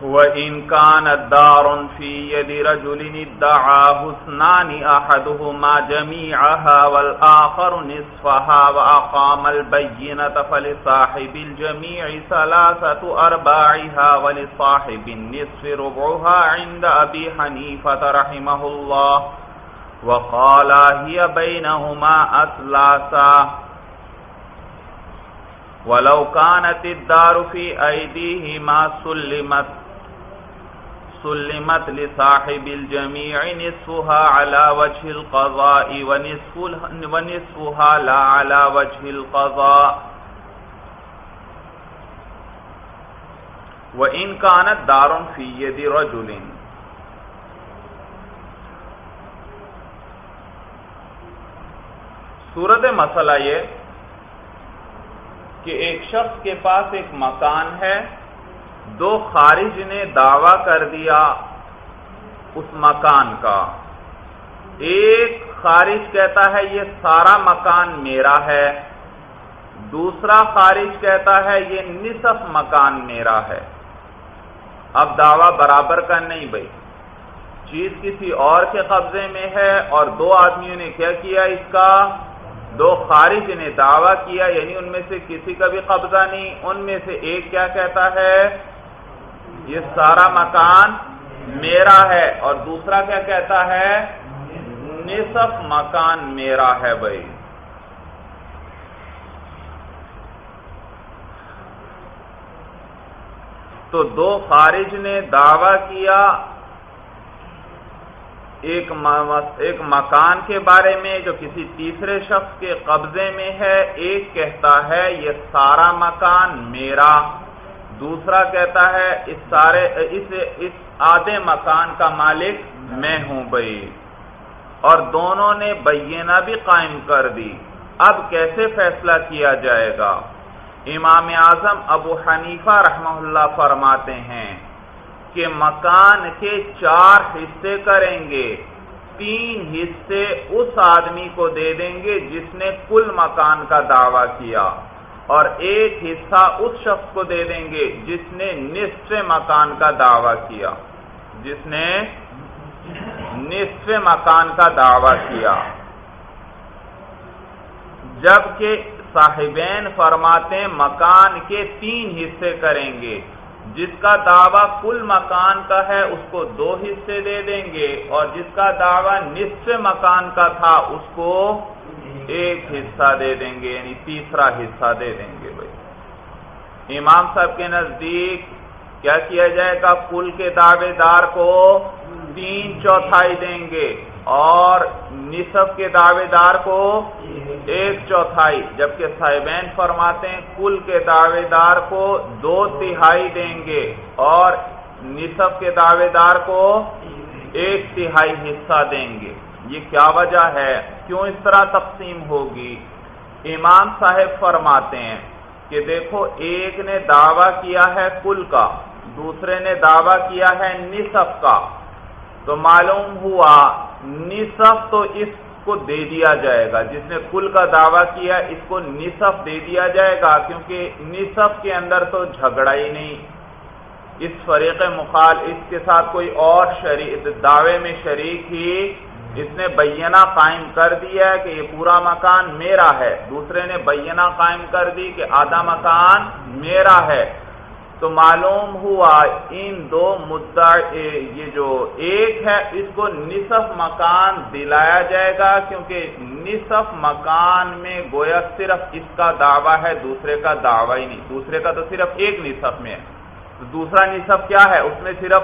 وَإِنْ كَانَتْ دَارٌ فِي يَدِ رَجُلٍ ادَّعَاهُ اثْنَانِ أَحَدُهُمَا جَمِيعَهَا وَالْآخَرُ نِصْفَهَا وَأَقَامَ الْبَيِّنَةَ فَلِصَاحِبِ الْجَمِيعِ ثَلَاثَةُ أَرْبَاعِهَا وَلِصَاحِبِ النِّصْفِ رُبُعُهَا عِنْدَ أَبِي حَنِيفَةَ رَحِمَهُ اللَّهُ وَقَالَ هِيَ بَيْنَهُمَا أَثْلَاثًا وَلَوْ كَانَتِ الدَّارُ فِي أَيْدِيهِمَا سُلِّمَتْ لِصَاحِبِ الْجَمِيعِ نِصْفُهَا عَلَى وَجْهِ الْقَضَاءِ وَنِصْفُهَا لَا عَلَى وَجْهِ الْقَضَاءِ وَإِنْ كَانَتْ دَارٌ فِي يَدِ رَجُلٍ. صورت مسئلہ یہ کہ ایک شخص کے پاس ایک مکان ہے، دو خارج نے دعویٰ کر دیا اس مکان کا. ایک خارج کہتا ہے یہ سارا مکان میرا ہے، دوسرا خارج کہتا ہے یہ نصف مکان میرا ہے. اب دعویٰ برابر کا نہیں بھائی، چیز کسی اور کے قبضے میں ہے اور دو آدمیوں نے کیا کیا، اس کا دو خارج نے دعویٰ کیا، یعنی ان میں سے کسی کا بھی قبضہ نہیں. ان میں سے ایک کیا کہتا ہے یہ سارا مکان میرا ہے اور دوسرا کیا کہتا ہے نصف مکان میرا ہے. بھائی تو دو خارج نے دعویٰ کیا ایک مکان کے بارے میں جو کسی تیسرے شخص کے قبضے میں ہے. ایک کہتا ہے یہ سارا مکان میرا، دوسرا کہتا ہے اس آدھے مکان کا مالک میں ہوں بھائی. اور دونوں نے بینہ بھی قائم کر دی. اب کیسے فیصلہ کیا جائے گا؟ امام اعظم ابو حنیفہ رحمہ اللہ فرماتے ہیں کہ مکان کے 4 حصے کریں گے. 3 حصے اس آدمی کو دے دیں گے جس نے کل مکان کا دعویٰ کیا، اور 1 حصہ اس شخص کو دے دیں گے جس نے نصف مکان کا دعویٰ کیا. جبکہ صاحبین فرماتے ہیں مکان کے 3 حصے کریں گے. جس کا دعویٰ کل مکان کا ہے اس کو 2 حصے دے دیں گے، اور جس کا دعویٰ نصف مکان کا تھا اس کو 1 حصہ دے دیں گے، یعنی تیسرا حصہ دے دیں گے. بھائی امام صاحب کے نزدیک کیا کیا جائے گا؟ کل کے دعوے دار کو 3/4 دیں گے اور نصف کے دعوے دار کو 1/4، جبکہ صاحبین فرماتے ہیں کل کے دعوے دار کو 2/3 دیں گے اور نصف کے دعوے دار کو 1/3 حصہ دیں گے. یہ کیا وجہ ہے؟ کیوں اس طرح تقسیم ہوگی؟ امام صاحب فرماتے ہیں کہ دیکھو، ایک نے دعویٰ کیا ہے کل کا، دوسرے نے دعویٰ کیا ہے نصف کا. تو معلوم ہوا نصف تو اس کو دے دیا جائے گا، جس نے کل کا دعویٰ کیا اس کو نصف دے دیا جائے گا، کیونکہ نصف کے اندر تو جھگڑا ہی نہیں. اس فریق مخالف اس کے ساتھ کوئی اور دعوے میں شریک ہی، اس نے بینہ قائم کر دیا ہے کہ یہ پورا مکان میرا ہے، دوسرے نے بینہ قائم کر دی کہ آدھا مکان میرا ہے. تو معلوم ہوا ان 2 مدعی، یہ جو ایک ہے اس کو نصف مکان دلایا جائے گا، کیونکہ نصف مکان میں گویا صرف اس کا دعویٰ ہے، دوسرے کا دعویٰ ہی نہیں. دوسرے کا تو صرف 1 نصف میں ہے، تو دوسرا نصف کیا ہے؟ اس میں صرف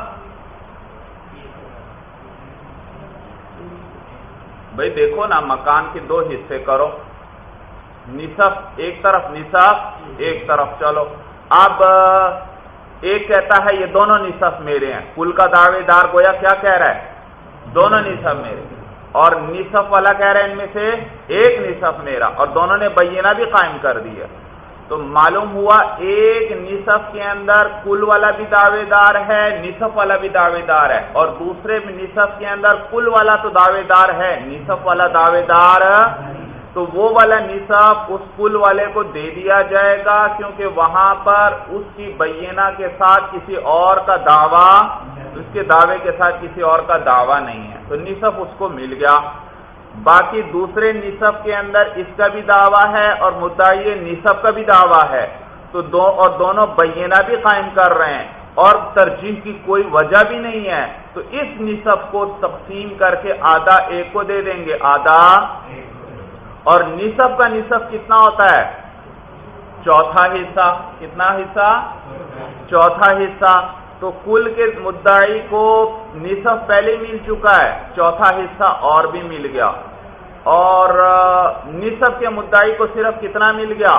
بھائی دیکھو نا، مکان کے 2 حصے کرو، نصف ایک طرف، نصف ایک طرف. چلو اب ایک کہتا ہے یہ دونوں نصف میرے ہیں، کل کا دعوے دار گویا کیا کہہ رہا ہے؟ دونوں نصف میرے. اور نصف والا کہہ رہا ہے ان میں سے 1 نصف میرا، اور دونوں نے بینہ بھی قائم کر دیا. تو معلوم ہوا ایک نصف کے اندر کل والا بھی دعوے دار ہے، نصف والا بھی دعوے دار ہے، اور دوسرے نصف کے اندر کل والا تو دعوے دار ہے، نصف والا دعوے دار تو وہ والا نصاب اس کل والے کو دے دیا جائے گا، کیونکہ وہاں پر اس کی بینہ کے ساتھ کسی اور کا دعویٰ، اس کے دعوے کے ساتھ کسی اور کا دعویٰ نہیں ہے، تو نصاب اس کو مل گیا۔ باقی دوسرے نصاب کے اندر اس کا بھی دعویٰ ہے اور مدعی نصاب کا بھی دعویٰ ہے، تو دونوں بینہ بھی قائم کر رہے ہیں اور ترجیح کی کوئی وجہ بھی نہیں ہے، تو اس نصاب کو تقسیم کر کے آدھا ایک کو دے دیں گے، آدھا، اور نصاب کا نصاب کتنا ہوتا ہے؟ چوتھا حصہ۔ کتنا حصہ؟ چوتھا حصہ۔ تو کل کے مدعی کو نصاب پہلے مل چکا ہے، چوتھا حصہ اور بھی مل گیا، اور نصاب کے مدعی کو صرف کتنا مل گیا؟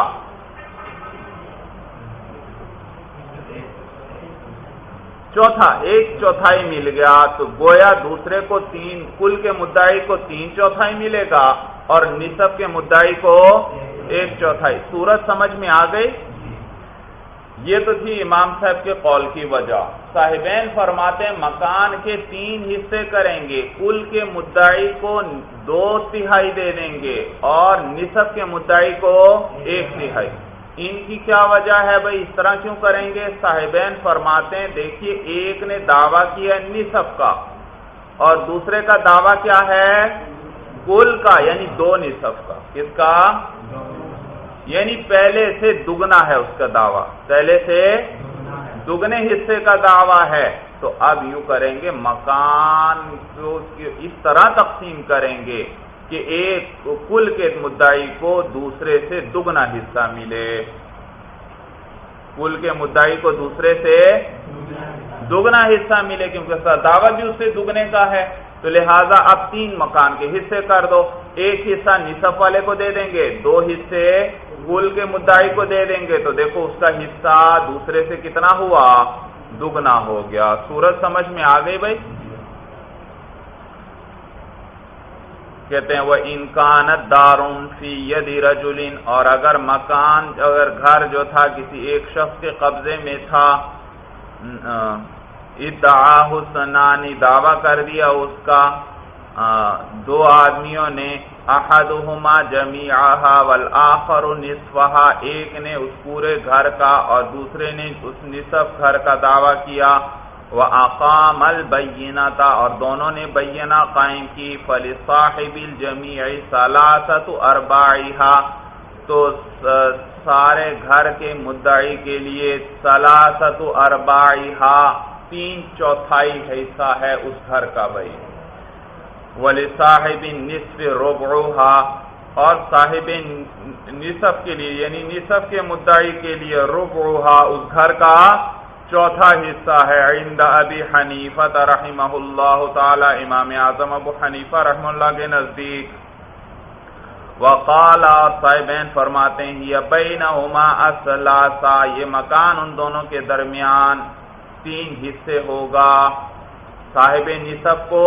چوتھا، ایک چوتھائی مل گیا، تو گویا دوسرے کو کل کے مدعی کو 3/4 ملے گا اور نصاب کے مدعی کو 1/4۔ صورت سمجھ میں آ گئی؟ یہ تو تھی امام صاحب کے قول کی وجہ۔ صاحبین فرماتے ہیں مکان کے 3 حصے کریں گے، کل کے مدعی کو 2/3 دے دیں گے اور نصاب کے مدعی کو 1/3۔ ان کی کیا وجہ ہے بھائی، اس طرح کیوں کریں گے؟ صاحبین فرماتے ہیں دیکھیے، ایک نے دعویٰ کیا نصاب کا اور دوسرے کا دعویٰ کیا ہے؟ کل کا، یعنی 2 نصاب کا۔ کس کا؟ یعنی پہلے سے دگنا ہے اس کا دعویٰ، پہلے سے دگنے حصے کا دعویٰ ہے، تو اب یوں کریں گے، مکان کو اس طرح تقسیم کریں گے کہ ایک کل کے مدعی کو دوسرے سے دگنا حصہ ملے، کل کے مدعی کو دوسرے سے دگنا حصہ ملے، کیونکہ دعویٰ بھی اس سے دگنے کا ہے، تو لہذا اب 3 مکان کے حصے کر دو، ایک حصہ نصاب والے کو دے دیں گے، 2 حصے کل کے مدعی کو دے دیں گے، تو دیکھو اس کا حصہ دوسرے سے کتنا ہوا؟ دگنا ہو گیا۔ صورت سمجھ میں آ گئی بھائی؟ کہتے ہیں وہ انکانت دارون فی ید رجل، اور اگر گھر جو تھا کسی ایک شخص کے قبضے میں تھا، ادعاہ سنانی، دعویٰ کر دیا اس کا 2 آدمیوں نے، احدہما جمیعہا والآخر نصفہا، ایک نے اس پورے گھر کا اور دوسرے نے اس نصف گھر کا دعویٰ کیا، وَأَقَامَ الْبَيِّنَةَ، اور دونوں نے بینہ قائم کی، فَلِصَاحِبِ الْجَمِيعِ ثَلَاثَةُ أَرْبَاعِهَا، تو سارے گھر کے مدعی کے لیے ثلاثۃ ارباعها 3/4 حصہ ہے اس گھر کا بھائی، وَلِصَاحِبِ النِّصْفِ رُبُعُهَا، اور صاحب نصف کے لیے یعنی نصف کے مدعی کے لیے ربعها اس گھر کا 4تھا حصہ ہے، عند ابی حنیفہ رحمہ اللہ تعالی، امام اعظم ابو حنیفہ رحمہ اللہ کے نزدیک، وقال، اور صاحبین فرماتے ہیں، یہ بینہما الثلاثہ، یہ مکان ان دونوں کے درمیان 3 حصے ہوگا، صاحب نصف کو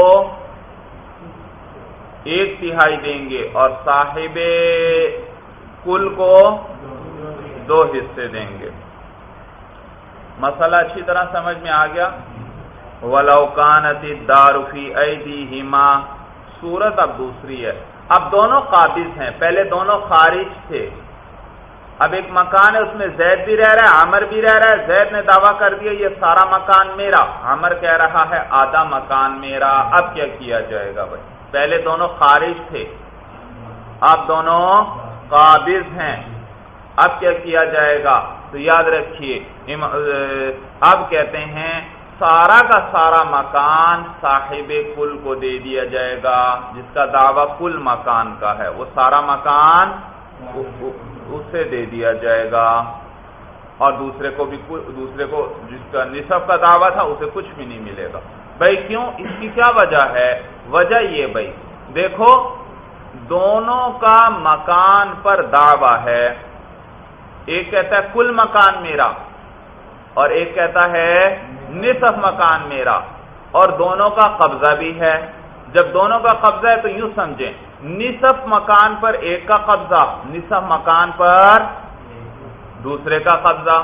1/3 دیں گے اور صاحب کل کو 2 حصے دیں گے۔ مسئلہ اچھی طرح سمجھ میں آ گیا؟ وَلَوْ كَانَتِ الدَّارُ فِي أَيْدِيهِمَا، صورت اب دوسری ہے، اب دونوں قابض ہیں، پہلے دونوں خارج تھے، اب ایک مکان ہے اس میں زید بھی رہ رہا ہے، عمر بھی رہ رہا ہے، زید نے دعویٰ کر دیا یہ سارا مکان میرا، عمر کہہ رہا ہے آدھا مکان میرا، اب کیا کیا جائے گا بھائی؟ پہلے دونوں خارج تھے، اب دونوں قابض ہیں، اب کیا کیا جائے گا؟ تو یاد رکھیے، اب کہتے ہیں سارا کا سارا مکان صاحب کل کو دے دیا جائے گا، جس کا دعویٰ کل مکان کا ہے، وہ سارا مکان اسے دے دیا جائے گا، اور دوسرے کو جس کا نصف کا دعویٰ تھا اسے کچھ بھی نہیں ملے گا۔ بھائی کیوں؟ اس کی کیا وجہ ہے؟ وجہ یہ بھائی دیکھو، دونوں کا مکان پر دعویٰ ہے، ایک کہتا ہے کل مکان میرا اور ایک کہتا ہے نصف مکان میرا، اور دونوں کا قبضہ بھی ہے۔ جب دونوں کا قبضہ ہے تو یوں سمجھیں، نصف مکان پر ایک کا قبضہ، نصف مکان پر دوسرے کا قبضہ۔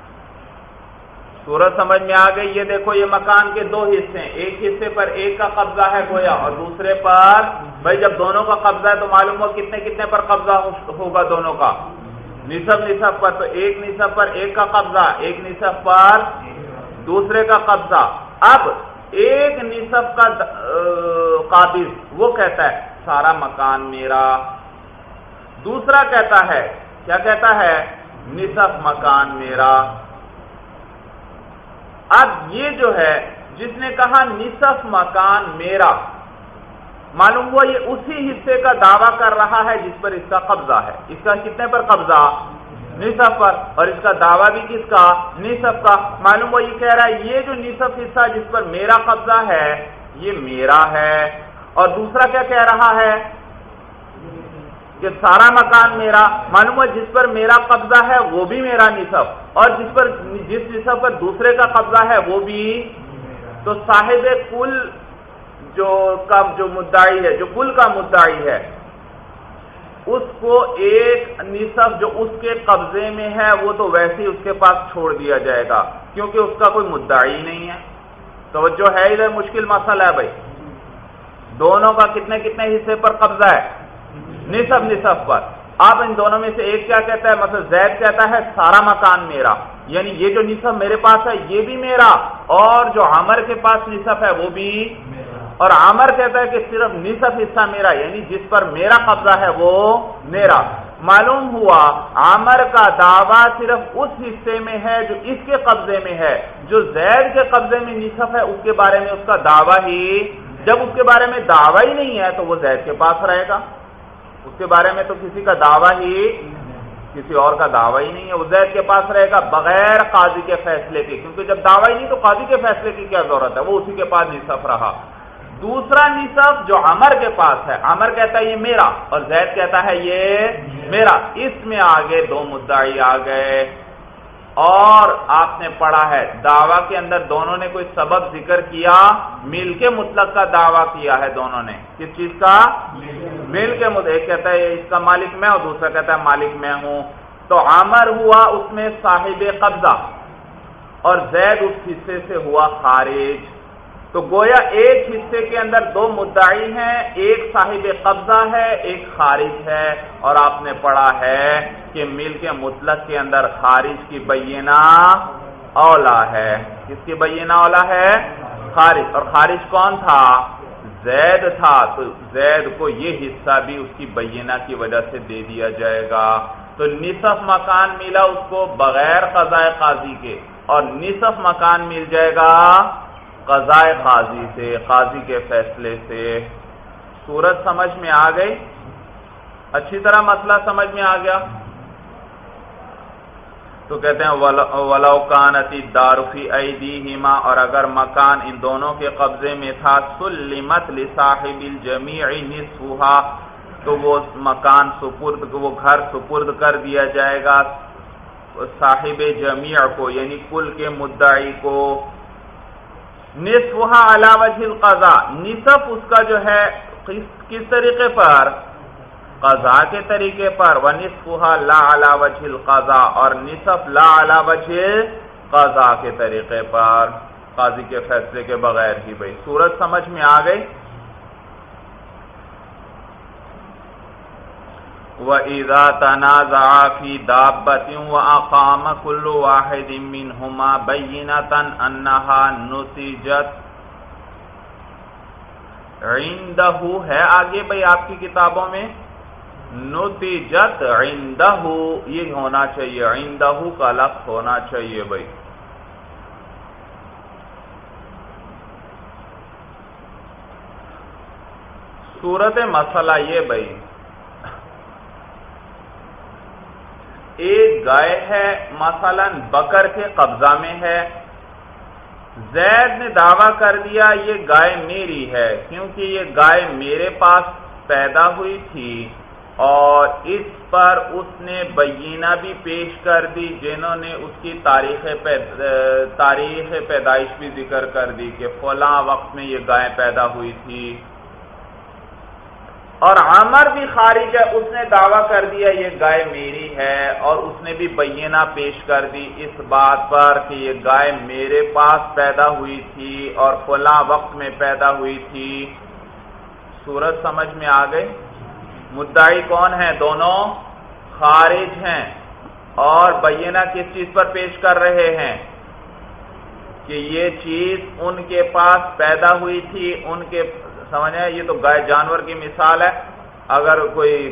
صورت سمجھ میں آ گئی؟ یہ دیکھو، یہ مکان کے 2 حصے ہیں، ایک حصے پر ایک کا قبضہ ہے گویا اور دوسرے پر بھائی جب دونوں کا قبضہ ہے تو معلوم ہو کتنے کتنے پر قبضہ ہوگا دونوں کا؟ نصف پر، تو ایک نصف پر ایک کا قبضہ، ایک نصف پر دوسرے کا قبضہ۔ اب ایک نصف کا قابض وہ کہتا ہے سارا مکان میرا، دوسرا کہتا ہے کیا کہتا ہے؟ نصف مکان میرا۔ اب یہ جو ہے جس نے کہا نصف مکان میرا، معلوم ہوا یہ اسی حصے کا دعویٰ کر رہا ہے جس پر اس کا قبضہ ہے۔ اس کا کتنے پر قبضہ؟ نصف پر، اور اس کا دعویٰ بھی کس کا؟ نصف کا۔ معلوم ہوا یہ کہہ رہا ہے یہ جو نصف حصہ جس پر میرا قبضہ ہے یہ میرا ہے، اور دوسرا کیا کہہ رہا ہے کہ سارا مکان میرا۔ معلوم ہوا جس پر میرا قبضہ ہے وہ بھی میرا نصف، اور جس نصف پر دوسرے کا قبضہ ہے وہ بھی۔ تو صاحب کل جو مدعی ہے، جو کل کا مدعی ہے، اس کو ایک نصف جو اس کے قبضے میں ہے وہ تو ویسے ہی اس کے پاس چھوڑ دیا جائے گا، کیونکہ اس کا کوئی مدعی نہیں ہے۔ توجہ ہے، ادھر مشکل مسئلہ ہے بھائی۔ دونوں کا کتنے کتنے حصے پر قبضہ ہے؟ نصف پر۔ اب ان دونوں میں سے ایک کیا کہتا ہے؟ مثلا زید کہتا ہے سارا مکان میرا، یعنی یہ جو نصف میرے پاس ہے یہ بھی میرا، اور جو عمر کے پاس نصف ہے وہ بھی، اور عمر کہتا ہے کہ صرف نصف حصہ میرا، یعنی جس پر میرا قبضہ ہے وہ میرا۔ معلوم ہوا عمر کا دعویٰ صرف اس حصے میں ہے جو اس کے قبضے میں ہے، جو زید کے قبضے میں نصف ہے اس کے بارے میں اس کا دعویٰ ہی، جب اس کے بارے میں دعویٰ ہی نہیں ہے تو وہ زید کے پاس رہے گا، اس کے بارے میں تو کسی کا دعویٰ ہی، کسی اور کا دعویٰ ہی نہیں ہے، وہ زید کے پاس رہے گا بغیر قاضی کے فیصلے کے، کیونکہ جب دعویٰ ہی نہیں تو قاضی کے فیصلے کی کیا ضرورت ہے، وہ اسی کے پاس نصف رہا۔ دوسرا نصف جو عمر کے پاس ہے، عمر کہتا ہے یہ میرا، اور زید کہتا ہے یہ میرا، اس میں آگے دو مدعی آ گئے، اور آپ نے پڑھا ہے دعویٰ کے اندر دونوں نے کوئی سبب ذکر کیا، ملک مطلق کا دعویٰ کیا ہے دونوں نے، کس چیز کا؟ ملک مطلق۔ ایک کہتا ہے اس کا مالک میں اور دوسرا کہتا ہے مالک میں ہوں، تو عمر ہوا اس میں صاحب قبضہ، اور زید اس حصے سے ہوا خارج۔ تو گویا ایک حصے کے اندر دو مدعی ہیں، ایک صاحب قبضہ ہے ایک خارج ہے، اور آپ نے پڑھا ہے کہ ملک مطلق کے اندر خارج کی بینہ اولا ہے۔ کس کی بینہ اولا ہے؟ خارج۔ اور خارج کون تھا؟ زید تھا، تو زید کو یہ حصہ بھی اس کی بینہ کی وجہ سے دے دیا جائے گا۔ تو نصف مکان ملا اس کو بغیر قضاء قاضی کے، اور نصف مکان مل جائے گا قضاء قاضی سے، قاضی کے فیصلے سے۔ صورت سمجھ میں آ گئی؟ اچھی طرح مسئلہ سمجھ میں آ گیا؟ تو کہتے ہیں وَلَوْ كَانَتِ الدَّارُ فِي أَيْدِيهِمَا، اور اگر مکان ان دونوں کے قبضے میں تھا، سُلِّمَتْ لِصَاحِبِ الْجَمِيعِ نِصْفُهَا، تو وہ مکان وہ گھر سپرد کر دیا جائے گا صاحب جمیع کو، یعنی کل کے مدعی کو۔ نصفها علی وجہ القضاء، نصف اس کا جو ہے کس طریقے پر؟ قضاء کے طریقے پر۔ ونصفها لا علی وجہ القضاء، اور نصف لا علی وجہ قضاء کے طریقے پر، قاضی کے فیصلے کے بغیر ہی۔ بھائی صورت سمجھ میں آ گئی؟ وَإِذَا تَنَازَعَا فِي دَابَّةٍ وَأَقَامَ كُلُّ وَاحِدٍ مِّنْهُمَا بَيِّنَةً أَنَّهَا نُسِجَتْ عِندَهُ، ہے آگے بھائی آپ کی کتابوں میں نُسِجَتْ عِندَهُ، یہ ہونا چاہیے، عِندَهُ کا لفظ ہونا چاہیے بھائی۔ صورت مسئلہ یہ بھائی، ایک گائے ہے مثلا بکر کے قبضہ میں ہے، زید نے دعویٰ کر دیا یہ گائے میری ہے کیونکہ یہ گائے میرے پاس پیدا ہوئی تھی، اور اس پر اس نے بینہ بھی پیش کر دی جنہوں نے اس کی تاریخ پیدائش بھی ذکر کر دی کہ فلاں وقت میں یہ گائے پیدا ہوئی تھی، اور عمر بھی خارج ہے، اس نے دعویٰ کر دیا یہ گائے میری ہے، اور اس نے بھی بینہ پیش کر دی اس بات پر کہ یہ گائے میرے پاس پیدا ہوئی تھی اور فلاں وقت میں پیدا ہوئی تھی۔ صورت سمجھ میں آ گئی؟ مدعی کون ہے؟ دونوں خارج ہیں، اور بینہ کس چیز پر پیش کر رہے ہیں کہ یہ چیز ان کے پاس پیدا ہوئی تھی، ان کے سمجھ ہے، یہ تو گائے جانور کی مثال ہے، اگر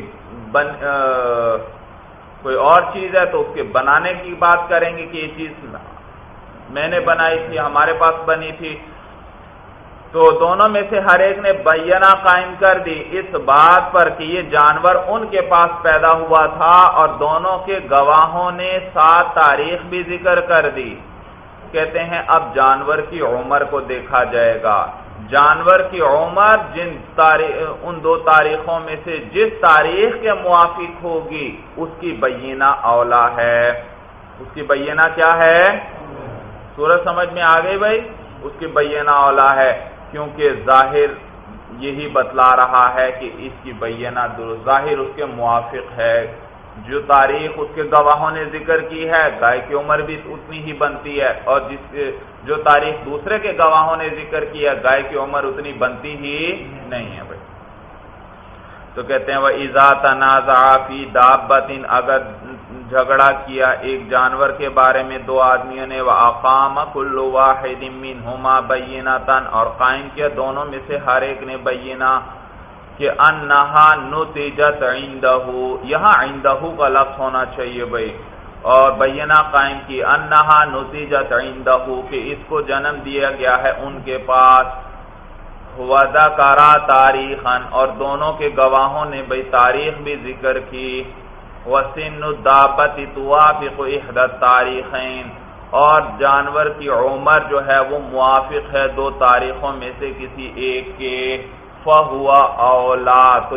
کوئی اور چیز ہے تو اس کے بنانے کی بات کریں گے کہ یہ چیز میں نے بنائی تھی، ہمارے پاس بنی تھی، تو دونوں میں سے ہر ایک نے بینہ قائم کر دی اس بات پر کہ یہ جانور ان کے پاس پیدا ہوا تھا، اور دونوں کے گواہوں نے 7 تاریخ بھی ذکر کر دی۔ کہتے ہیں اب جانور کی عمر کو دیکھا جائے گا، جانور کی عمر ان 2 تاریخوں میں سے جس تاریخ کے موافق ہوگی اس کی بینہ اولا ہے۔ اس کی بینہ کیا ہے؟ سورج سمجھ میں آ گئی بھائی؟ اس کی بینہ اولا ہے، کیونکہ ظاہر یہی بتلا رہا ہے کہ اس کی بینہ درست، ظاہر اس کے موافق ہے۔ جو تاریخ اس کے گواہوں نے ذکر کی ہے، گائے کی عمر بھی اتنی ہی بنتی ہے، اور جو تاریخ دوسرے کے گواہوں نے ذکر کی ہے، گائے کی عمر اتنی بنتی ہی نہیں ہے بھائی۔ تو کہتے ہیں وَإِذَا تَنَازَعَا فِي دَابَّةٍ، اگر جھگڑا کیا ایک جانور کے بارے میں 2 آدمیوں نے، وَأَقَامَ كُلُّ وَاحِدٍ مِّنْهُمَا بَيِّنَةً، اور قائم کیا دونوں میں سے ہر ایک نے بینہ کہ انہا نتیجت عندہ، یہاں عندہ کا لفظ ہونا چاہیے بھائی، اور بینہ قائم کی انہا نتیجت عندہ کہ اس کو جنم دیا گیا ہے ان کے پاس، وذکر تاریخا، اور دونوں کے گواہوں نے بھائی تاریخ بھی ذکر کی، وسن الدابۃ توافق احدى التاریخین، اور جانور کی عمر جو ہے وہ موافق ہے 2 تاریخوں میں سے کسی ایک کے، فَهُوَ اولا، تو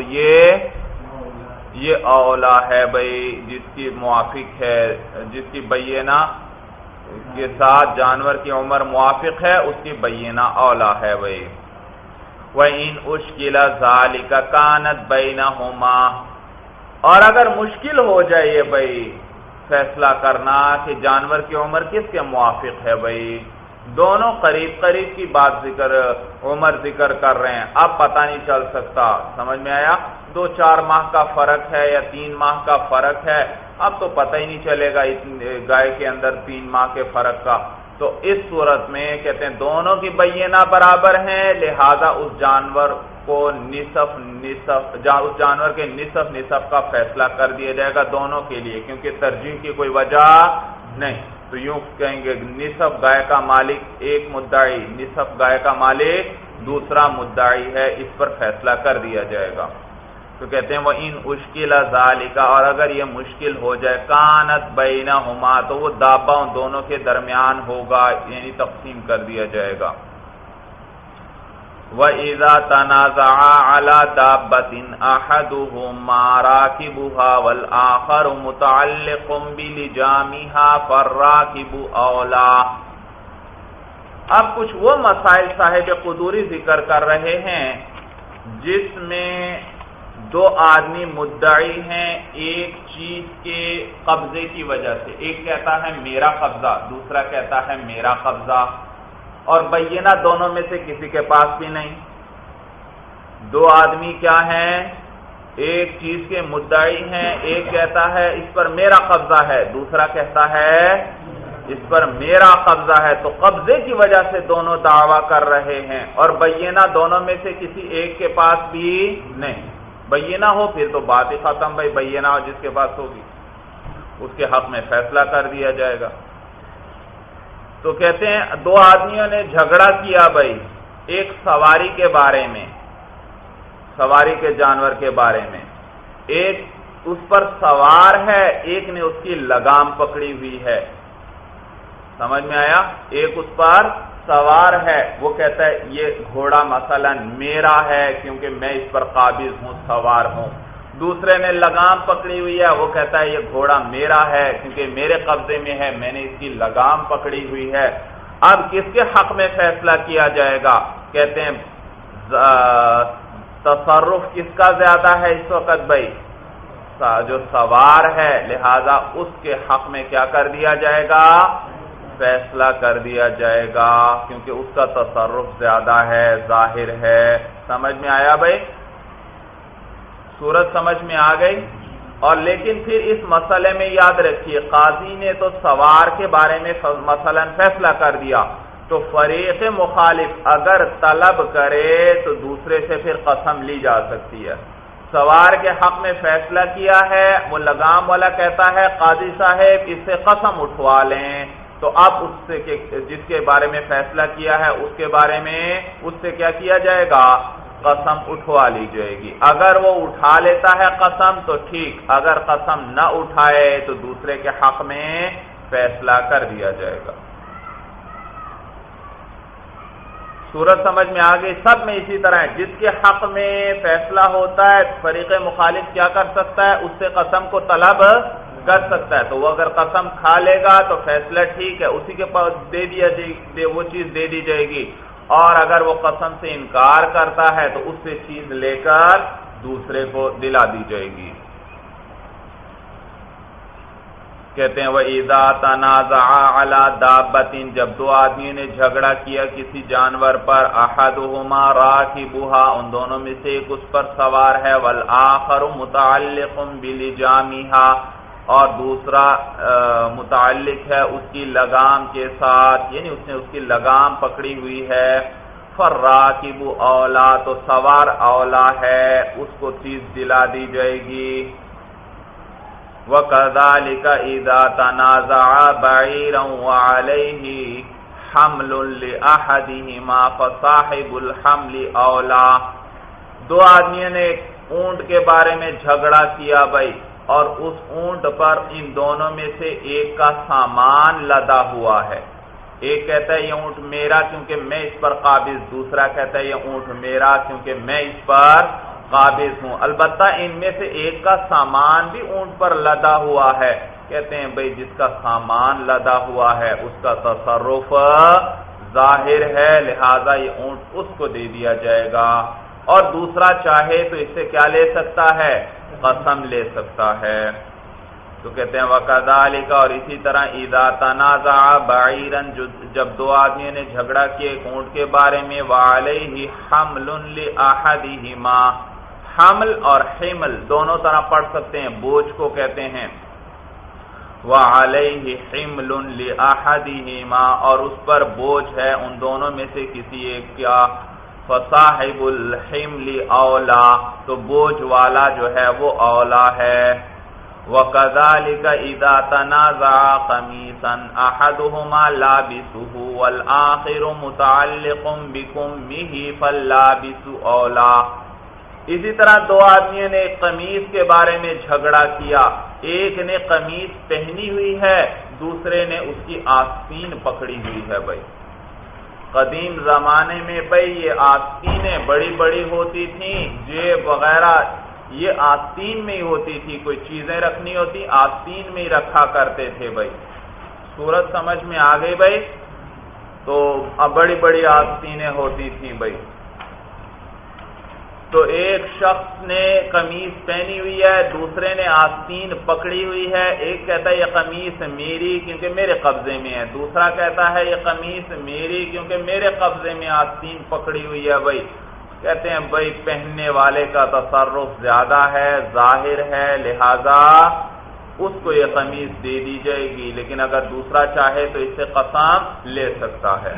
یہ اولا ہے بھائی، جس کی موافق ہے، جس کی بینہ کے ساتھ جانور کی عمر موافق ہے اس کی بینہ اولا ہے بھائی۔ وَإِنْ أُشْكِلَ ذَلِكَ كَانَتْ بَيْنَهُمَا، اور اگر مشکل ہو جائے یہ بھائی فیصلہ کرنا کہ جانور کی عمر کس کے موافق ہے بھائی، دونوں قریب قریب کی بات عمر ذکر کر رہے ہیں، اب پتہ نہیں چل سکتا، سمجھ میں آیا؟ 2-4 ماہ کا فرق ہے یا 3 ماہ کا فرق ہے، اب تو پتہ ہی نہیں چلے گا گائے کے اندر 3 ماہ کے فرق کا، تو اس صورت میں کہتے ہیں دونوں کی بینہ برابر ہیں، لہذا اس جانور کو اس جانور کے نصف کا فیصلہ کر دیا جائے گا دونوں کے لیے، کیونکہ ترجیح کی کوئی وجہ نہیں، تو یوں کہیں گے نصف گائے کا مالک ایک مدعی، نصف گائے کا مالک دوسرا مدعی ہے، اس پر فیصلہ کر دیا جائے گا۔ تو کہتے ہیں وَإِنْ أُشْكِلَ ذَلِكَ، اور اگر یہ مشکل ہو جائے، كَانَتْ بَيْنَهُمَا، تو وہ دابہ ان دونوں کے درمیان ہوگا، یعنی تقسیم کر دیا جائے گا۔ وَإِذَا تَنَازَعَا عَلَى دَابَّةٍ أَحَدُهُمَا رَاكِبُهَا وَالْآخَرُ مُتَعَلِّقٌ بِلِجَامِهَا فَالرَّاكِبُ أَوْلَىٰ۔ اب کچھ وہ مسائل صاحب قدوری ذکر کر رہے ہیں جس میں 2 آدمی مدعی ہیں ایک چیز کے قبضے کی وجہ سے، ایک کہتا ہے میرا قبضہ، دوسرا کہتا ہے میرا قبضہ، اور بینہ دونوں میں سے کسی کے پاس بھی نہیں۔ 2 آدمی کیا ہیں؟ ایک چیز کے مدعی ہیں، ایک کہتا ہے اس پر میرا قبضہ ہے، دوسرا کہتا ہے اس پر میرا قبضہ ہے، تو قبضے کی وجہ سے دونوں دعویٰ کر رہے ہیں، اور بینہ دونوں میں سے کسی ایک کے پاس بھی نہیں۔ بینہ ہو پھر تو بات ہی ختم بھائی، بینہ ہو جس کے پاس ہوگی اس کے حق میں فیصلہ کر دیا جائے گا۔ تو کہتے ہیں 2 آدمیوں نے جھگڑا کیا بھائی ایک سواری کے بارے میں، سواری کے جانور کے بارے میں، ایک اس پر سوار ہے، ایک نے اس کی لگام پکڑی ہوئی ہے، سمجھ میں آیا؟ ایک اس پر سوار ہے، وہ کہتا ہے یہ گھوڑا مثلا میرا ہے کیونکہ میں اس پر قابض ہوں، سوار ہوں۔ دوسرے نے لگام پکڑی ہوئی ہے، وہ کہتا ہے یہ گھوڑا میرا ہے کیونکہ میرے قبضے میں ہے، میں نے اس کی لگام پکڑی ہوئی ہے۔ اب کس کے حق میں فیصلہ کیا جائے گا؟ کہتے ہیں تصرف کس کا زیادہ ہے اس وقت بھائی؟ جو سوار ہے، لہذا اس کے حق میں کیا کر دیا جائے گا؟ فیصلہ کر دیا جائے گا، کیونکہ اس کا تصرف زیادہ ہے، ظاہر ہے، سمجھ میں آیا بھائی؟ صورت سمجھ میں آ گئی؟ اور لیکن پھر اس مسئلے میں یاد رکھیے، قاضی نے تو سوار کے بارے میں مثلا فیصلہ کر دیا، تو فریق مخالف اگر طلب کرے تو دوسرے سے پھر قسم لی جا سکتی ہے۔ سوار کے حق میں فیصلہ کیا ہے، وہ لگام والا کہتا ہے قاضی صاحب اس سے قسم اٹھوا لیں، تو اب اس سے جس کے بارے میں فیصلہ کیا ہے اس کے بارے میں اس سے کیا کیا جائے گا؟ قسم اٹھوا لی جائے گی۔ اگر وہ اٹھا لیتا ہے قسم تو ٹھیک، اگر قسم نہ اٹھائے تو دوسرے کے حق میں فیصلہ کر دیا جائے گا۔ صورت سمجھ میں آ گئی؟ سب میں اسی طرح ہے، جس کے حق میں فیصلہ ہوتا ہے فریق مخالف کیا کر سکتا ہے؟ اس سے قسم کو طلب کر سکتا ہے، تو وہ اگر قسم کھا لے گا تو فیصلہ ٹھیک ہے، اسی کے پاس وہ چیز دے دی جائے گی، اور اگر وہ قسم سے انکار کرتا ہے تو اس سے چیز لے کر دوسرے کو دلا دی جائے گی۔ کہتے ہیں وَإِذَا تَنَازَعَا عَلَى دَابَّةٍ، جب دو آدمیوں نے جھگڑا کیا کسی جانور پر، أَحَدُهُمَا رَاكِبُهَا، ان دونوں میں سے ایک اس پر سوار ہے، وَالْآخَرُ مُتَعَلِّقٌ بِلِجَامِهَا، اور دوسرا متعلق ہے اس کی لگام کے ساتھ، یعنی اس نے اس کی لگام پکڑی ہوئی ہے، فَالرَّاكِبُ أَوْلَى، تو سوار اولا ہے، اس کو چیز دلا دی جائے گی۔ وَكَذَلِكَ إِذَا تَنَازَعَ بَعِيرًا وَعَلَيْهِ حَمْلٌ لِأَحَدِهِمَا فَصَاحِبُ الْحَمْلِ أَوْلَى، دو آدمیوں نے ایک اونٹ کے بارے میں جھگڑا کیا بھائی، اور اس اونٹ پر ان دونوں میں سے ایک کا سامان لدا ہوا ہے، ایک کہتا ہے یہ اونٹ میرا کیونکہ میں اس پر قابض، دوسرا کہتا ہے یہ اونٹ میرا کیونکہ میں اس پر قابض ہوں، البتہ ان میں سے ایک کا سامان بھی اونٹ پر لدا ہوا ہے، کہتے ہیں بھئی جس کا سامان لدا ہوا ہے اس کا تصرف ظاہر ہے، لہذا یہ اونٹ اس کو دے دیا جائے گا، اور دوسرا چاہے تو اس سے کیا لے سکتا ہے؟ قسم لے سکتا ہے۔ تو کہتے ہیں وَكَذَلِكَ، اور اسی طرح اِذَا تَنَازَعَ بَعِيرًا، جب دو آدمیوں نے جھگڑا کیا ایک اونٹ کے بارے میں، وَعَلَيْهِ حَمْلٌ لِأَحَدِهِمَا، حمل اور حمل دونوں طرح پڑھ سکتے ہیں، بوجھ کو کہتے ہیں، وَعَلَيْهِ حِمْلٌ لِأَحَدِهِمَا، اور اس پر بوجھ ہے ان دونوں میں سے کسی ایک کا، فَصَاحِبُ الْحِمْلِ أَوْلَى، تو بوجھ والا جو ہے وہ اولا ہے۔ وَكَذَلِكَ إِذَا تَنَازَعَ قَمِيصًا أَحَدُهُمَا لَابِسُهُ وَالْآخِرُ مُتَعَلِّقٌ بِكُمِّهِ فَاللَّابِسُ أَوْلَى، اسی طرح دو آدمیوں نے ایک قمیص کے بارے میں جھگڑا کیا، ایک نے قمیص پہنی ہوئی ہے، دوسرے نے اس کی آستین پکڑی ہوئی ہے بھائی۔ قدیم زمانے میں بھائی یہ آستینیں بڑی بڑی ہوتی تھیں، جیب وغیرہ یہ آستین میں ہی ہوتی تھی، کوئی چیزیں رکھنی ہوتی آستین میں ہی رکھا کرتے تھے بھائی۔ صورت سمجھ میں آ گئی بھائی؟ تو بڑی بڑی آستینیں ہوتی تھیں بھائی، تو ایک شخص نے قمیص پہنی ہوئی ہے، دوسرے نے آستین پکڑی ہوئی ہے، ایک کہتا ہے یہ قمیص میری کیونکہ میرے قبضے میں ہے، دوسرا کہتا ہے یہ قمیص میری کیونکہ میرے قبضے میں آستین پکڑی ہوئی ہے بھائی۔ کہتے ہیں بھائی پہننے والے کا تصرف زیادہ ہے، ظاہر ہے، لہذا اس کو یہ قمیص دے دی جائے گی، لیکن اگر دوسرا چاہے تو اس سے قسم لے سکتا ہے۔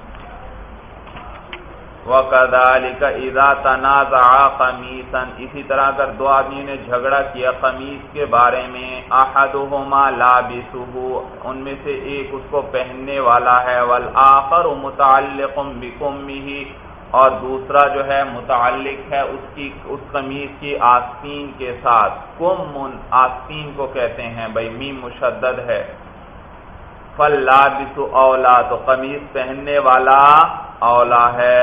وَكَذَلِكَ إِذَا تَنَازَعَ قَمِيصًا، اسی طرح اگر دو آدمی نے جھگڑا کیا قمیص کے بارے میں، أَحَدُهُمَا لَابِسُهُ، ان میں سے ایک اس کو پہننے والا ہے، وَالْآخَرُ مُتَعَلِّقٌ بِكُمِّهِ، اور دوسرا جو ہے متعلق ہے اس قمیص کی آستین کے ساتھ، کم آستین کو کہتے ہیں بھائی، میم مشدد ہے، فَاللَّابِسُ أَوْلَى، تو قمیص پہننے والا اولا ہے۔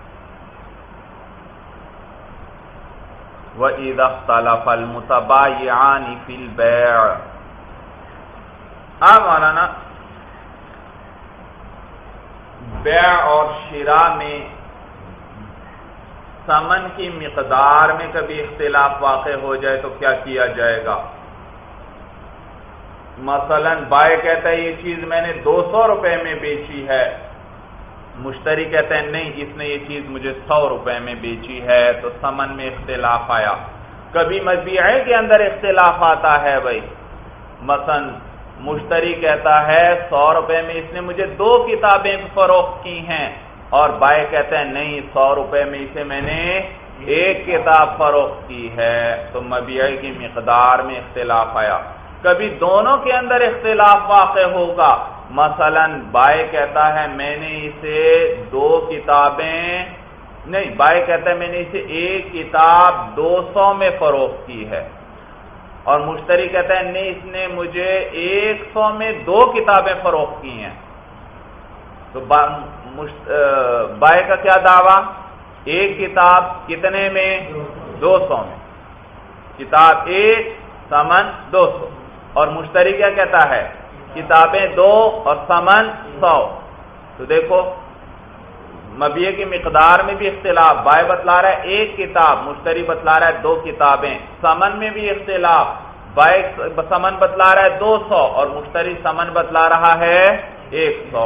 وَإِذَا اخْتَلَفَ الْمُتَبَايِعَانِ فِي الْبَيْعِ، اب مولانا بیع اور شراء میں ثمن کی مقدار میں کبھی اختلاف واقع ہو جائے تو کیا کیا جائے گا؟ مثلا بائع کہتا ہے یہ چیز میں نے 200 روپے میں بیچی ہے، مشتری کہتا ہے نہیں اس نے یہ چیز مجھے 100 روپے میں بیچی ہے، تو ثمن میں اختلاف آیا، کبھی مبیعے کے اندر اختلاف آتا ہے بھائی، مثلا مشتری کہتا ہے 100 روپے میں اس نے مجھے 2 کتابیں فروخت کی ہیں، اور بائع کہتا ہے نہیں 100 روپے میں اسے میں نے 1 کتاب فروخت کی ہے، تو مبیعے کی مقدار میں اختلاف آیا۔ کبھی دونوں کے اندر اختلاف واقع ہوگا، مثلا بائع کہتا ہے میں نے اسے 2 کتابیں نہیں، بائع کہتا ہے میں نے اسے 1 کتاب 200 میں فروخت کی ہے، اور مشتری کہتا ہے نہیں اس نے مجھے 100 میں 2 کتابیں فروخت کی ہیں، تو بائع کا کیا دعویٰ؟ 1 کتاب کتنے میں؟ 200 میں، کتاب 1 ثمن 200، اور مشتری کیا کہتا ہے؟ کتابیں 2 اور ثمن 100۔ تو دیکھو مبیع کی مقدار میں بھی اختلاف، بائع بتلا رہا ہے 1 کتاب، مشتری بتلا رہا ہے 2 کتابیں، ثمن میں بھی اختلاف، بائع ثمن بتلا رہا ہے 200 اور مشتری ثمن بتلا رہا ہے 100۔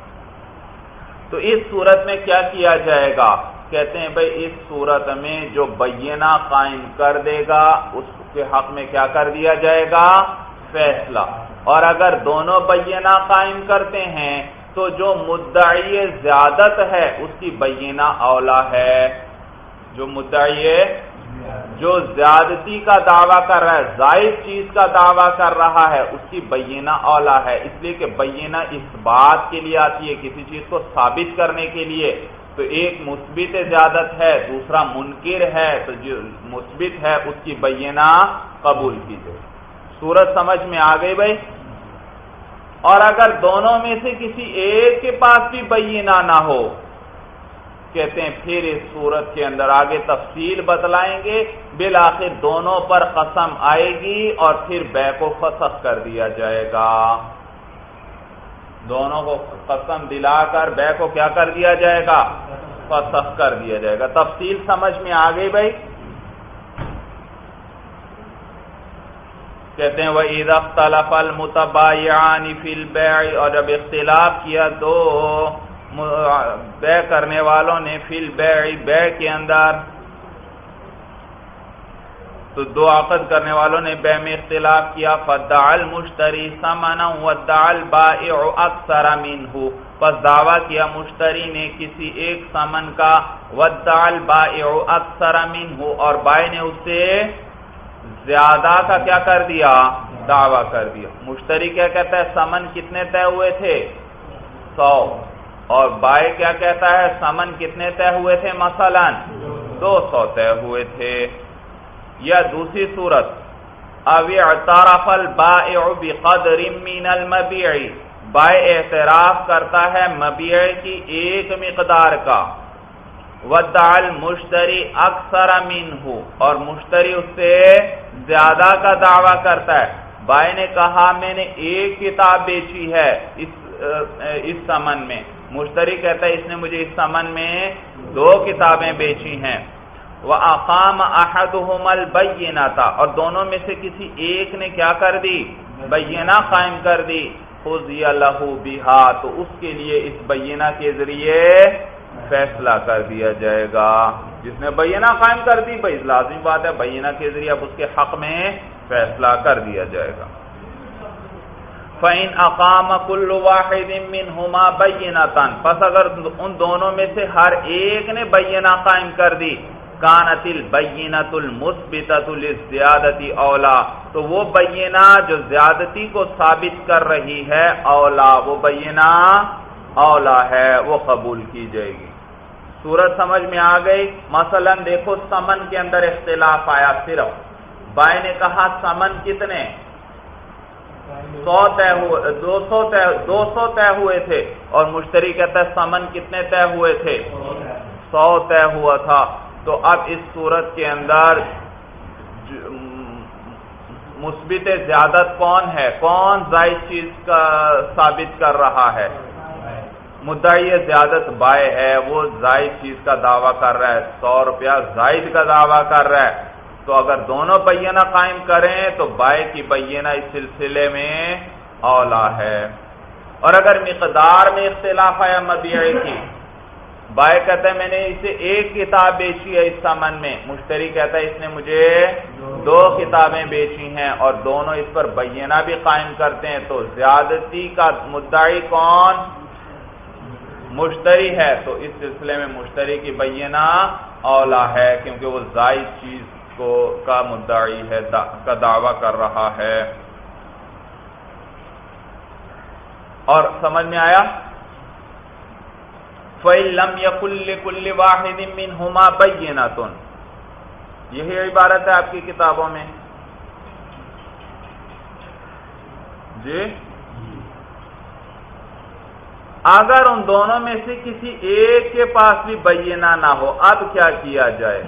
تو اس صورت میں کیا کیا جائے گا؟ کہتے ہیں بھائی اس صورت میں جو بینہ قائم کر دے گا اس کے حق میں کیا کر دیا جائے گا؟ فیصلہ۔ اور اگر دونوں بینہ قائم کرتے ہیں تو جو مدعی زیادت ہے اس کی بینہ اولا ہے، جو مدعی جو زیادتی کا دعویٰ کر رہا ہے، زائد چیز کا دعویٰ کر رہا ہے، اس کی بینہ اولا ہے، اس لیے کہ بینہ اس بات کے لیے آتی ہے کسی چیز کو ثابت کرنے کے لیے، تو ایک مثبت زیادت ہے دوسرا منکر ہے، تو جو مثبت ہے اس کی بینہ قبول کی جائے۔ صورت سمجھ میں آ گئی بھائی؟ اور اگر دونوں میں سے کسی ایک کے پاس بھی بینہ نہ ہو، کہتے ہیں پھر اس صورت کے اندر آگے تفصیل بتلائیں گے، بالآخر دونوں پر قسم آئے گی اور پھر بیع کو فسخ کر دیا جائے گا، دونوں کو قسم دلا کر بیع کو کیا کر دیا جائے گا؟ فسخ کر دیا جائے گا۔ تفصیل سمجھ میں آ گئی بھائی؟ کہتے ہیں وَإِذَا اخْتَلَفَ الْمُتَبَايِعَانِ فِي الْبَيْعِ، اور جب اختلاف کیا دو بیع کرنے والوں نے فی البیع بیع کے اندر، تو دو عقد کرنے والوں نے بیع میں اختلاف کیا، فَادَّعَى الْمُشْتَرِي ثَمَنًا وَادَّعَى الْبَائِعُ أَكْثَرَ مِنْهُ، پس دعویٰ کیا مشتری نے کسی ایک ثمن کا، وَادَّعَى الْبَائِعُ أَكْثَرَ مِنْهُ، اور بائع نے اس سے زیادہ کا کیا کر دیا؟ دعویٰ کر دیا۔ مشتری کیا کہتا ہے ثمن کتنے طے ہوئے تھے؟ 100، اور بائع کیا کہتا ہے ثمن کتنے طے ہوئے تھے؟ مثلا 200 طے ہوئے تھے۔ یا دوسری صورت، او اعترف البائع بقدر من المبیع، بائع اعتراف کرتا ہے مبیع کی ایک مقدار کا، وَادَّعَى الْمُشْتَرِي أَكْثَرَ مِنْهُ، اور مشتری اس سے زیادہ کا دعویٰ کرتا ہے، بائع نے کہا میں نے 1 کتاب بیچی ہے اس ثمن میں، مشتری کہتا ہے اس نے مجھے اس ثمن میں 2 کتابیں بیچی ہیں، وَأَقَامَ أَحَدُهُمَا الْبَيِّنَةَ، اور دونوں میں سے کسی ایک نے کیا کر دی؟ بینہ قائم کر دی، قُضِيَ لَهُ بِهَا، تو اس کے لیے اس بینہ کے ذریعے فیصلہ کر دیا جائے گا۔ جس نے بینہ قائم کر دی بھائی لازمی بات ہے بینہ کے ذریعے اب اس کے حق میں فیصلہ کر دیا جائے گا۔ فَإِنْ أَقَامَ كُلُّ وَاحِدٍ مِّنْهُمَا بَيِّنَةً، پس اگر ان دونوں میں سے ہر ایک نے بینہ قائم کر دی، كَانَتِ الْبَيِّنَةُ الْمُثْبِتَةُ لِلزِّيَادَةِ أَوْلَى، تو وہ بینہ جو زیادتی کو ثابت کر رہی ہے اولا، وہ بینہ اولا ہے، وہ قبول کی جائے گی۔ صورت سمجھ میں آ گئی؟ مثلا دیکھو ثمن کے اندر اختلاف آیا، صرف بائع نے کہا ثمن کتنے؟ 100 طے ہوئے، 200 طے ہوئے تھے، اور مشتری کہتا ہے ثمن کتنے طے ہوئے تھے؟ 100 طے ہوا تھا۔ تو اب اس صورت کے اندر مثبت زیادت کون ہے؟ کون زائد چیز کا ثابت کر رہا ہے؟ مدعی زیادت بائع ہے، وہ زائد چیز کا دعویٰ کر رہا ہے، 100 روپیہ زائد کا دعویٰ کر رہا ہے، تو اگر دونوں بینہ قائم کریں تو بائع کی بینہ اس سلسلے میں اولا ہے۔ اور اگر مقدار میں اختلاف آیا مبیع کی، بائع کہتا ہے میں نے اسے ایک کتاب بیچی ہے اس ثمن میں، مشتری کہتا ہے اس نے مجھے 2 کتابیں بیچی ہیں، اور دونوں اس پر بینہ بھی قائم کرتے ہیں، تو زیادتی کا مدعی کون؟ مشتری ہے، تو اس سلسلے میں مشتری کی بینہ اولا ہے، کیونکہ وہ زائد چیز کا مدعی ہے، کا دعویٰ کر رہا ہے۔ اور سمجھ میں آیا؟ فَإِن لَّمْ يَكُن لِّكُلِّ وَاحِدٍ مِّنْهُمَا بَيِّنَةٌ، یہی عبارت ہے آپ کی کتابوں میں جی۔ اگر ان دونوں میں سے کسی ایک کے پاس بھی بینہ نہ ہو، اب کیا کیا جائے؟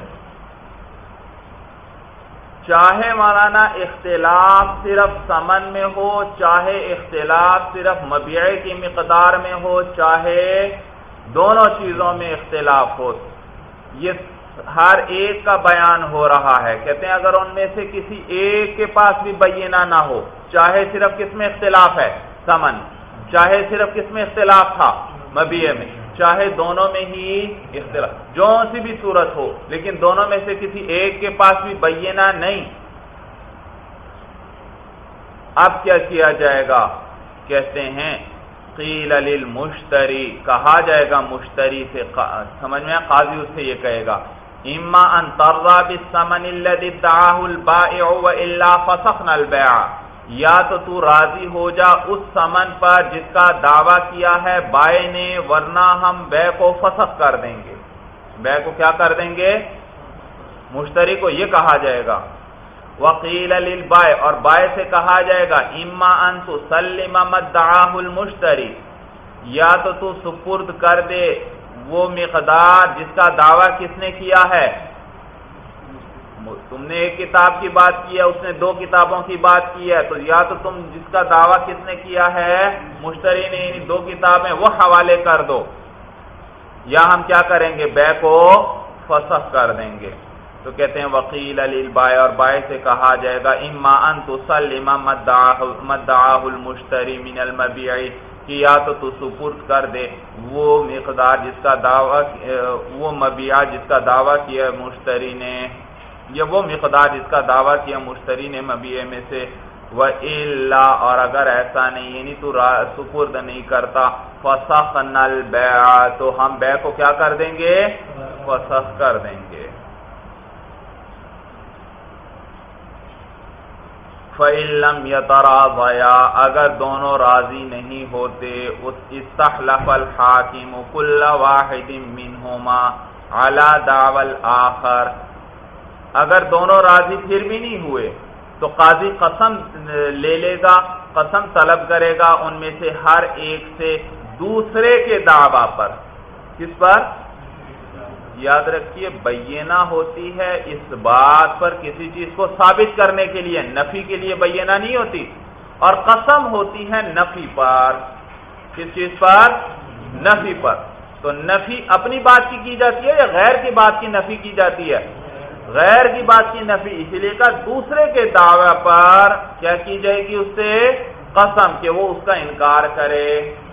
چاہے مولانا اختلاف صرف ثمن میں ہو، چاہے اختلاف صرف مبیع کی مقدار میں ہو، چاہے دونوں چیزوں میں اختلاف ہو، یہ ہر ایک کا بیان ہو رہا ہے۔ کہتے ہیں اگر ان میں سے کسی ایک کے پاس بھی بینہ نہ ہو، چاہے صرف کس میں اختلاف ہے؟ ثمن، چاہے صرف کس میں اختلاف تھا؟ مبیع میں، چاہے دونوں میں ہی اختلاف، جو سی بھی صورت ہو، لیکن دونوں میں سے کسی ایک کے پاس بھی بینہ نہیں، اب کیا کیا جائے گا؟ کہتے ہیں قیل للمشتری، کہا جائے گا مشتری سے، سمجھ میں قاضی اس سے یہ کہے گا اما ان ترضى بالثمن الذي ادعاه البائع والا فسخنا البيع، یا تو راضی ہو جا اس ثمن پر جس کا دعویٰ کیا ہے بائع نے، ورنہ ہم بیع کو فسخ کر دیں گے۔ بیع کو کیا کر دیں گے؟ مشتری کو یہ کہا جائے گا۔ وقیل للبائع، اور بائع سے کہا جائے گا اما ان تسلم ما ادعاه المشتری، یا تو سپرد کر دے وہ مقدار جس کا دعویٰ کس نے کیا ہے؟ تم نے ایک کتاب کی بات کی ہے، اس نے 2 کتابوں کی بات کی ہے، تو یا تو تم جس کا دعویٰ کس نے کیا ہے؟ مشتری نے، یعنی 2 کتابیں وہ حوالے کر دو، یا ہم کیا کریں گے؟ بیع کو فسخ کر دیں گے۔ تو کہتے ہیں وقیل للبائع، اور بائع سے کہا جائے گا اما ان تسلم ما ادعاه المشتری من المبيع، کہ یا تو سپرد کر دے وہ مقدار جس کا دعویٰ، وہ مبیع جس کا دعویٰ کیا مشتری نے، یا وہ مقدار جس کا دعویٰ کیا مشتری نے مبیع میں سے، وَإِلَّا، اور اگر ایسا نہیں، یعنی تو سپرد نہیں کرتا، فَسَخْنَا الْبَيْعَ، تو ہم بیع کو کیا کر دیں گے؟ فسخ کر دیں گے۔ فَإِن لَّمْ يَتَرَاضَيَا، اگر دونوں راضی نہیں ہوتے، اسْتَحْلَفَ الْحَاكِمُ كُلَّ وَاحِدٍ مِّنْهُمَا عَلَى دَعْوَى الْآخَرِ، اگر دونوں راضی پھر بھی نہیں ہوئے تو قاضی قسم لے لے گا، قسم طلب کرے گا ان میں سے ہر ایک سے دوسرے کے دعویٰ پر۔ کس پر؟ یاد رکھیے بینہ ہوتی ہے اس بات پر کسی چیز کو ثابت کرنے کے لیے، نفی کے لیے بینہ نہیں ہوتی، اور قسم ہوتی ہے نفی پر۔ کس چیز پر؟ نفی پر۔ تو نفی اپنی بات کی جاتی ہے یا غیر کی بات کی نفی کی جاتی ہے؟ غیر کی بات کی نفی، اسی لیے کہ دوسرے کے دعوی پر کیا کی جائے گی؟ اس سے قسم کہ وہ اس کا انکار کرے۔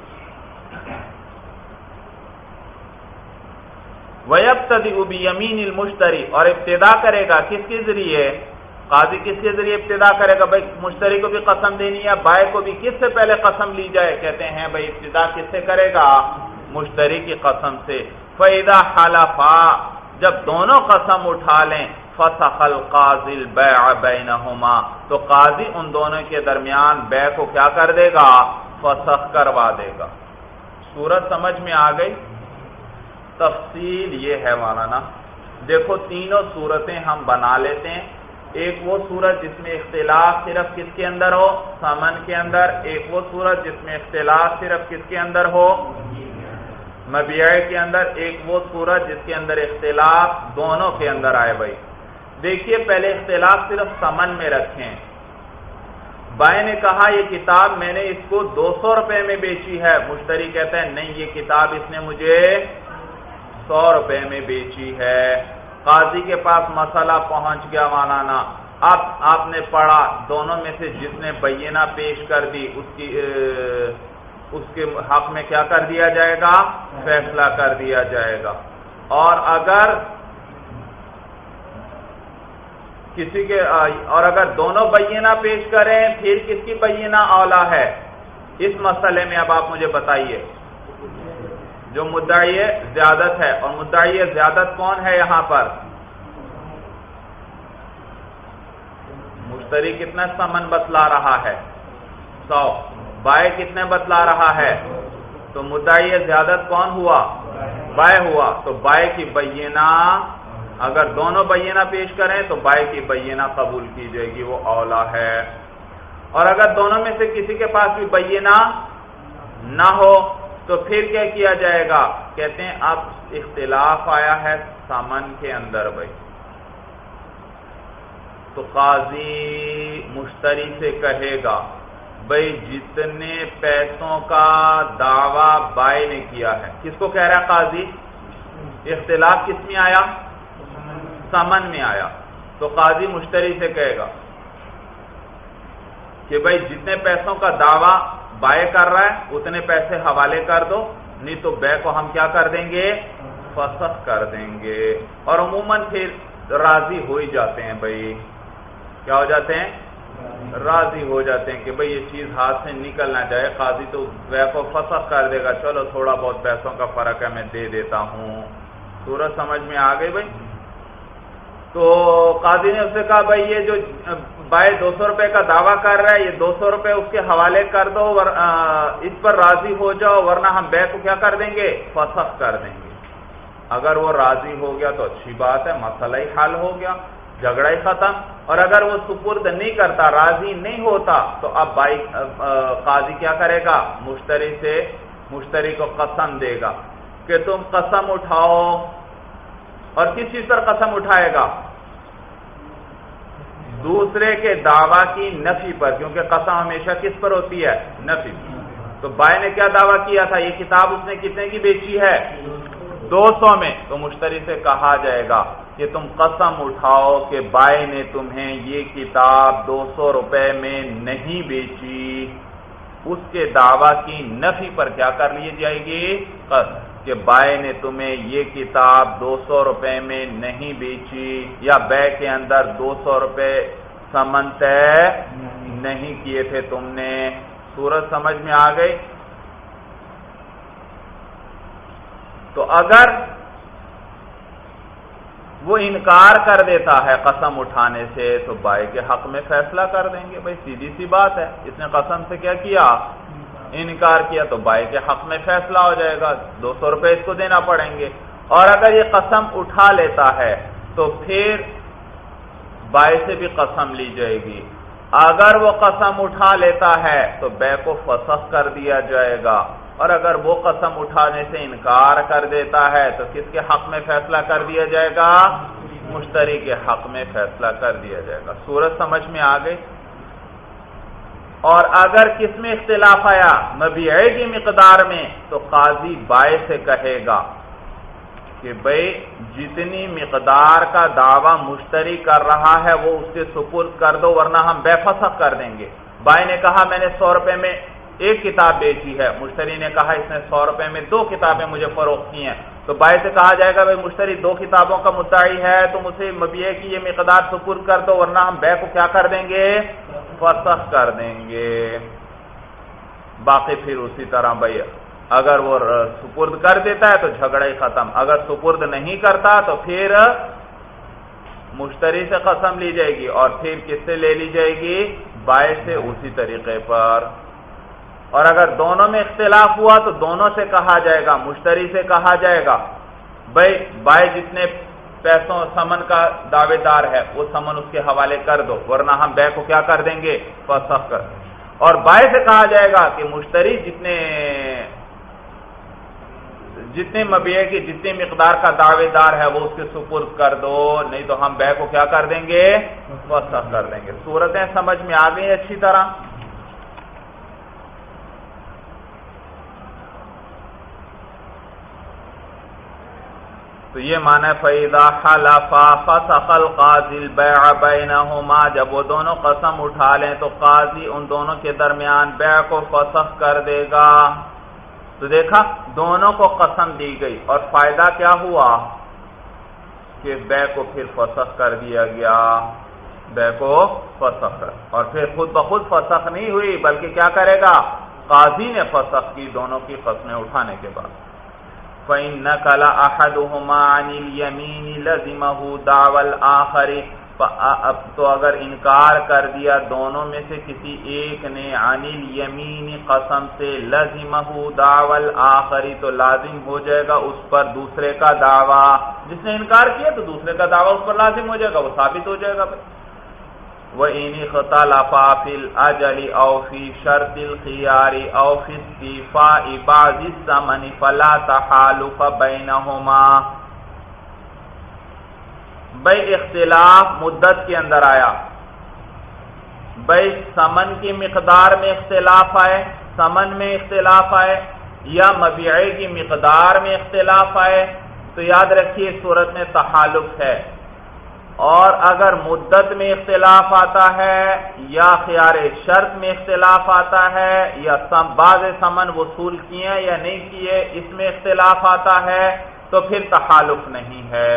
وَيَبْتَدِئُ بِيَمِينِ الْمُشْتَرِي، اور ابتدا کرے گا کس کے ذریعے؟ قاضی کس کے ذریعے ابتدا کرے گا؟ بھائی مشتری کو بھی قسم دینی ہے، بائع کو بھی، کس سے پہلے قسم لی جائے؟ کہتے ہیں بھائی ابتدا کس سے کرے گا؟ مشتری کی قسم سے۔ فَإِذَا حَلَفَا، جب دونوں قسم اٹھا لیں، فَسَخَ الْقَاضِي الْبَيْعَ بَيْنَهُمَا، تو قاضی ان دونوں کے درمیان بیع کو کیا کر دے گا؟ فسخ کروا دے گا۔ صورت سمجھ میں آ گئی؟ تفصیل یہ ہے مولانا، دیکھو تینوں صورتیں ہم بنا لیتے ہیں۔ ایک وہ صورت جس میں اختلاف صرف کس کے اندر ہو؟ ثمن کے اندر۔ ایک وہ صورت جس میں اختلاف صرف کس کے اندر ہو؟ مبیع کے اندر۔ ایک وہ صورت جس کے اندر اختلاف دونوں کے اندر آئے۔ بھائی دیکھیے پہلے اختلاف صرف ثمن میں رکھیں۔ بائع نے کہا یہ کتاب میں نے اس کو 200 روپے میں بیچی ہے، مشتری کہتا ہے نہیں یہ کتاب اس نے مجھے 100 روپے میں بیچی ہے۔ قاضی کے پاس مسئلہ پہنچ گیا مولانا، اب آپ نے پڑھا دونوں میں سے جس نے بینہ پیش کر دی اس کے حق میں کیا کر دیا جائے گا؟ فیصلہ کر دیا جائے گا. اور اگر دونوں بینہ پیش کریں پھر کس کی بینہ اولا ہے؟ اس مسئلے میں اب آپ مجھے بتائیے. جو مدعی زیادت ہے، اور مدعی زیادت کون ہے یہاں پر؟ مشتری کتنا ثمن بتلا رہا ہے؟ 100. بائع کتنے بتلا رہا ہے؟ تو مدعی زیادت کون ہوا؟ بائع ہوا. تو بائع کی بینہ، اگر دونوں بینہ پیش کریں تو بائع کی بینہ قبول کی جائے گی، وہ اولا ہے. اور اگر دونوں میں سے کسی کے پاس بھی بینہ نہ ہو تو پھر کیا کیا جائے گا؟ کہتے ہیں اب اختلاف آیا ہے ثمن کے اندر بھائی، تو قاضی مشتری سے کہے گا بھائی جتنے پیسوں کا دعویٰ بائع نے کیا ہے. کس کو کہہ رہا ہے قاضی؟ اختلاف کس میں آیا؟ ثمن میں آیا. تو قاضی مشتری سے کہے گا کہ بھائی جتنے پیسوں کا دعویٰ بائع کر رہا ہے اتنے پیسے حوالے کر دو، نہیں تو بے کو ہم کیا کر دیں گے؟ فسخ کر دیں گے. اور عموماً پھر راضی ہو ہی جاتے ہیں بھائی. کیا ہو جاتے ہیں؟ راضی ہو جاتے ہیں کہ بھائی یہ چیز ہاتھ سے نکل نہ جائے. قاضی تو بے کو فسخ کر دے گا، چلو تھوڑا بہت پیسوں کا فرق ہے میں دے دیتا ہوں. صورت سمجھ میں آ گئی بھائی؟ تو قاضی نے اس سے کہا بھائی یہ جو بائع 200 روپے کا دعویٰ کر رہا ہے یہ 200 روپے اس کے حوالے کر دو، اس پر راضی ہو جاؤ ورنہ ہم بے کو کیا کر دیں گے؟ فسخ کر دیں گے. اگر وہ راضی ہو گیا تو اچھی بات ہے، مسئلہ ہی حل ہو گیا، جھگڑا ہی ختم. اور اگر وہ سپرد نہیں کرتا، راضی نہیں ہوتا، تو اب قاضی کیا کرے گا؟ مشتری کو قسم دے گا کہ تم قسم اٹھاؤ. اور کس چیز پر قسم اٹھائے گا؟ دوسرے کے دعویٰ کی نفی پر، کیونکہ قسم ہمیشہ کس پر ہوتی ہے؟ نفی. تو بائع نے کیا دعویٰ کیا تھا؟ یہ کتاب اس نے کتنے کی بیچی ہے؟ 200 میں. تو مشتری سے کہا جائے گا کہ تم قسم اٹھاؤ کہ بائع نے تمہیں یہ کتاب 200 روپے میں نہیں بیچی. اس کے دعویٰ کی نفی پر کیا کر لی جائے گی؟ کہ بائع نے تمہیں یہ کتاب 200 روپے میں نہیں بیچی، یا بے کے اندر 200 روپے ثمن طے نہیں کیے تھے تم نے. صورت سمجھ میں آ گئی؟ تو اگر وہ انکار کر دیتا ہے قسم اٹھانے سے تو بائع کے حق میں فیصلہ کر دیں گے. بھائی سیدھی سی بات ہے، اس نے قسم سے کیا کیا؟ انکار کیا، تو بائع کے حق میں فیصلہ ہو جائے گا، 200 روپے اس کو دینا پڑیں گے. اور اگر یہ قسم اٹھا لیتا ہے تو پھر بائع سے بھی قسم لی جائے گی. اگر وہ قسم اٹھا لیتا ہے تو بے کو فسخ کر دیا جائے گا. اور اگر وہ قسم اٹھانے سے انکار کر دیتا ہے تو کس کے حق میں فیصلہ کر دیا جائے گا؟ مشتری کے حق میں فیصلہ کر دیا جائے گا. صورت سمجھ میں آ گئی؟ اور اگر کس میں اختلاف آیا؟ مبیع کی مقدار میں، تو قاضی بائع سے کہے گا کہ بھئی جتنی مقدار کا دعویٰ مشتری کر رہا ہے وہ اس کے سپرد کر دو ورنہ ہم بے فسخ کر دیں گے. بائع نے کہا میں نے 100 روپے میں ایک کتاب بیچی ہے، مشتری نے کہا اس نے 100 روپے میں 2 کتابیں مجھے فروخت کی ہیں. تو بائع سے کہا جائے گا بھئی مشتری 2 کتابوں کا مدعی ہے، تم اسے مبیع کی یہ مقدار سپرد کر دو ورنہ ہم بے کو کیا کر دیں گے؟ فسخ کر دیں گے. باقی پھر اسی طرح بھائی اگر وہ سپرد کر دیتا ہے تو جھگڑا ہی ختم. اگر سپرد نہیں کرتا تو پھر مشتری سے قسم لی جائے گی اور پھر کس سے لے لی جائے گی؟ بائع سے اسی طریقے پر. اور اگر دونوں میں اختلاف ہوا تو دونوں سے کہا جائے گا، مشتری سے کہا جائے گا بھائی بائع جتنے پیسوں ثمن کا دعوے دار ہے وہ ثمن اس کے حوالے کر دو ورنہ ہم بے کو کیا کر دیں گے؟ فسخ کر. اور بائع سے کہا جائے گا کہ مشتری جتنے مبیع کی جتنی مقدار کا دعوے دار ہے وہ اس کے سپرد کر دو، نہیں تو ہم بے کو کیا کر دیں گے؟ فسخ کر دیں گے. صورتیں سمجھ میں آ گئی اچھی طرح؟ تو یہ معنی فَإِذَا حَلَفَا فَسَخَ الْقَاضِي الْبَيْعَ بَيْنَهُمَا، جب وہ دونوں قسم اٹھا لیں تو قاضی ان دونوں کے درمیان بیع کو فسخ کر دے گا. تو دیکھا دونوں کو قسم دی گئی اور فائدہ کیا ہوا کہ بے کو پھر فسخ کر دیا گیا، بے کو فسخ کر، اور پھر خود بخود فسخ نہیں ہوئی بلکہ کیا کرے گا، قاضی نے فسخ کی دونوں کی قسمیں اٹھانے کے بعد۔ فَإِن نَكَلَ أَحَدُهُمَا عَنِ الْيَمِينِ لَزِمَهُ دَعْوَى الْآخَرِ، اب تو اگر انکار کر دیا دونوں میں سے کسی ایک نے عن الیمین قسم سے، لزمہ دعوی الآخر تو لازم ہو جائے گا اس پر دوسرے کا دعویٰ، جس نے انکار کیا تو دوسرے کا دعویٰ اس پر لازم ہو جائے گا، وہ ثابت ہو جائے گا۔ وَإِنِ اخْتَلَفَا فِي الْأَجَلِ أَوْ فِي شَرْطِ الْخِيَارِ أَوْ فِي اسْتِيفَاءِ بَعْضِ الزَّمَنِ فَلَا تَحَالُفَ بَيْنَهُمَا۔ بھئی اختلاف مدت کے اندر آیا، بھئی ثمن کی مقدار میں اختلاف آئے، ثمن میں اختلاف آئے، یا مبیعے کی مقدار میں اختلاف آئے، تو یاد رکھیے اس صورت میں تحالف ہے۔ اور اگر مدت میں اختلاف آتا ہے یا خیار شرط میں اختلاف آتا ہے یا بعض ثمن وصول کیے یا نہیں کیے اس میں اختلاف آتا ہے تو پھر تحالف نہیں ہے۔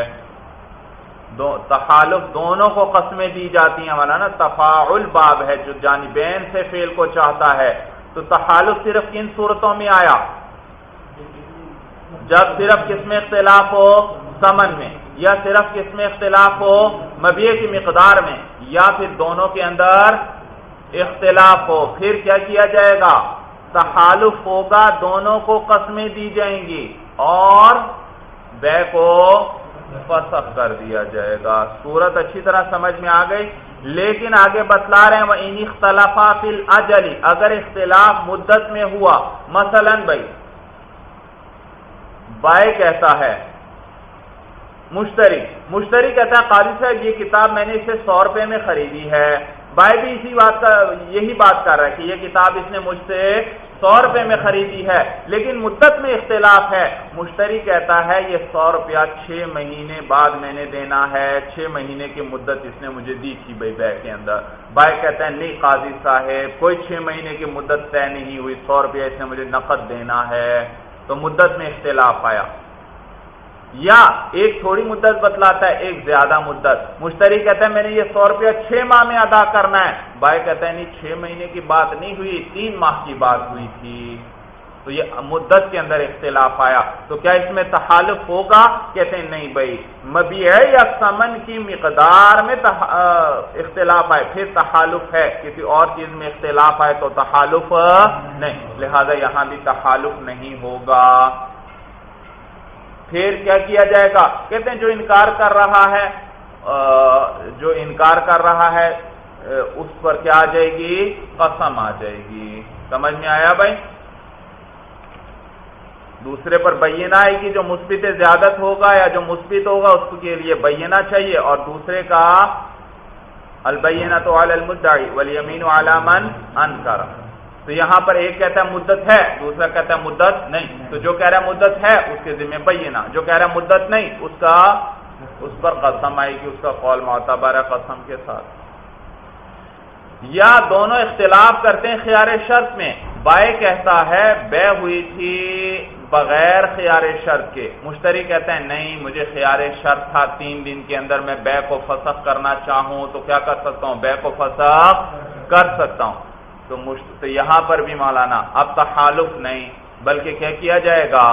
تحالف دونوں کو قسمیں دی جاتی ہیں، مولانا تفاعل باب ہے جو جانبین سے فعل کو چاہتا ہے، تو تحالف صرف کن صورتوں میں آیا، جب صرف کس میں اختلاف ہو، ثمن میں، یا صرف کس میں اختلاف ہو، مبیع کی مقدار میں، یا پھر دونوں کے اندر اختلاف ہو، پھر کیا کیا جائے گا، تحالف ہوگا، دونوں کو قسمیں دی جائیں گی اور بے کو فسخ کر دیا جائے گا۔ صورت اچھی طرح سمجھ میں آ گئی، لیکن آگے بتلا رہے ہیں وَإِنِ اخْتَلَفَا فِي الْأَجَلِ، اگر اختلاف مدت میں ہوا، مثلا بائع کہتا ہے، مشتری کہتا ہے قاضی صاحب یہ کتاب میں نے اسے 100 روپے میں خریدی ہے، بائع بھی یہی بات کر رہا ہے کہ یہ کتاب اس نے مجھ سے 100 روپے میں خریدی ہے، لیکن مدت میں اختلاف ہے۔ مشتری کہتا ہے یہ 100 روپیہ 6 مہینے بعد میں نے دینا ہے، 6 مہینے کی مدت اس نے مجھے دی تھی بے کے اندر۔ بائع کہتا ہے نہیں قاضی صاحب کوئی 6 مہینے کی مدت طے نہیں ہوئی، 100 روپیہ اس نے مجھے نقد دینا ہے، تو مدت میں اختلاف آیا۔ یا ایک تھوڑی مدت بتلاتا ہے، ایک زیادہ مدت، مشتری کہتا ہے میں نے یہ 100 روپیہ 6 ماہ میں ادا کرنا ہے، بھائی کہتا ہے نہیں 6 مہینے کی بات نہیں ہوئی، 3 ماہ کی بات ہوئی تھی، تو یہ مدت کے اندر اختلاف آیا، تو کیا اس میں تحالف ہوگا؟ کہتے ہیں نہیں بھائی، مبیع یا ثمن کی مقدار میں اختلاف آئے پھر تحالف ہے، کسی اور چیز میں اختلاف آئے تو تحالف نہیں، لہذا یہاں بھی تحالف نہیں ہوگا۔ پھر کیا کیا جائے گا؟ کہتے ہیں جو انکار کر رہا ہے اس پر کیا آ جائے گی؟ قسم آ جائے گی۔ سمجھ میں آیا بھائی؟ دوسرے پر بینہ آئے گی، جو مثبت زیادت ہوگا یا جو مثبت ہوگا اس کے لیے بینہ چاہیے، اور دوسرے کا البینۃ علی المدعی والیمین علی من انکر۔ تو یہاں پر ایک کہتا ہے مدت ہے، دوسرا کہتا ہے مدت نہیں، تو جو کہہ رہا ہے مدت ہے اس کے ذمہ بینہ، جو کہہ رہا ہے مدت نہیں اس پر قسم آئے گی، اس کا قول معتبر ہے قسم کے ساتھ۔ یا دونوں اختلاف کرتے ہیں خیار شرط میں، بائع کہتا ہے بے ہوئی تھی بغیر خیار شرط کے، مشتری کہتا ہے نہیں مجھے خیار شرط تھا، 3 دن کے اندر میں بے کو فسخ کرنا چاہوں تو کیا کر سکتا ہوں؟ بے کو فسخ کر سکتا ہوں۔ تو یہاں پر بھی مولانا اب تحالف نہیں بلکہ کیا کیا جائے گا؟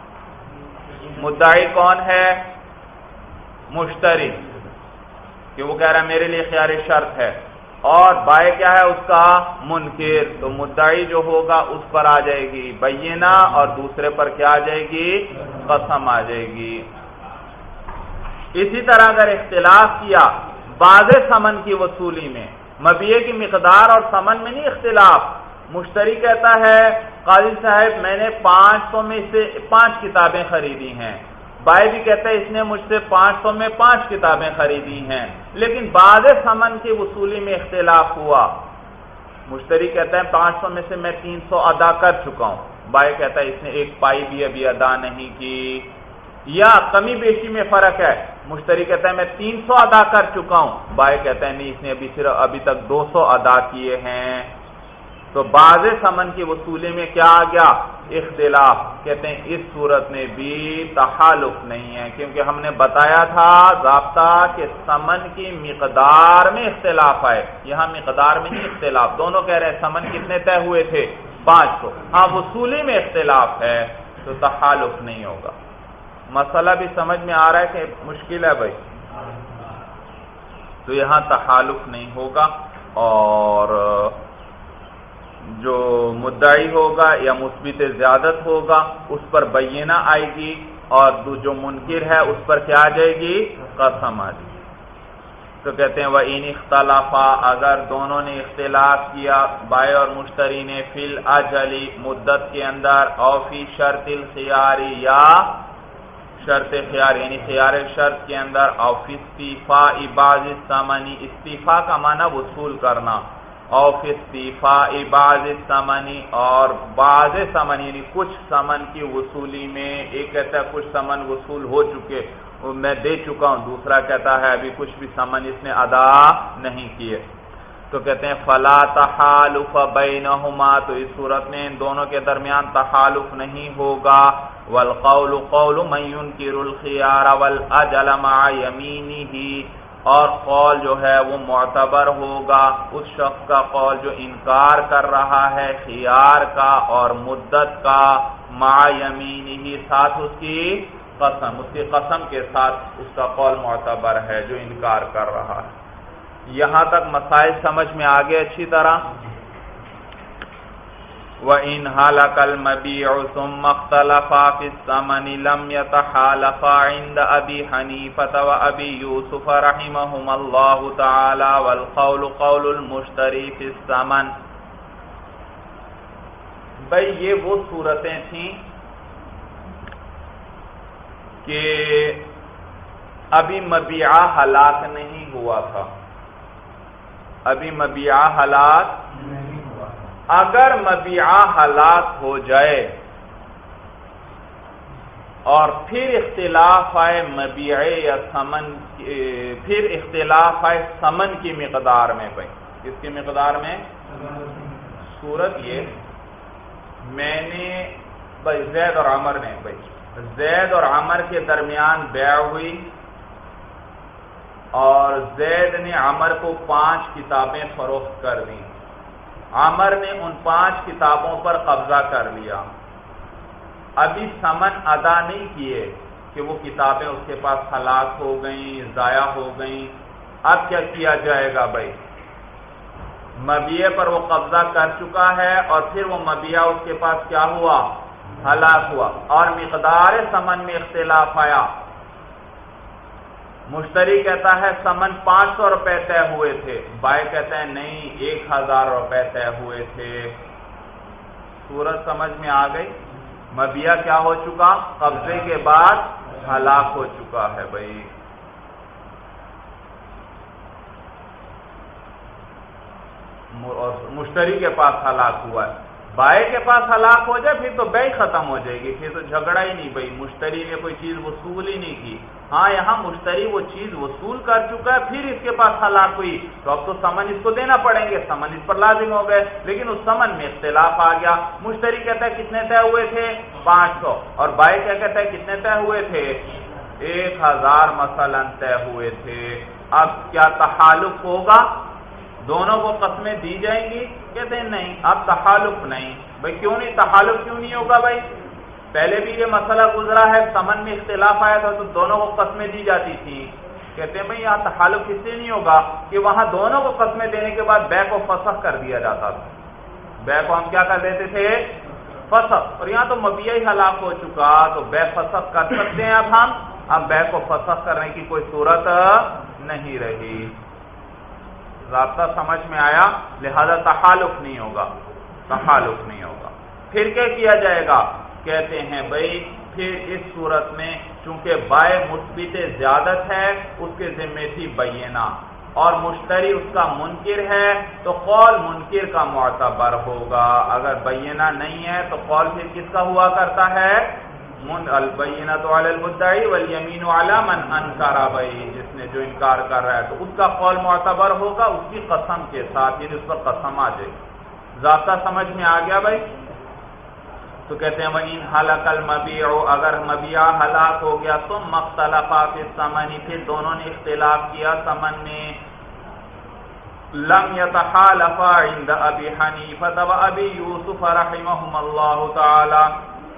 مدعی کون ہے؟ مشتری، کہ وہ کہہ رہا ہے میرے لیے خیار شرط ہے، اور بائع کیا ہے اس کا؟ منکر، تو مدعی جو ہوگا اس پر آ جائے گی بینہ اور دوسرے پر کیا آ جائے گی؟ قسم آ جائے گی۔ اسی طرح اگر اختلاف کیا بعض ثمن کی وصولی میں، مبیع کی مقدار اور ثمن میں نہیں اختلاف، مشتری کہتا ہے قاضی صاحب میں نے 500 میں سے 5 کتابیں خریدی ہیں، بائع بھی کہتا ہے اس نے مجھ سے 500 میں 5 کتابیں خریدی ہیں، لیکن بعض ثمن کی وصولی میں اختلاف ہوا، مشتری کہتا ہے 500 میں سے میں 300 ادا کر چکا ہوں، بائع کہتا ہے اس نے 1 پائی بھی ابھی ادا نہیں کی، یا کمی بیشی میں فرق ہے، مشتری کہتا ہے میں 300 ادا کر چکا ہوں، بائع کہتا ہے نہیں اس نے ابھی تک 200 ادا کیے ہیں، تو بعض ثمن کی وصولی میں کیا آ گیا؟ اختلاف. کہتے ہیں اس صورت میں بھی تحالف نہیں ہے، کیونکہ ہم نے بتایا تھا ضابطہ کہ ثمن کی مقدار میں اختلاف آئے. یہاں مقدار میں نہیں اختلاف، دونوں کہہ رہے ہیں ثمن کتنے طے ہوئے تھے؟ 500. ہاں وصولی میں اختلاف ہے تو تحالف نہیں ہوگا. مسئلہ بھی سمجھ میں آ رہا ہے کہ مشکل ہے بھائی؟ تو یہاں تحالف نہیں ہوگا، اور جو مدعی ہوگا یا مثبت زیادت ہوگا اس پر بینہ آئے گی، اور جو منکر ہے اس پر کیا آ جائے گی؟ قسم آ جائے گی. تو کہتے ہیں وَإِنِ اخْتَلَفَا، اگر دونوں نے اختلاف کیا بائع اور مشتری نے، فی الاجل مدت کے اندر، او فی شرط الخیار یا شرط خیار یعنی خیار شرط کے اندر، او فی استیفاء بعض الثمن، استیفاء کا معنی وصول کرنا، او فی استیفاء بعض الثمن، اور بعض ثمن یعنی کچھ ثمن کی وصولی میں. ایک کہتا ہے کچھ ثمن وصول ہو چکے، میں دے چکا ہوں، دوسرا کہتا ہے ابھی کچھ بھی ثمن اس نے ادا نہیں کیے. تو کہتے ہیں فلا تحالف بینہما، تو اس صورت میں ان دونوں کے درمیان تحالف نہیں ہوگا. والقول قول من ينکر الخیار والاجل مع یمینہ، اور قول جو ہے وہ معتبر ہوگا اس شخص کا قول جو انکار کر رہا ہے خیار کا اور مدت کا، مع یمینہ ساتھ اس کی قسم، اس کی قسم کے ساتھ اس کا قول معتبر ہے جو انکار کر رہا ہے. یہاں تک مسائل سمجھ میں آگے اچھی طرح. وَإِنْ هَلَكَ الْمَبِيعُ ثُمَّ اخْتَلَفَا فِي الثَّمَنِ لَمْ يَتَحَالَفَا عِنْدَ أَبِي حَنِيفَةَ وَأَبِي يُوسُفَ رَحِمَهُمَا اللَّهُ تَعَالَى وَالْقَوْلُ قَوْلُ الْمُشْتَرِي فِي الثَّمَنِ. بھئی یہ وہ صورتیں تھیں کہ ابھی مبیعہ ہلاک نہیں ہوا تھا، ابھی مبیعہ ہلاک نہیں ہوا. اگر مبیعہ ہلاک ہو جائے اور پھر اختلاف آئے مبیعے یا ثمن، پھر اختلاف آئے ثمن کی مقدار میں، بھائی کس کی مقدار میں؟ صورت یہ میں نے بھائی زید اور عمر نے، بھائی زید اور عمر کے درمیان بیع ہوئی، اور زید نے عمر کو 5 کتابیں فروخت کر دیں. عمر نے ان 5 کتابوں پر قبضہ کر لیا. ابھی ثمن ادا نہیں کیے کہ وہ کتابیں اس کے پاس ہلاک ہو گئیں، ضائع ہو گئیں. اب کیا کیا جائے گا بھائی؟ مبیعے پر وہ قبضہ کر چکا ہے اور پھر وہ مبیعہ اس کے پاس کیا ہوا؟ ہلاک ہوا، اور مقدار ثمن میں اختلاف آیا. مشتری کہتا ہے ثمن 500 روپے طے ہوئے تھے، بائع کہتا ہے نہیں 1000 روپے طے ہوئے تھے. صورت سمجھ میں آ گئی؟ مبیعہ کیا ہو چکا؟ قبضے کے بعد ہلاک ہو چکا ہے. بھائی مشتری کے پاس ہلاک ہوا ہے، بائع کے پاس ہلاک ہو جائے پھر تو بیع ختم ہو جائے گی، پھر تو جھگڑا ہی نہیں. بھائی مشتری نے کوئی چیز وصول ہی نہیں کی. ہاں یہاں مشتری وہ چیز وصول کر چکا ہے، پھر اس کے پاس ہلاک ہوئی تو اب تو ثمن اس کو دینا پڑیں گے، ثمن اس پر لازم ہو گئے، لیکن اس ثمن میں اختلاف آ گیا. مشتری کہتا ہے کتنے طے ہوئے تھے؟ 500، اور بائع کیا کہتا ہے کتنے طے ہوئے تھے؟ 1000 مثلا طے ہوئے تھے. اب کیا تحالف ہوگا؟ دونوں کو قسمیں دی جائیں گی؟ کہتے ہیں نہیں، اب تحالف نہیں. بھائی کیوں نہیں تحالف کیوں نہیں ہوگا؟ بھائی پہلے بھی یہ مسئلہ گزرا ہے، ثمن میں اختلاف آیا تھا تو دونوں کو قسمیں دی جاتی تھیں. کہتے ہیں بھائی یہاں تحالف اس لیے نہیں ہوگا کہ وہاں دونوں کو قسمیں دینے کے بعد بیع کو فسخ کر دیا جاتا تھا. بیع کو ہم کیا کر دیتے تھے؟ فسخ. اور یہاں تو مبیعہ ہی ہلاک ہو چکا تو بیع فسخ کر سکتے ہیں. اب بیع کو فسخ کرنے کی کوئی صورت نہیں رہی. ضابطہ سمجھ میں آیا؟ لہذا تحالف نہیں ہوگا، تحالف نہیں ہوگا. پھر کیا کیا جائے گا؟ کہتے ہیں بھائی پھر اس صورت میں چونکہ بائع مثبت زیادت ہے، اس کے ذمہ تھی بینہ، اور مشتری اس کا منکر ہے تو قول منکر کا معتبر ہوگا. اگر بینہ نہیں ہے تو قول پھر کس کا ہوا کرتا ہے؟ البینۃ علی المدعی والیمین علی من انکر. بھائی جس نے جو انکار کر رہا ہے تو اس کا قول معتبر ہوگا اس کی قسم کے ساتھ، یعنی اس پر قسم آ جائے. ضابطہ سمجھ میں آ گیا بھائی؟ تو کہتے ہیں وَإِنْ هَلَكَ الْمَبِيعُ، اگر مبیع ہلاک ہو گیا تو مَخْتَلَفَا فِي الثَّمَنِ، پھر دونوں نے اختلاف کیا ثمن میں، لَمْ يَتَحَالَفَا عِنْدَ أَبِي حَنِيفَةَ وَأَبِي يُوسُفَ رَحِمَهُمَ اللَّهُ تَعَالَى،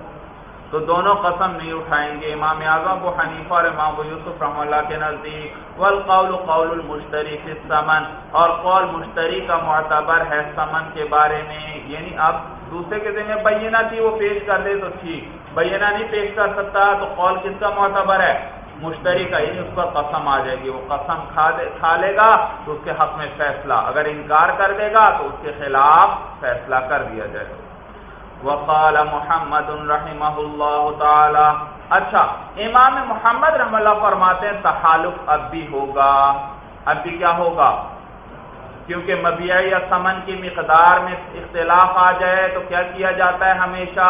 تو دونوں قسم نہیں اٹھائیں گے امام اعظم ابو حنیفہ اور امام ابو یوسف رحمہ اللہ کے نزدیک۔ والقول قول المشتری فی الثمن، اور قول مشتری کا معتبر ہے ثمن کے بارے میں، یعنی اب دوسرے کے ذمہ بینہ تھی وہ پیش کر دے تو ٹھیک، بینہ نہیں پیش کر سکتا تو قول کس کا معتبر ہے؟ مشتری کا، یعنی اس پر قسم آ جائے گی، وہ قسم کھا لے گا تو اس کے حق میں فیصلہ، اگر انکار کر دے گا تو اس کے خلاف فیصلہ کر دیا جائے گا۔ وقال محمد رحمہ اللہ تعالی، اچھا امام محمد رحمہ اللہ فرماتے ہیں تحالف اب بھی ہوگا، اب بھی کیا ہوگا؟ کیونکہ مبیع یا ثمن کی مقدار میں اختلاف آ جائے تو کیا کیا جاتا ہے؟ ہمیشہ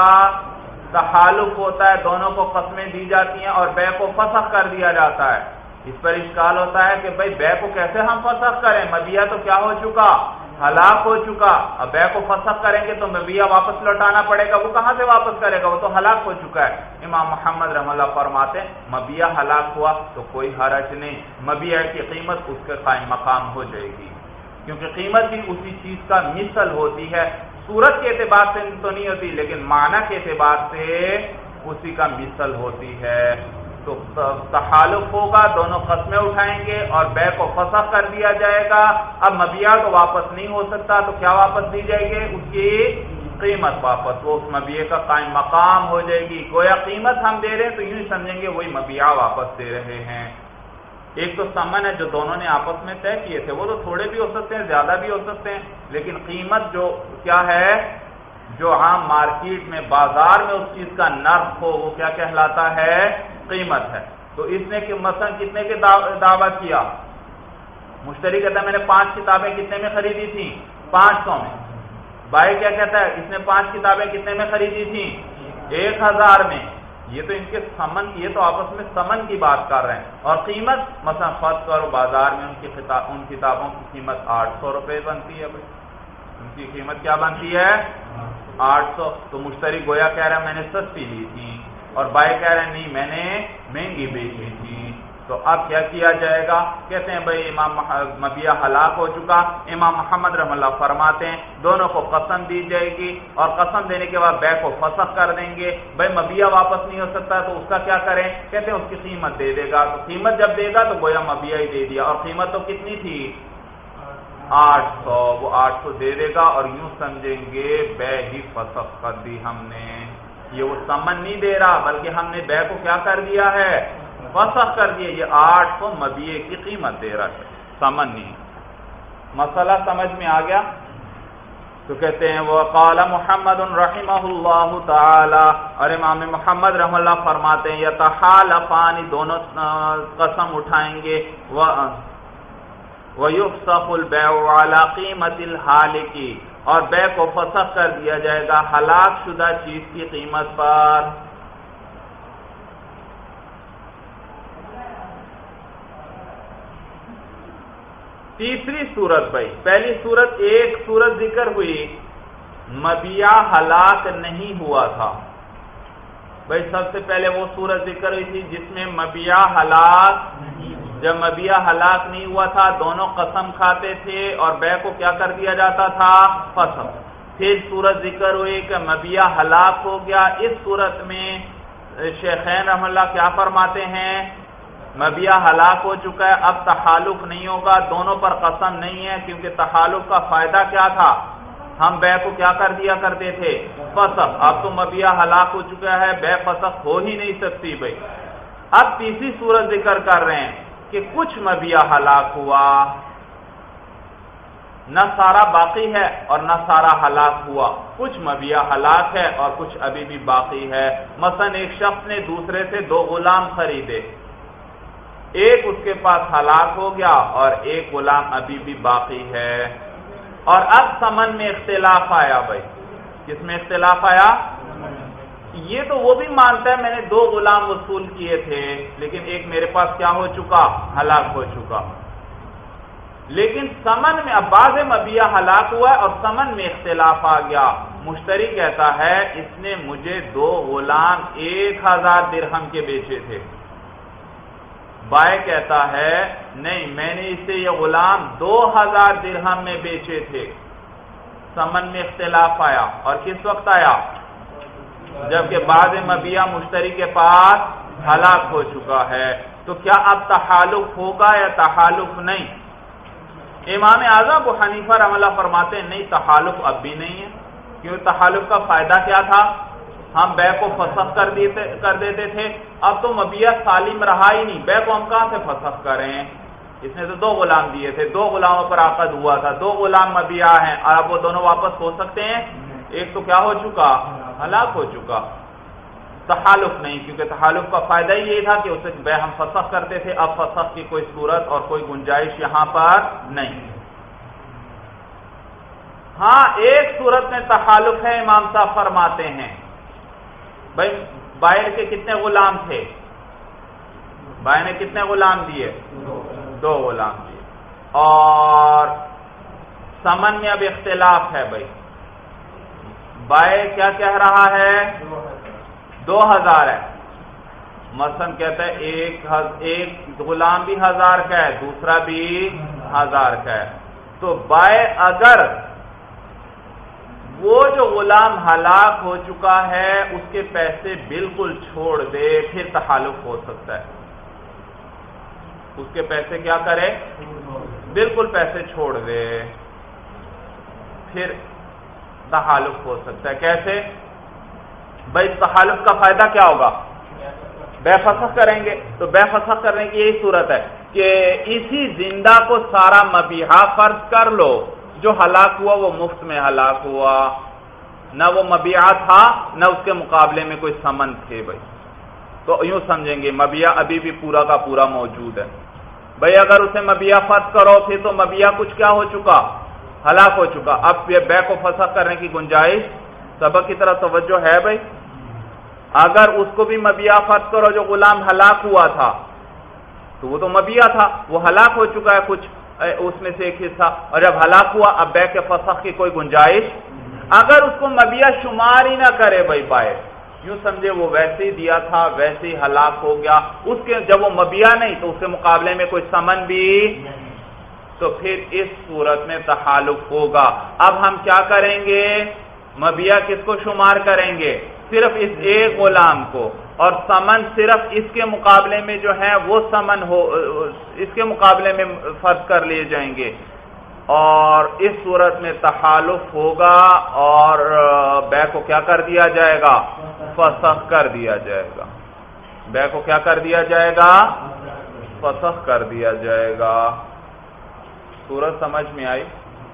تحالف ہوتا ہے، دونوں کو قسمیں دی جاتی ہیں اور بیع کو فسخ کر دیا جاتا ہے۔ اس پر اشکال ہوتا ہے کہ بھئی بیع کو کیسے ہم فسخ کریں؟ مبیع تو کیا ہو چکا؟ ہلاک ہو چکا، اب بیع کو فسخ کریں گے تو مبیع واپس لوٹانا پڑے گا، وہ کہاں سے واپس کرے گا؟ وہ تو ہلاک ہو چکا ہے۔ امام محمد رحمہ اللہ فرماتے ہیں مبیع ہلاک ہوا تو کوئی حرج نہیں، مبیع کی قیمت اس کے قائم مقام ہو جائے گی، کیونکہ قیمت بھی اسی چیز کا مثل ہوتی ہے، صورت کے اعتبار سے تو نہیں ہوتی لیکن معنی کے اعتبار سے اسی کا مثل ہوتی ہے۔ تو تحالف ہوگا، دونوں قسمیں اٹھائیں گے اور بیع کو فسخ کر دیا جائے گا۔ اب مبیع تو واپس نہیں ہو سکتا تو کیا واپس دی جائے گی؟ اس کی قیمت واپس، وہ اس مبیع کا قائم مقام ہو جائے گی۔ گویا قیمت ہم دے رہے ہیں تو یوں ہی سمجھیں گے وہی مبیع واپس دے رہے ہیں۔ ایک تو ثمن ہے جو دونوں نے آپس میں طے کیے تھے، وہ تو تھوڑے بھی ہو سکتے ہیں زیادہ بھی ہو سکتے ہیں، لیکن قیمت جو کیا ہے، جو عام مارکیٹ میں بازار میں اس چیز کا نرخ ہو وہ کیا کہلاتا ہے؟ قیمت ہے۔ تو اس نے مثلا کتنے کے دعویٰ کیا؟ مشتری کہتا ہے میں نے 5 کتابیں کتنے میں خریدی تھیں؟ 500 میں۔ بائی کیا کہتا ہے اس نے 5 کتابیں کتنے میں خریدی تھیں؟ 1000 میں۔ یہ تو ان کے ثمن، یہ تو آپس میں ثمن کی بات کر رہے ہیں، اور قیمت مثلا فرض کرو بازار میں ان کتابوں کی قیمت 800 روپے بنتی ہے، ان کی قیمت کیا بنتی ہے؟ 800۔ تو مشتری گویا کہہ رہا ہے میں نے سستی لی تھی اور بائی کہہ رہے ہیں نہیں میں نے مہنگی بیچی تھی، تو اب کیا کیا جائے گا؟ کہتے ہیں بھئی امام مبیع ہلاک ہو چکا، امام محمد رحمہ اللہ فرماتے ہیں دونوں کو قسم دی جائے گی اور قسم دینے کے بعد بیع کو فسخ کر دیں گے۔ بھئی مبیع واپس نہیں ہو سکتا تو اس کا کیا کریں؟ کہتے ہیں اس کی قیمت دے دے گا، تو قیمت جب دے گا تو گویا مبیع ہی دے دیا، اور قیمت تو کتنی تھی؟ 800، وہ 800 دے دے گا اور یوں سمجھیں گے بیع ہی فسخ کر دی ہم نے، یہ وہ ثمن نہیں دے رہا بلکہ ہم نے بیع کو کیا کر دیا ہے؟ فسخ کر دیا، یہ 800 مبیع کی قیمت دے رہا ہے، ثمن نہیں۔ مسئلہ سمجھ میں آ گیا؟ تو کہتے ہیں وقال محمد رحمہ اللہ تعالی، اور امام محمد رحمہ اللہ فرماتے ہیں یتحالفان، دونوں قسم اٹھائیں گے، وَيُفْسَخُ الْبَيْعُ عَلَى قِيمَةِ الْحَالِكِ، اور بیع کو فسخ کر دیا جائے گا ہلاک شدہ چیز کی قیمت پر۔ تیسری صورت بھائی، پہلی صورت ایک صورت ذکر ہوئی مبیع ہلاک نہیں ہوا تھا، بھائی سب سے پہلے وہ صورت ذکر ہوئی تھی جس میں مبیع ہلاک، جب مبیع ہلاک نہیں ہوا تھا دونوں قسم کھاتے تھے اور بیع کو کیا کر دیا جاتا تھا؟ فسخ۔ پھر صورت ذکر ہوئی کہ مبیع ہلاک ہو گیا، اس صورت میں شیخین رحمہ اللہ کیا فرماتے ہیں؟ مبیع ہلاک ہو چکا ہے، اب تحالف نہیں ہوگا، دونوں پر قسم نہیں ہے، کیونکہ تحالف کا فائدہ کیا تھا؟ ہم بیع کو کیا کر دیا کرتے تھے؟ فسخ۔ اب تو مبیع ہلاک ہو چکا ہے، بیع فسخ ہو ہی نہیں سکتی بھائی۔ اب تیسری صورت ذکر کر رہے ہیں کہ کچھ مبیع ہلاک ہوا، نہ سارا باقی ہے اور نہ سارا ہلاک ہوا، کچھ مبیع ہلاک ہے اور کچھ ابھی بھی باقی ہے۔ مثلا ایک شخص نے دوسرے سے 2 غلام خریدے، ایک اس کے پاس ہلاک ہو گیا اور ایک غلام ابھی بھی باقی ہے، اور اب ثمن میں اختلاف آیا بھائی، کس میں اختلاف آیا؟ یہ تو وہ بھی مانتا ہے میں نے 2 غلام وصول کیے تھے لیکن ایک میرے پاس کیا ہو چکا؟ ہلاک ہو چکا۔ لیکن سمن میں اب بعض مبیع ہلاک ہوا ہے اور سمن میں اختلاف آ گیا. مشتری کہتا ہے اس نے مجھے 2 غلام 1000 درہم کے بیچے تھے. بائع کہتا ہے نہیں، میں نے اسے یہ غلام 2000 درہم میں بیچے تھے. سمن میں اختلاف آیا، اور کس وقت آیا؟ جبکہ بعض مبیع مشتری کے پاس ہلاک ہو چکا ہے. تو کیا اب تحالف ہوگا یا تحالف نہیں؟ امام اعظم ابو حنیفہ رحمہ اللہ فرماتے ہیں نہیں، تحالف اب بھی نہیں ہے. کیوں؟ تحالف کا فائدہ کیا تھا؟ ہم بے کو فسخ کر دیتے تھے. اب تو مبیع سالم رہا ہی نہیں، بے کو ہم کہاں سے فسخ کریں؟ اس نے تو 2 غلام دیے تھے، 2 غلاموں پر عقد ہوا تھا، 2 غلام مبیع ہیں، اور اب وہ دونوں واپس ہو سکتے ہیں؟ ایک تو کیا ہو چکا؟ ہلاک ہو چکا. تحالف نہیں، کیونکہ تحالف کا فائدہ ہی یہ تھا کہ اسے بے ہم فسخ کرتے تھے. اب فسخ کی کوئی صورت اور کوئی گنجائش یہاں پر نہیں. ہاں ایک صورت میں تحالف ہے، امام صاحب فرماتے ہیں بھائی بائع کے کتنے غلام تھے؟ بائع نے کتنے غلام دیے؟ 2 غلام دیے. اور سمن میں اب اختلاف ہے. بھائی بائع کیا کہہ رہا ہے؟ 2000 ہے. مثلا کہتا ہے ایک غلام بھی 1000 کا ہے، دوسرا بھی 1000 کا ہے. تو بائع اگر وہ جو غلام ہلاک ہو چکا ہے اس کے پیسے بالکل چھوڑ دے، پھر تحالف ہو سکتا ہے. اس کے پیسے کیا کرے؟ بالکل پیسے چھوڑ دے، پھر تحالف ہو سکتا ہے. کیسے؟ بھائی تحالف کا فائدہ کیا ہوگا؟ بے فسخ کریں گے. تو بے فسخ کرنے کی یہی صورت ہے کہ اسی زندہ کو سارا مبیع فرض کر لو، جو ہلاک ہوا وہ مفت میں ہلاک ہوا، نہ وہ مبیع تھا نہ اس کے مقابلے میں کوئی ثمن تھے. بھائی تو یوں سمجھیں گے مبیع ابھی بھی پورا کا پورا موجود ہے. بھائی اگر اسے مبیع فرض کرو پھر تو مبیع کچھ کیا ہو چکا؟ ہلاک ہو چکا. اب یہ بے کو فسخ کرنے کی گنجائش سبق کی طرف توجہ ہے. بھائی اگر اس کو بھی مبیع فرض کرو جو غلام ہلاک ہوا تھا، تو وہ تو مبیع تھا، وہ ہلاک ہو چکا ہے کچھ اس میں سے ایک حصہ، اور جب ہلاک ہوا اب بے کے فسخ کی کوئی گنجائش. اگر اس کو مبیع شمار ہی نہ کرے بھائی بائع، یوں سمجھے وہ ویسے ہی دیا تھا ویسے ہی ہلاک ہو گیا، اس کے جب وہ مبیع نہیں تو اس کے مقابلے میں کوئی ثمن بھی، تو پھر اس صورت میں تحالف ہوگا. اب ہم کیا کریں گے؟ مبیع کس کو شمار کریں گے؟ صرف اس ایک غلام کو، اور ثمن صرف اس کے مقابلے میں جو ہے وہ ثمن ہو، اس کے مقابلے میں فرض کر لیے جائیں گے. اور اس صورت میں تحالف ہوگا اور بے کو کیا کر دیا جائے گا؟ فسخ کر دیا جائے گا. بے کو کیا کر دیا جائے گا؟ فسخ کر دیا جائے گا. صورت سمجھ میں آئی؟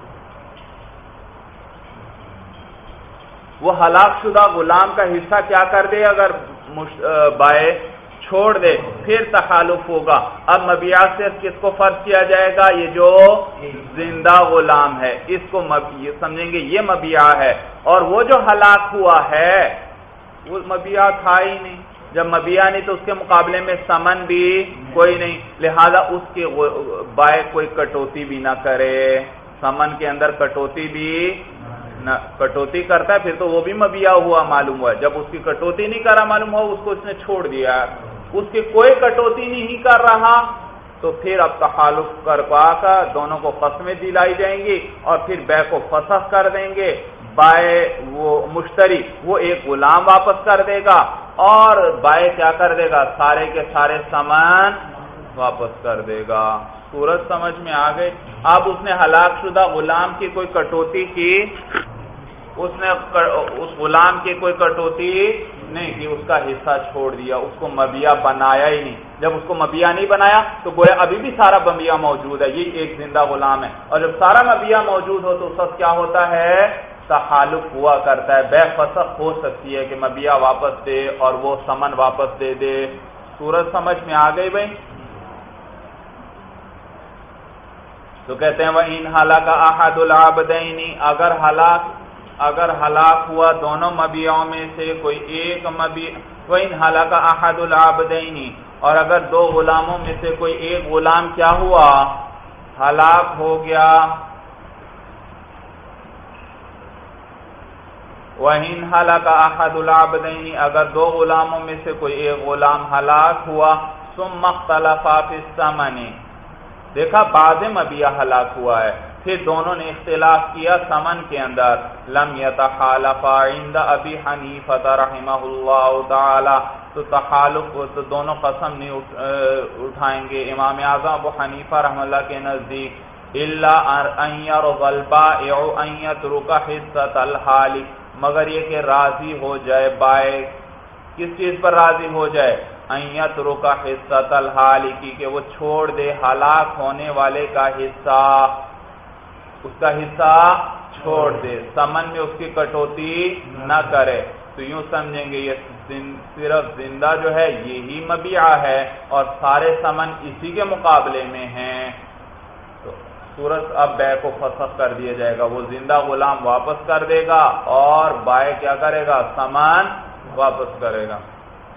وہ ہلاک شدہ غلام کا حصہ کیا کر دے اگر بائع چھوڑ دے، پھر تحالف ہوگا. اب مبیع سے کس کو فرض کیا جائے گا؟ یہ جو زندہ غلام ہے اس کو سمجھیں گے یہ مبیع ہے، اور وہ جو ہلاک ہوا ہے وہ مبیع تھا ہی نہیں. جب مبیع نہیں تو اس کے مقابلے میں ثمن بھی کوئی نہیں، لہذا اس کے بائع کوئی کٹوتی بھی نہ کرے. ثمن کے اندر کٹوتی بھی نہ، کٹوتی کرتا ہے پھر تو وہ بھی مبیع ہوا معلوم ہوا. جب اس کی کٹوتی نہیں کرا معلوم ہوا اس کو اس نے چھوڑ دیا، اس کی کوئی کٹوتی نہیں کر رہا، تو پھر اب تحالف کر دونوں کو قسمیں دلائی جائیں گی اور پھر بے کو فسخ کر دیں گے. بائع وہ مشتری وہ ایک غلام واپس کر دے گا، اور بائع کیا کر دے گا؟ سارے کے سارے سامان واپس کر دے گا. صورت سمجھ میں آ گئی؟ اب اس نے ہلاک شدہ غلام کی کوئی کٹوتی کی، اس نے اس غلام کی کوئی کٹوتی نہیں کی، اس کا حصہ چھوڑ دیا، اس کو مبیع بنایا ہی نہیں. جب اس کو مبیع نہیں بنایا تو گویا ابھی بھی سارا مبیع موجود ہے، یہ ایک زندہ غلام ہے. اور جب سارا مبیع موجود ہو تو اس وقت کیا ہوتا ہے؟ تحالف ہوا کرتا ہے. بے فسخ ہو سکتی ہے کہ مبیع واپس دے اور وہ ثمن واپس دے دے. صورت سمجھ میں آ گئی بھائی؟ تو کہتے ہیں وَإِنْ هَلَكَ أَحَدُ الْعَبْدَيْنِ، اگر ہلاک ہوا دونوں مبیعوں میں سے کوئی ایک مبیع، وَإِنْ هَلَكَ أَحَدُ الْعَبْدَيْنِ، اور اگر 2 غلاموں میں سے کوئی ایک غلام کیا ہوا؟ ہلاک ہو گیا، وَإِنْ هَلَكَ أَحَدُ الْعَبْدَيْنِ اگر دو غلاموں میں سے کوئی ایک غلام ہلاک ہوا، ثُمَّ اخْتَلَفَا فِي الثَّمَنِ دیکھا بعض مبیع ہلاک ہوا ہے، پھر دونوں نے اختلاف کیا ثمن کے اندر، لَمْ يَتَحَالَفَا عِنْدَ أَبِي حَنِيفَةَ رَحِمَهُ اللَّهُ تَعَالَى تو تحالف تو دونوں قسم نہیں اٹھائیں گے امام اعظم ابو حنیفہ رحمہ اللہ کے نزدیک، إِلَّا أَنْ يَرْضَى الْبَائِعُ أَنْ يَتْرُكَ حِصَّةَ الْحَالِ مگر یہ کہ راضی ہو جائے بائع، کس چیز پر راضی ہو جائے؟ ان یترک حصۃ الحالک کہ وہ چھوڑ دے ہلاک ہونے والے کا حصہ، اس کا حصہ چھوڑ دے، ثمن میں اس کی کٹوتی نہ کرے۔ تو یوں سمجھیں گے یہ صرف زندہ جو ہے یہی مبیعہ ہے اور سارے ثمن اسی کے مقابلے میں ہیں، تو صورت اب بیع کو فسخ کر دیا جائے گا، وہ زندہ غلام واپس کر دے گا اور بائع کیا کرے گا؟ ثمن واپس کرے گا۔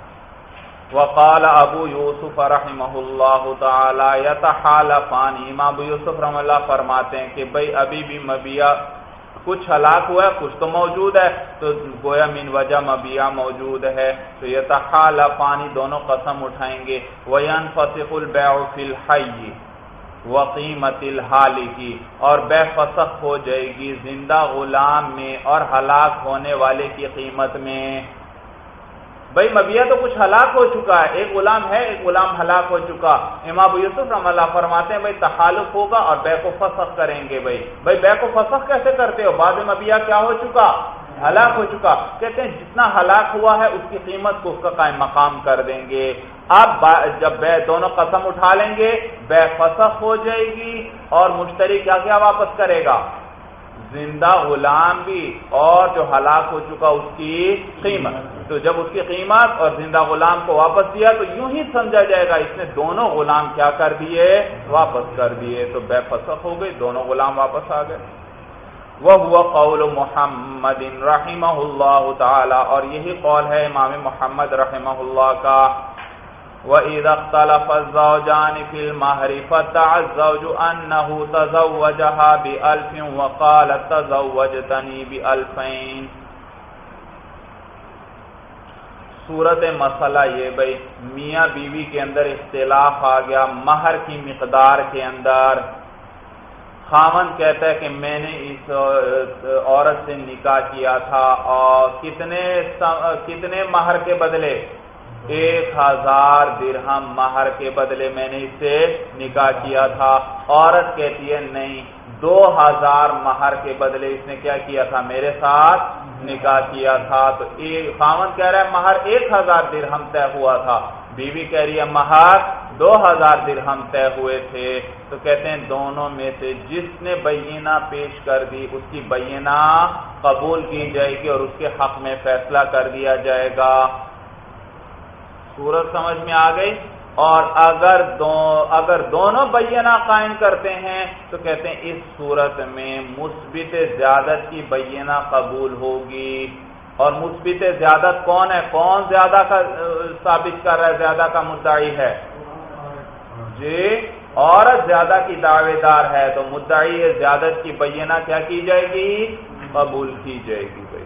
وقال ابو یوسف رحمہ اللہ تعالی یتحالفان امام ابو یوسف رحمہ اللہ فرماتے ہیں کہ بھئی ابھی بھی مبیع کچھ ہلاک ہوا ہے، کچھ تو موجود ہے، تو گویا من وجہ مبیع موجود ہے، تو یتحالفان دونوں قسم اٹھائیں گے، وینفسخ البیع فی الحی وقیمت الحالک اور بیع فسخ ہو جائے گی زندہ غلام میں اور ہلاک ہونے والے کی قیمت میں۔ بھئی مبیع تو کچھ ہلاک ہو چکا ہے، ایک غلام ہے، ایک غلام ہلاک ہو چکا، امام ابو یوسف رحمہ اللہ فرماتے ہیں بھئی تحالف ہوگا اور بیع کو فسخ کریں گے۔ بھئی بیع کو فسخ کیسے کرتے ہو؟ بعد مبیع کیا ہو چکا؟ ہلاک ہو چکا، کہتے ہیں جتنا ہلاک ہوا ہے اس کی قیمت کو اس کا قائم مقام کر دیں گے۔ اب جب بیع دونوں قسم اٹھا لیں گے، بیع فسخ ہو جائے گی اور مشتری کیا کیا واپس کرے گا؟ زندہ غلام بھی اور جو ہلاک ہو چکا اس کی قیمت۔ تو جب اس کی قیمت اور زندہ غلام کو واپس دیا تو یوں ہی سمجھا جائے گا اس نے دونوں غلام کیا کر دیے؟ واپس کر دیے، تو بیع فسخ ہو گئی، دونوں غلام واپس آ گئے۔ وَهُوَ قَوْلُ مُحَمَّدٍ رَحِمَهُ اللَّهُ تَعَالَى اور یہی قول ہے امام محمد رحمہ اللہ کا۔ وَإِذَا اخْتَلَفَ الزَّوْجَانِ فِي الْمَهْرِ فَادَّعَى الزَّوْجُ أَنَّهُ تَزَوَّجَهَا بِأَلْفٍ وَقَالَتْ تَزَوَّجْتَنِي بِأَلْفَيْنِ صورت مسئلہ یہ بھئی میاں بیوی کے اندر اختلاف آ گیا مہر کی مقدار کے اندر، خاوند کہتا ہے کہ میں نے اس عورت سے نکاح کیا تھا اور کتنے مہر کے بدلے؟ 1000 درہم مہر کے بدلے میں نے اس سے نکاح کیا تھا۔ عورت کہتی ہے نہیں، 2000 مہر کے بدلے اس نے کیا کیا تھا؟ میرے ساتھ نکاح کیا تھا۔ تو خاوند کہہ رہا ہے مہر 1000 درہم طے ہوا تھا، بیوی کہہ رہی ہے مہر 2000 درہم طے ہوئے تھے۔ تو کہتے ہیں دونوں میں سے جس نے بینہ پیش کر دی اس کی بینہ قبول کی جائے گی اور اس کے حق میں فیصلہ کر دیا جائے گا۔ صورت سمجھ میں آ گئی؟ اور اگر دونوں بینہ قائم کرتے ہیں تو کہتے ہیں اس صورت میں مثبت زیادت کی بینہ قبول ہوگی۔ اور مثبت زیادت کون ہے؟ کون زیادہ کا ثابت کر رہا ہے؟ زیادہ کا مدعی ہے جی، عورت زیادہ کی دعوے دار ہے تو مدعی زیادت کی بینہ کیا کی جائے گی؟ قبول کی جائے گی۔ بھائی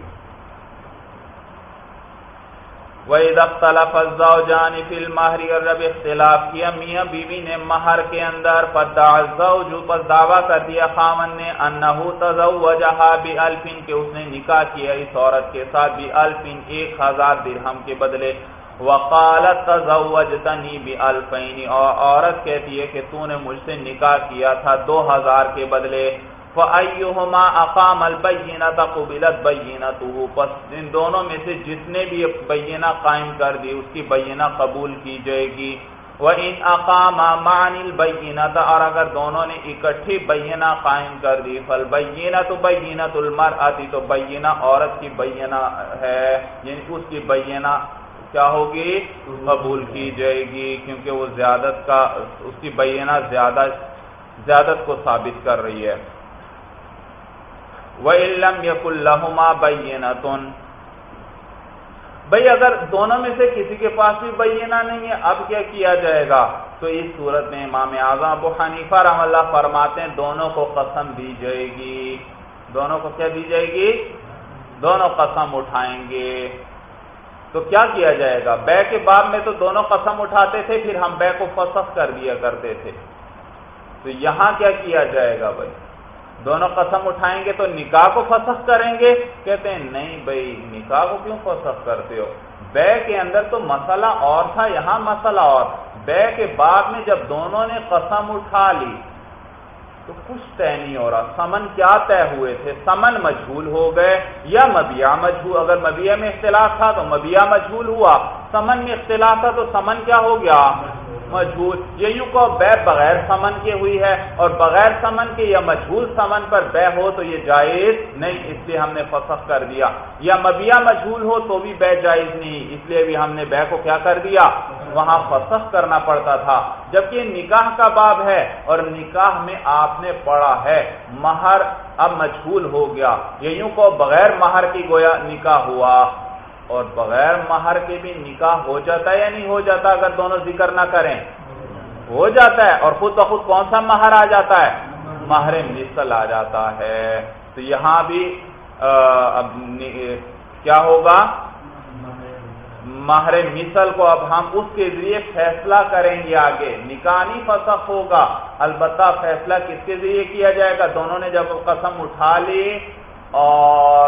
وَإِذَا اخْتَلَفَ الزَّوْجَانِ فِي الْمَهْرِ اور جب اختلاف کیا میاں بیوی نے مہر کے اندر، فَادَّعَى الزَّوْجُ پس دعویٰ کر دیا خاوند نے، أَنَّهُ تَزَوَّجَهَا بِأَلْفٍ کہ اس نے نکاح کیا اس عورت کے ساتھ، بِأَلْفٍ 1000 درہم کے بدلے، وَقَالَتْ تَزَوَّجْتَنِي بِأَلْفَيْنِ اور عورت کہتی ہے کہ تو نے مجھ سے نکاح کیا تھا 2000 کے بدلے، فَأَيُّهُمَا أَقَامَ الْبَيِّنَةَ قُبِلَتْ بَيِّنَتُهُ پس ان دونوں میں سے جس نے بھی بینہ قائم کر دی اس کی بینہ قبول کی جائے گی۔ وَإِنْ أَقَامَا مَعًا الْبَيِّنَةَ اور اگر دونوں نے اکٹھی بینہ قائم کر دی، فَالْبَيِّنَةُ بَيِّنَةُ الْمَرْأَةِ تو بینہ عورت کی بینہ ہے، یعنی اس کی بینہ کیا ہوگی؟ قبول کی جائے گی، کیونکہ وہ اس کی بینہ زیادت کو ثابت کر رہی ہے۔ وَإِن لَّمْ يَكُن لَّهُمَا بَيِّنَةٌ بھئی اگر دونوں میں سے کسی کے پاس بھی بینہ نہیں ہے اب کیا کیا جائے گا؟ تو اس صورت میں امام اعظم ابو حنیفہ رحمہ اللہ فرماتے ہیں دونوں کو قسم دی جائے گی. دونوں کو کیا دی جائے گی؟ دونوں قسم اٹھائیں گے. تو کیا کیا جائے گا؟ بے کے باب میں تو دونوں قسم اٹھاتے تھے، پھر ہم بے کو فسخ کر دیا کرتے تھے. تو یہاں کیا کیا جائے گا بھائی؟ دونوں قسم اٹھائیں گے تو نکاح کو فسخ کریں گے؟ کہتے ہیں نہیں بھائی، نکاح کو کیوں فسخ کرتے ہو؟ بے کے اندر تو مسئلہ اور تھا، یہاں مسئلہ اور. بے کے بعد میں جب دونوں نے قسم اٹھا لی تو کچھ طے نہیں ہو رہا. ثمن کیا طے ہوئے تھے؟ ثمن مجہول ہو گئے یا مبیع مجہول. اگر مبیع میں اختلاف تھا تو مبیع مجہول ہوا، ثمن میں اختلاف تھا تو ثمن کیا ہو گیا؟ مجہول. یہ یوں کو بے بغیر ثمن کے ہوئی ہے، اور بغیر ثمن کے یا مجہول ثمن پر بے ہو تو یہ جائز نہیں، اس لیے ہم نے فسخ کر دیا. یا مبیع مجہول ہو تو بھی بے جائز نہیں، اس لیے بھی ہم نے بے کو کیا کر دیا؟ وہاں فسخ کرنا پڑتا تھا. جبکہ نکاح کا باب ہے اور نکاح میں آپ نے پڑھا ہے مہر اب مجہول ہو گیا. یہ یوں کو بغیر مہر کی گویا نکاح ہوا، اور بغیر مہر کے بھی نکاح ہو جاتا ہے یا نہیں ہو جاتا اگر دونوں ذکر نہ کریں؟ ہو جاتا ہے. اور خود بخود کون سا مہر آ جاتا ہے؟ مہر مثل آ جاتا ہے. تو یہاں بھی اب کیا ہوگا؟ مہر مثل کو اب ہم اس کے ذریعے فیصلہ کریں گے. آگے نکاح نہیں فسخ ہوگا، البتہ فیصلہ کس کے ذریعے کیا جائے گا؟ دونوں نے جب قسم اٹھا لی اور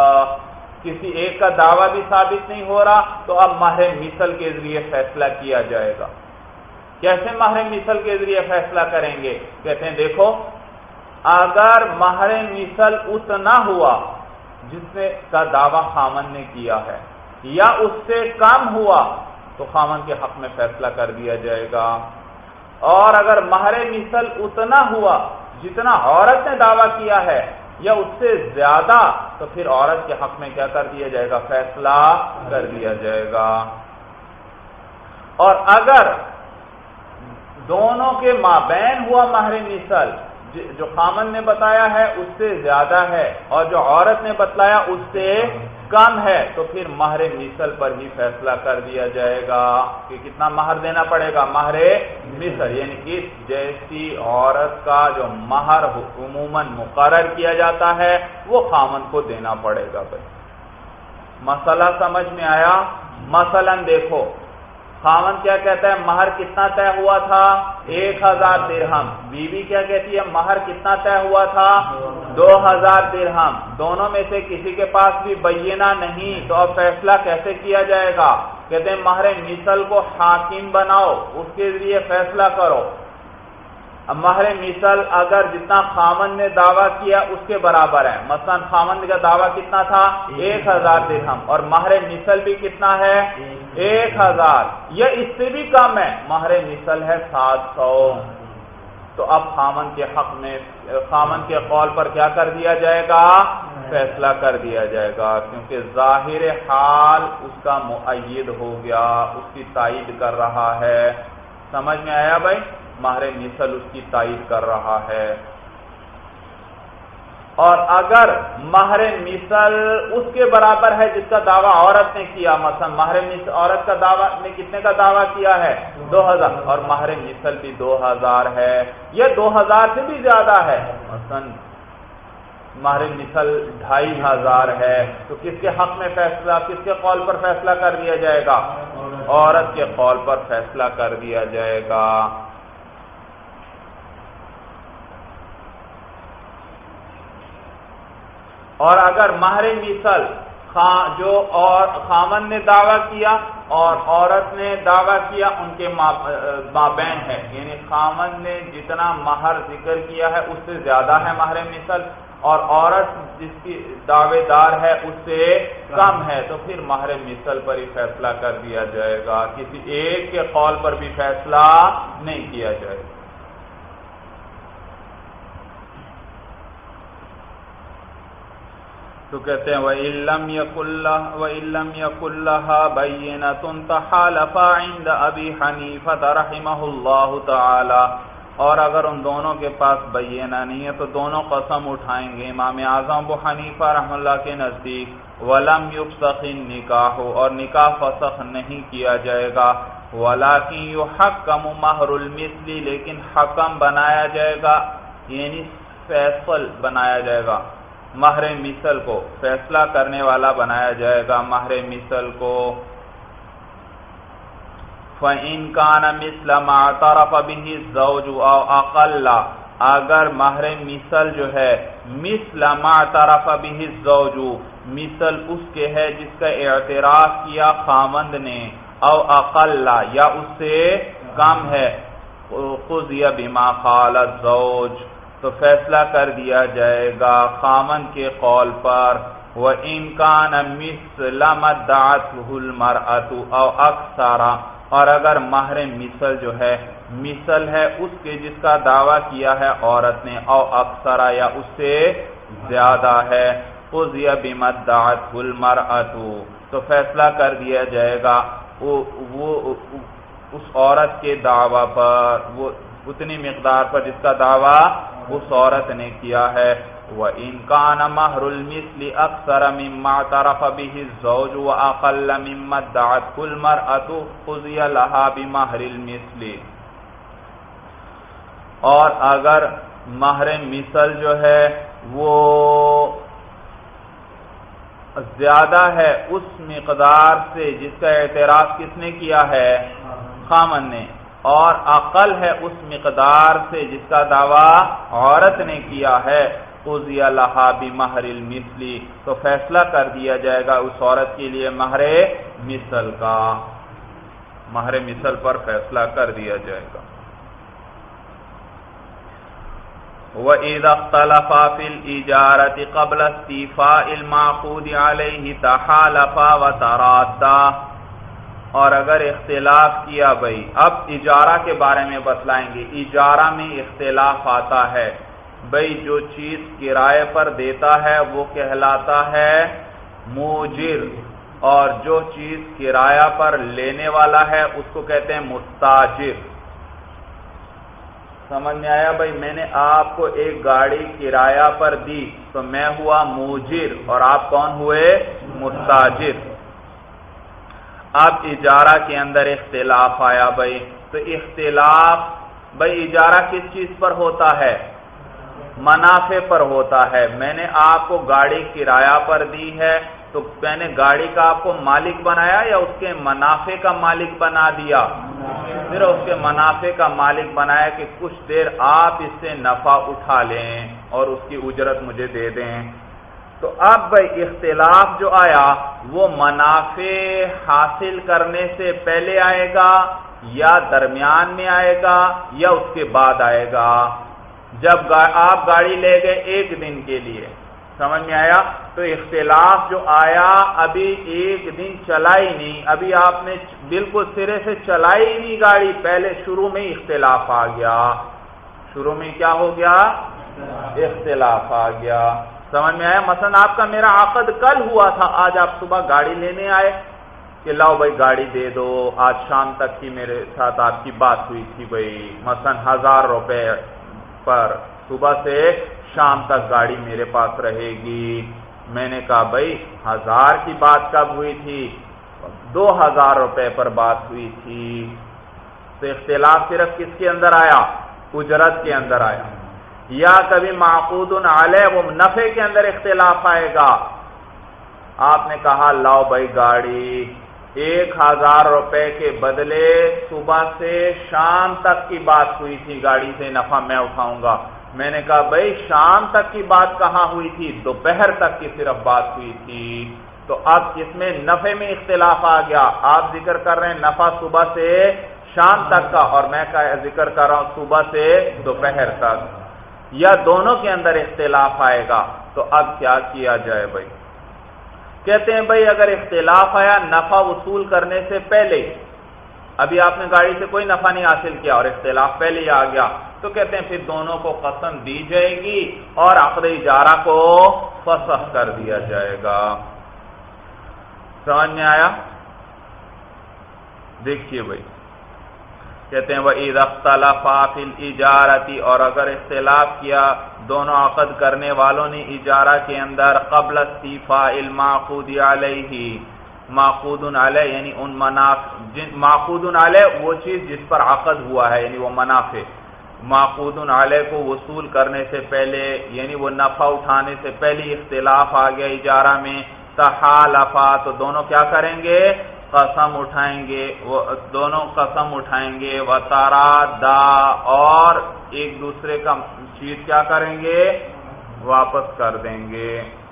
کسی ایک کا دعویٰ بھی ثابت نہیں ہو رہا تو اب مہر مثل کے ذریعے فیصلہ کیا جائے گا. کیسے مہر مثل کے ذریعے فیصلہ کریں گے؟ کہتے ہیں دیکھو، اگر مہر مثل اتنا ہوا جس نے کا دعویٰ خامن نے کیا ہے یا اس سے کم ہوا تو خامن کے حق میں فیصلہ کر دیا جائے گا. اور اگر مہر مثل اتنا ہوا جتنا عورت نے دعویٰ کیا ہے یا اس سے زیادہ تو پھر عورت کے حق میں کیا کر دیا جائے گا؟ فیصلہ کر دیا جائے گا. اور اگر دونوں کے مابین ہوا مہر مثل، جو خامن نے بتایا ہے اس سے زیادہ ہے اور جو عورت نے بتلایا اس سے کم ہے تو پھر مہر مثل پر ہی فیصلہ کر دیا جائے گا کہ کتنا مہر دینا پڑے گا؟ مہر مثل، یعنی اس جیسی عورت کا جو مہر عموماً مقرر کیا جاتا ہے وہ خامن کو دینا پڑے گا. بھائی مسئلہ سمجھ میں آیا؟ مثلا دیکھو، خامن کیا کہتا ہے؟ مہر کتنا طے ہوا تھا؟ 1000 درہم. بیوی کیا کہتی ہے؟ مہر کتنا طے ہوا تھا؟ 2000 درہم. دونوں میں سے کسی کے پاس بھی بینہ نہیں تو اب فیصلہ کیسے کیا جائے گا؟ کہتے ہیں مہر مثل کو حاکم بناؤ، اس کے ذریعے فیصلہ کرو. اب مہر مثل اگر جتنا خامن نے دعویٰ کیا اس کے برابر ہے، مثلا خامن کا دعویٰ کتنا تھا؟ 1000 درہم، اور مہر مثل بھی کتنا ہے؟ 1000، یا اس سے بھی کم ہے، مہر مثل ہے 700. تو اب خامن کے حق میں، خامن کے قول پر کیا کر دیا جائے گا؟ فیصلہ کر دیا جائے گا، کیونکہ ظاہر حال اس کا مؤید ہو گیا، اس کی تائید کر رہا ہے. سمجھ میں آیا بھائی؟ مہر مثل اس کی تائید کر رہا ہے. اور اگر مہر مثل اس کے برابر ہے جس کا دعویٰ عورت نے کیا، مثلا مہر مثل عورت کا دعویٰ نے کتنے کا دعویٰ کیا ہے؟ 2000، اور مہر مثل بھی 2000 ہے یا 2000 سے بھی زیادہ ہے، مثلا مہر مثل 2500 ہے، تو کس کے حق میں فیصلہ، کس کے قول پر فیصلہ کر دیا جائے گا؟ عورت کے قول پر فیصلہ کر دیا جائے گا. اور اگر مہر مثل جو اور خامن نے دعویٰ کیا اور عورت نے دعویٰ کیا ان کے مابین ہے، یعنی خامن نے جتنا مہر ذکر کیا ہے اس سے زیادہ ہے مہر مثل، اور عورت جس کی دعوے دار ہے اس سے کم ہے، تو پھر مہر مثل پر ہی فیصلہ کر دیا جائے گا، کسی ایک کے قول پر بھی فیصلہ نہیں کیا جائے گا. تو کہتے ہیں وَإِلَّمْ يَكُنْ لَهَا بَيِّنَةٌ تَحَالَفَا عِنْدَ أَبِي حَنِيفَةَ رَحِمَهُ اللَّهُ تَعَالَى. اور اگر ان دونوں کے پاس بینہ نہیں ہے تو دونوں قسم اٹھائیں گے۔ امام اعظم ابو حنیفہ رحمہ اللہ کے نزدیک وَلَمْ يُفْسَخِ النِّكَاحُ، اور نکاح فسخ نہیں کیا جائے گا، وَلَكِنْ يُحَكَّمُ مَهْرُ الْمِثْلِ، لیکن حکم بنایا جائے گا، یعنی فیصل بنایا جائے گا، مہر مثل کو فیصلہ کرنے والا بنایا جائے گا مہر مثل کو۔ فَإِنْ كَانَ مِثْلَ مَا اعْتَرَفَ بِهِ الزَّوْجُ أَوْ أَقَلَّ، اگر مہر مثل جو ہے مثل ما اعترف به الزوج، مثل اس کے ہے جس کا اعتراف کیا خاوند نے، او اقل یا اس سے کم ہے، قضی بما قال الزوج، تو فیصلہ کر دیا جائے گا خاوند کے قول پر۔ وَإِنْ كَانَ مِثْلَ مَا ادَّعَتْهُ الْمَرْأَةُ أَوْ أَكْثَرَ، اور اگر مہر مثل جو ہے مثل ہے اس کے جس کا دعویٰ کیا ہے عورت نے، او اکثر یا اس سے زیادہ ہے، قضی بما ادعته المرأة، تو فیصلہ کر دیا جائے گا وہ اس عورت کے دعویٰ پر، وہ اتنی مقدار پر جس کا دعویٰ اس عورت نے کیا ہے۔ وَإِنْ كَانَ مَهْرُ الْمِثْلِ أَكْثَرَ مِمَّا اعْتَرَفَ بِهِ الزَّوْجُ وَأَقَلَّ مِمَّا ادَّعَتْهُ الْمَرْأَةُ قُضِيَ لَهَا بِمَهْرِ الْمِثْلِ، اور اگر مہر مثل جو ہے وہ زیادہ ہے اس مقدار سے جس کا اعتراف کس نے کیا ہے خاوند نے، اور اقل ہے اس مقدار سے جس کا دعویٰ عورت نے کیا ہے، قضی لہا بمہر المثل، تو فیصلہ کر دیا جائے گا اس عورت کے لیے مہر مثل کا، مہر مثل پر فیصلہ کر دیا جائے گا۔ وَإِذَا اخْتَلَفَا فِي الْإِجَارَةِ قَبْلَ اسْتِيفَاءِ الْمَعْقُودِ عَلَيْهِ تَحَالَفَا وَتَرَادَّا، اور اگر اختلاف کیا بھئی، اب اجارہ کے بارے میں بتلائیں گے، اجارہ میں اختلاف آتا ہے، بھئی جو چیز کرائے پر دیتا ہے وہ کہلاتا ہے موجر، اور جو چیز کرایہ پر لینے والا ہے اس کو کہتے ہیں مستاجر۔ سمجھ میں آیا بھئی؟ میں نے آپ کو ایک گاڑی کرایہ پر دی تو میں ہوا موجر اور آپ کون ہوئے؟ مستاجر۔ اب اجارہ کے اندر اختلاف آیا بھئی، تو اختلاف بھئی اجارہ کس چیز پر ہوتا ہے؟ منافع پر ہوتا ہے۔ میں نے آپ کو گاڑی کرایہ پر دی ہے تو میں نے گاڑی کا آپ کو مالک بنایا یا اس کے منافع کا مالک بنا دیا؟ پھر اس کے منافع کا مالک بنایا کہ کچھ دیر آپ اس سے نفع اٹھا لیں اور اس کی اجرت مجھے دے دیں۔ تو اب بھائی اختلاف جو آیا وہ منافع حاصل کرنے سے پہلے آئے گا یا درمیان میں آئے گا یا اس کے بعد آئے گا؟ جب آپ گاڑی لے گئے ایک دن کے لیے، سمجھ میں آیا؟ تو اختلاف جو آیا ابھی ایک دن چلائی نہیں، ابھی آپ نے بالکل سرے سے چلائی نہیں گاڑی، پہلے شروع میں اختلاف آ گیا۔ شروع میں کیا ہو گیا؟ اختلاف آ گیا۔ سمجھ میں آیا؟ مثلا آپ کا میرا عقد کل ہوا تھا، آج آپ صبح گاڑی لینے آئے کہ لاؤ بھائی گاڑی دے دو، آج شام تک کی میرے ساتھ آپ کی بات ہوئی تھی بھائی مثلا 1000 روپے پر، صبح سے شام تک گاڑی میرے پاس رہے گی۔ میں نے کہا بھائی 1000 کی بات کب ہوئی تھی؟ 2000 روپے پر بات ہوئی تھی۔ تو اختلاف صرف کس کے اندر آیا؟ اجرت کے اندر آیا۔ یا کبھی معقود علیہ وہ نفع کے اندر اختلاف آئے گا۔ آپ نے کہا لاؤ بھائی گاڑی، 1000 روپے کے بدلے صبح سے شام تک کی بات ہوئی تھی، گاڑی سے نفع میں اٹھاؤں گا۔ میں نے کہا بھائی شام تک کی بات کہاں ہوئی تھی؟ دوپہر تک کی صرف بات ہوئی تھی۔ تو اب اس میں نفع میں اختلاف آ گیا۔ آپ ذکر کر رہے ہیں نفع صبح سے شام تک کا، اور میں ذکر کر رہا ہوں صبح سے دوپہر تک، یا دونوں کے اندر اختلاف آئے گا۔ تو اب کیا کیا جائے بھائی؟ کہتے ہیں بھائی اگر اختلاف آیا نفع وصول کرنے سے پہلے، ابھی آپ نے گاڑی سے کوئی نفع نہیں حاصل کیا اور اختلاف پہلے ہی آ گیا، تو کہتے ہیں پھر دونوں کو قسم دی جائے گی اور عقد اجارہ کو فسخ کر دیا جائے گا۔ سمجھ میں آیا؟ دیکھیے بھائی کہتے ہیں وَإِذَا اخْتَلَفَا فِي الْإِجَارَةِ، اور اگر اختلاف کیا دونوں عقد کرنے والوں نے اجارہ کے اندر قبل استیفاء المعقود علیہ، معقود علیہ یعنی ان معقود علیہ وہ چیز جس پر عقد ہوا ہے، یعنی وہ منافع، معقود علیہ کو وصول کرنے سے پہلے یعنی وہ نفع اٹھانے سے پہلے اختلاف آ گیا اجارہ میں، تحالفا تو دونوں کیا کریں گے؟ قسم اٹھائیں گے، دونوں قسم اٹھائیں گے، وترادا اور ایک دوسرے کا چیز کیا کریں گے؟ واپس کر دیں گے۔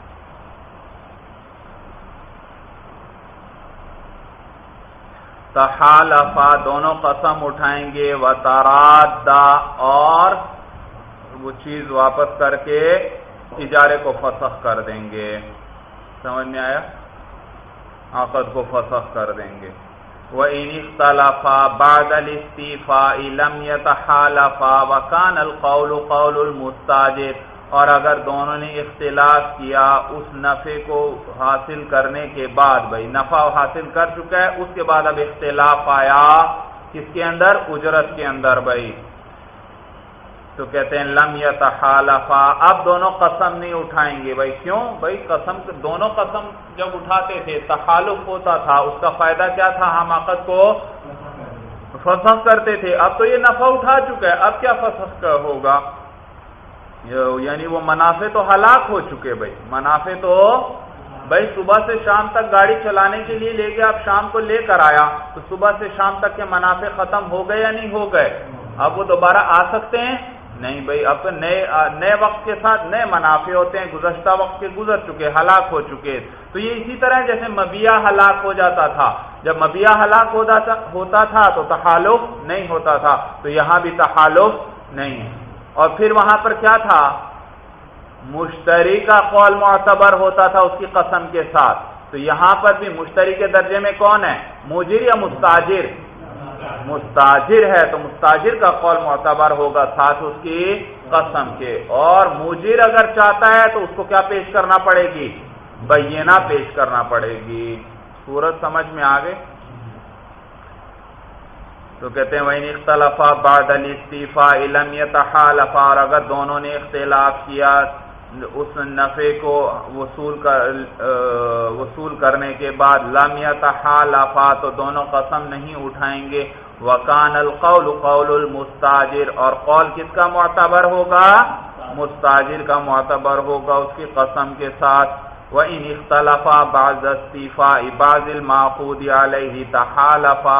تحالفا دونوں قسم اٹھائیں گے، وترادا اور وہ چیز واپس کر کے اجارے کو فسخ کر دیں گے۔ سمجھ میں آیا؟ عقد کو فسخ کر دیں گے۔ وَإِنِ اخْتَلَفَا بَعْدَ الِاسْتِيفَاءِ لَمْ يَتَحَالَفَا وَكَانَ الْقَوْلُ قَوْلُ الْمُسْتَاجِرِ، اور اگر دونوں نے اختلاف کیا اس نفع کو حاصل کرنے کے بعد، بھائی نفع حاصل کر چکا ہے، اس کے بعد اب اختلاف آیا کس کے اندر؟ اجرت کے اندر بھائی، تو کہتے ہیں لم یتحالفا، اب دونوں قسم نہیں اٹھائیں گے۔ بھائی کیوں؟ بھائی قسم دونوں قسم جب اٹھاتے تھے تحالف ہوتا تھا، اس کا فائدہ کیا تھا؟ ہم عقد کو فسخ کرتے تھے، اب تو یہ نفع اٹھا چکا ہے، اب کیا فسخ ہوگا؟ یعنی وہ منافع تو ہلاک ہو چکے بھائی، منافع تو بھائی صبح سے شام تک گاڑی چلانے کے لیے لے گیا، اب شام کو لے کر آیا تو صبح سے شام تک کے منافع ختم ہو گئے یا نہیں ہو گئے؟ اب وہ دوبارہ آ سکتے ہیں؟ نہیں بھائی، اب تو نئے وقت کے ساتھ نئے منافع ہوتے ہیں، گزشتہ وقت کے گزر چکے، ہلاک ہو چکے۔ تو یہ اسی طرح جیسے مبیعہ ہلاک ہو جاتا تھا، جب مبیعہ ہلاک ہوتا تھا تو تحالف نہیں ہوتا تھا، تو یہاں بھی تحالف نہیں ہے۔ اور پھر وہاں پر کیا تھا؟ مشتری کا قول معتبر ہوتا تھا اس کی قسم کے ساتھ، تو یہاں پر بھی مشتری کے درجے میں کون ہے؟ مجر یا مستاجر؟ مستاجر ہے تو مستاجر کا قول معتبر ہوگا ساتھ اس کی قسم کے، اور مجر اگر چاہتا ہے تو اس کو کیا پیش کرنا پڑے گی؟ بینہ پیش کرنا پڑے گی۔ صورت سمجھ میں آ گئی؟ تو کہتے ہیں وَإِنِ اخْتَلَفَا بَعْدَ الِاسْتِيفَاءِ لَمْ يَتَحَالَفَا، اور اگر دونوں نے اختلاف کیا اس نفع کو وصول کرنے کے بعد لَمْ يَتَحَالَفَا تو دونوں قسم نہیں اٹھائیں گے۔ وَكَانَ الْقَوْلُ قَوْلُ الْمُسْتَاجِرِ، اور قول کس کا معتبر ہوگا؟ مستاجر کا معتبر ہوگا اس کی قسم کے ساتھ۔ وَإِنِ اخْتَلَفَا بَعْدَ اسْتِيفَاءِ بَعْضِ الْمَعْقُودِ عَلَيْهِ تَحَالَفَا۔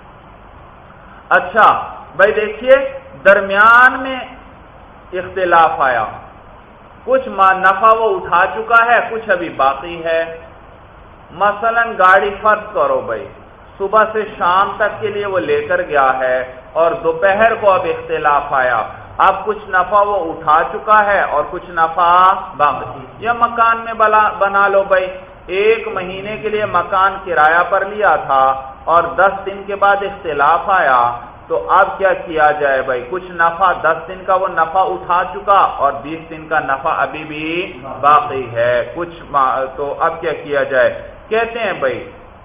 اچھا بھائی دیکھیے، درمیان میں اختلاف آیا، کچھ نفع وہ اٹھا چکا ہے، کچھ ابھی باقی ہے۔ مثلا گاڑی فرض کرو بھائی صبح سے شام تک کے لیے وہ لے کر گیا ہے، اور دوپہر کو اب اختلاف آیا، اب کچھ نفع وہ اٹھا چکا ہے اور کچھ نفع باقی، یا مکان میں بنا لو بھائی، 1 مہینے کے لیے مکان کرایہ پر لیا تھا اور 10 دن کے بعد اختلاف آیا، تو اب کیا کیا جائے بھائی؟ کچھ نفع 10 دن کا وہ نفع اٹھا چکا اور 20 دن کا نفع ابھی بھی باقی ہے کچھ، تو اب کیا کیا جائے؟ کہتے ہیں بھائی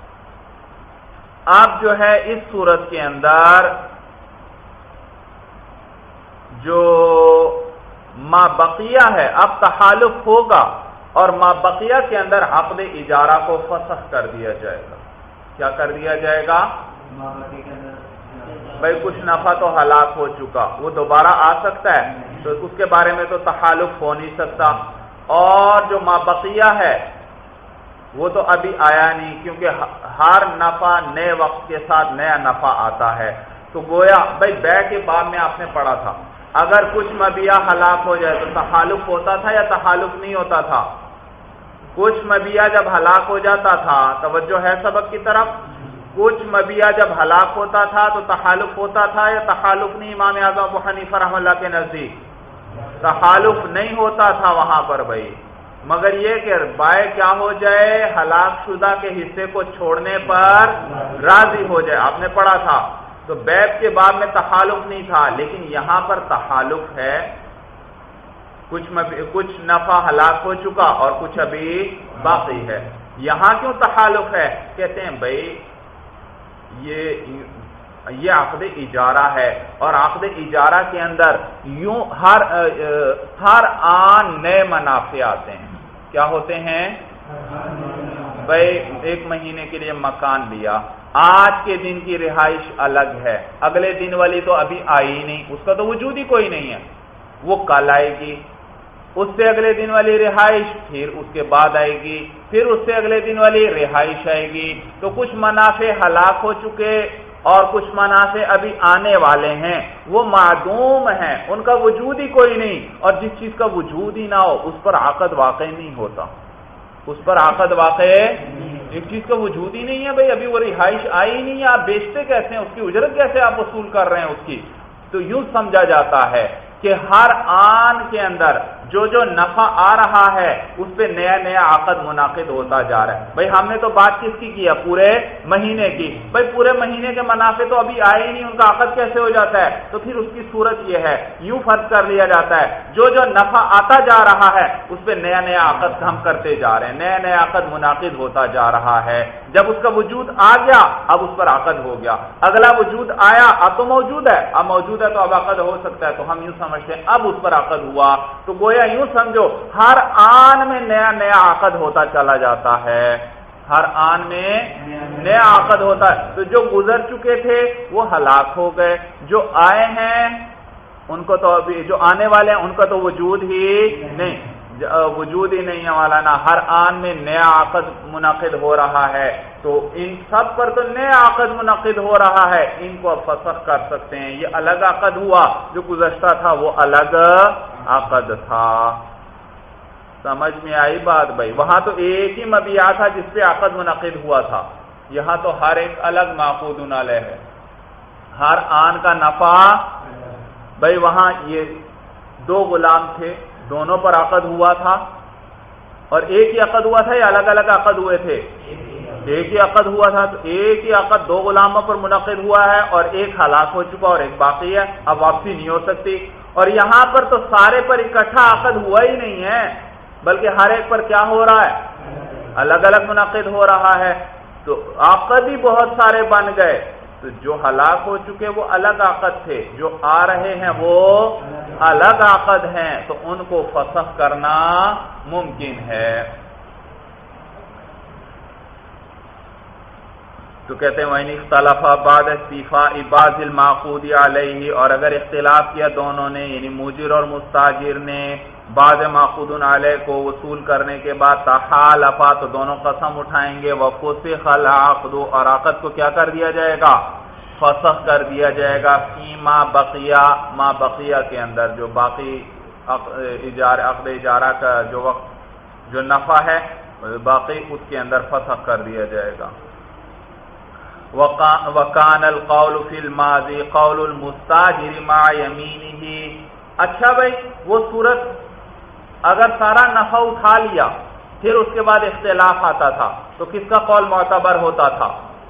اب جو ہے اس صورت کے اندر جو ما بقیہ ہے اب تحالف ہوگا، اور ما بقیہ کے اندر عقد اجارہ کو فسخ کر دیا جائے گا۔ کیا کر دیا جائے گا؟ بھائی کچھ نفع تو ہلاک ہو چکا، وہ دوبارہ آ سکتا ہے تو اس کے بارے میں تو تحالف ہو نہیں سکتا، اور جو ما بقیہ ہے وہ تو ابھی آیا نہیں، کیونکہ ہر نفع نئے وقت کے ساتھ نیا نفع آتا ہے۔ تو گویا بھائی بیع کے باب میں آپ نے پڑھا تھا، اگر کچھ مبیعہ ہلاک ہو جائے تو تحالف ہوتا تھا یا تحالف نہیں ہوتا تھا؟ کچھ مبیعہ جب ہلاک ہو جاتا تھا، توجہ ہے سبق کی طرف، کچھ مبیعہ جب ہلاک ہوتا تھا تو تحالف ہوتا تھا یا تحالف نہیں؟ امام اعظم ابو حنیفہ رحمہ اللہ کے نزدیک تحالف نہیں ہوتا تھا وہاں پر بھائی، مگر یہ کہ بائع کیا ہو جائے؟ ہلاک شدہ کے حصے کو چھوڑنے پر راضی ہو جائے، آپ نے پڑھا تھا۔ تو بیع کے باب میں تحالف نہیں تھا، لیکن یہاں پر تحالف ہے، کچھ نفع ہلاک ہو چکا اور کچھ ابھی باقی ہے۔ یہاں کیوں تحالف ہے؟ کہتے ہیں بھائی یہ یہ عقد اجارہ ہے، اور عقد اجارہ کے اندر یوں ہر آن نئے منافع آتے ہیں۔ کیا ہوتے ہیں؟ بھائی 1 مہینے کے لیے مکان لیا، آج کے دن کی رہائش الگ ہے، اگلے دن والی تو ابھی آئی ہی نہیں، اس کا تو وجود ہی کوئی نہیں ہے، وہ کل آئے گی، اس سے اگلے دن والی رہائش پھر اس کے بعد آئے گی، پھر اس سے اگلے دن والی رہائش آئے گی، تو کچھ منافع ہلاک ہو چکے اور کچھ منافع ابھی آنے والے ہیں، وہ معدوم ہیں، ان کا وجود ہی کوئی نہیں، اور جس چیز کا وجود ہی نہ ہو اس پر عقد واقع نہیں ہوتا، اس پر عقد واقع ایک چیز کا وجود ہی نہیں ہے، بھائی ابھی وہ رہائش آئی ہی نہیں ہے، آپ بیچتے کیسے ہیں، اس کی اجرت کیسے آپ وصول کر رہے ہیں اس کی؟ تو یوں سمجھا جاتا ہے کہ ہر آن کے اندر جو نفع آ رہا ہے اس پہ نیا نیا عقد منعقد ہوتا جا رہا ہے۔ بھائی ہم نے تو بات کس کی ہے؟ پورے مہینے کی۔ بھائی پورے مہینے کے منافع تو ابھی آئے ہی نہیں، ان کا عقد کیسے ہو جاتا ہے؟ تو پھر اس کی صورت یہ ہے، یوں فرض کر لیا جاتا ہے جو نفع آتا جا رہا ہے اس پہ نیا نیا عقد ہم کرتے جا رہے ہیں، نیا نیا عقد منعقد ہوتا جا رہا ہے۔ جب اس کا وجود آ گیا اب اس پر عقد ہو گیا، اگلا وجود آیا، اب تو موجود ہے، اب موجود ہے تو اب عقد ہو سکتا ہے، تو ہم یوں سمجھتے ہیں اب اس پر عقد ہوا، تو گویا یوں سمجھو ہر آن میں نیا نیا عقد ہوتا چلا جاتا ہے، ہر آن میں نیا عقد ہوتا ہے۔ تو جو گزر چکے تھے وہ ہلاک ہو گئے، جو آئے ہیں ان کو تو ابھی، جو آنے والے ہیں ان کا تو وجود ہی نہیں، وجود ہی نہیں ہے مولانا، ہر آن میں نیا عقد منعقد ہو رہا ہے، تو ان سب پر تو نیا عقد منعقد ہو رہا ہے، ان کو اب فسخ کر سکتے ہیں، یہ الگ عقد ہوا، جو گزشتہ تھا وہ الگ عقد تھا۔ سمجھ میں آئی بات بھائی؟ وہاں تو ایک ہی مبیع تھا جس پہ عقد منعقد ہوا تھا، یہاں تو ہر ایک الگ معقود علیہ ہے، ہر آن کا نفع۔ بھائی وہاں یہ 2 غلام تھے، دونوں پر عقد ہوا تھا، اور ایک ہی عقد ہوا تھا یا الگ الگ عقد ہوئے تھے؟ ایک ہی عقد ہوا تھا، تو ایک ہی عقد 2 غلاموں پر منعقد ہوا ہے، اور ایک ہلاک ہو چکا اور ایک باقی ہے، اب واپسی نہیں ہو سکتی۔ اور یہاں پر تو سارے پر اکٹھا عقد ہوا ہی نہیں ہے، بلکہ ہر ایک پر کیا ہو رہا ہے؟ الگ الگ منعقد ہو رہا ہے، تو عقد ہی بہت سارے بن گئے۔ تو جو ہلاک ہو چکے وہ الگ عقد تھے، جو آ رہے ہیں وہ الگ عقد ہیں، تو ان کو فسخ کرنا ممکن ہے۔ تو کہتے ہیں وَإِنِ اخْتَلَفَا بَعْدَ اسْتِيفَاءِ بَعْضِ الْمَعْقُودِ عَلَيْهِ، اور اگر اختلاف کیا دونوں نے، یعنی مؤجر اور مستاجر نے، بعض معقود علیہ کو وصول کرنے کے بعد تحالفا، تو دونوں قسم اٹھائیں گے، وَفُسِخَ الْعَقْدُ، اور عقد کو کیا کر دیا جائے گا؟ فسخ کر دیا جائے گا، فیما بقیہ، ما بقیہ کے اندر، جو باقی عقد اجارہ کا جو وقت جو نفع ہے باقی، اس کے اندر فسخ کر دیا جائے گا۔ وَكَانَ الْقَوْلُ فِي الْمَاضِي قَوْلُ الْمُسْتَاجِرِ مَعَ يَمِينِهِ۔ اچھا بھائی وہ صورت اگر سارا نفع اٹھا لیا پھر اس کے بعد اختلاف آتا تھا تو کس کا قول معتبر ہوتا تھا؟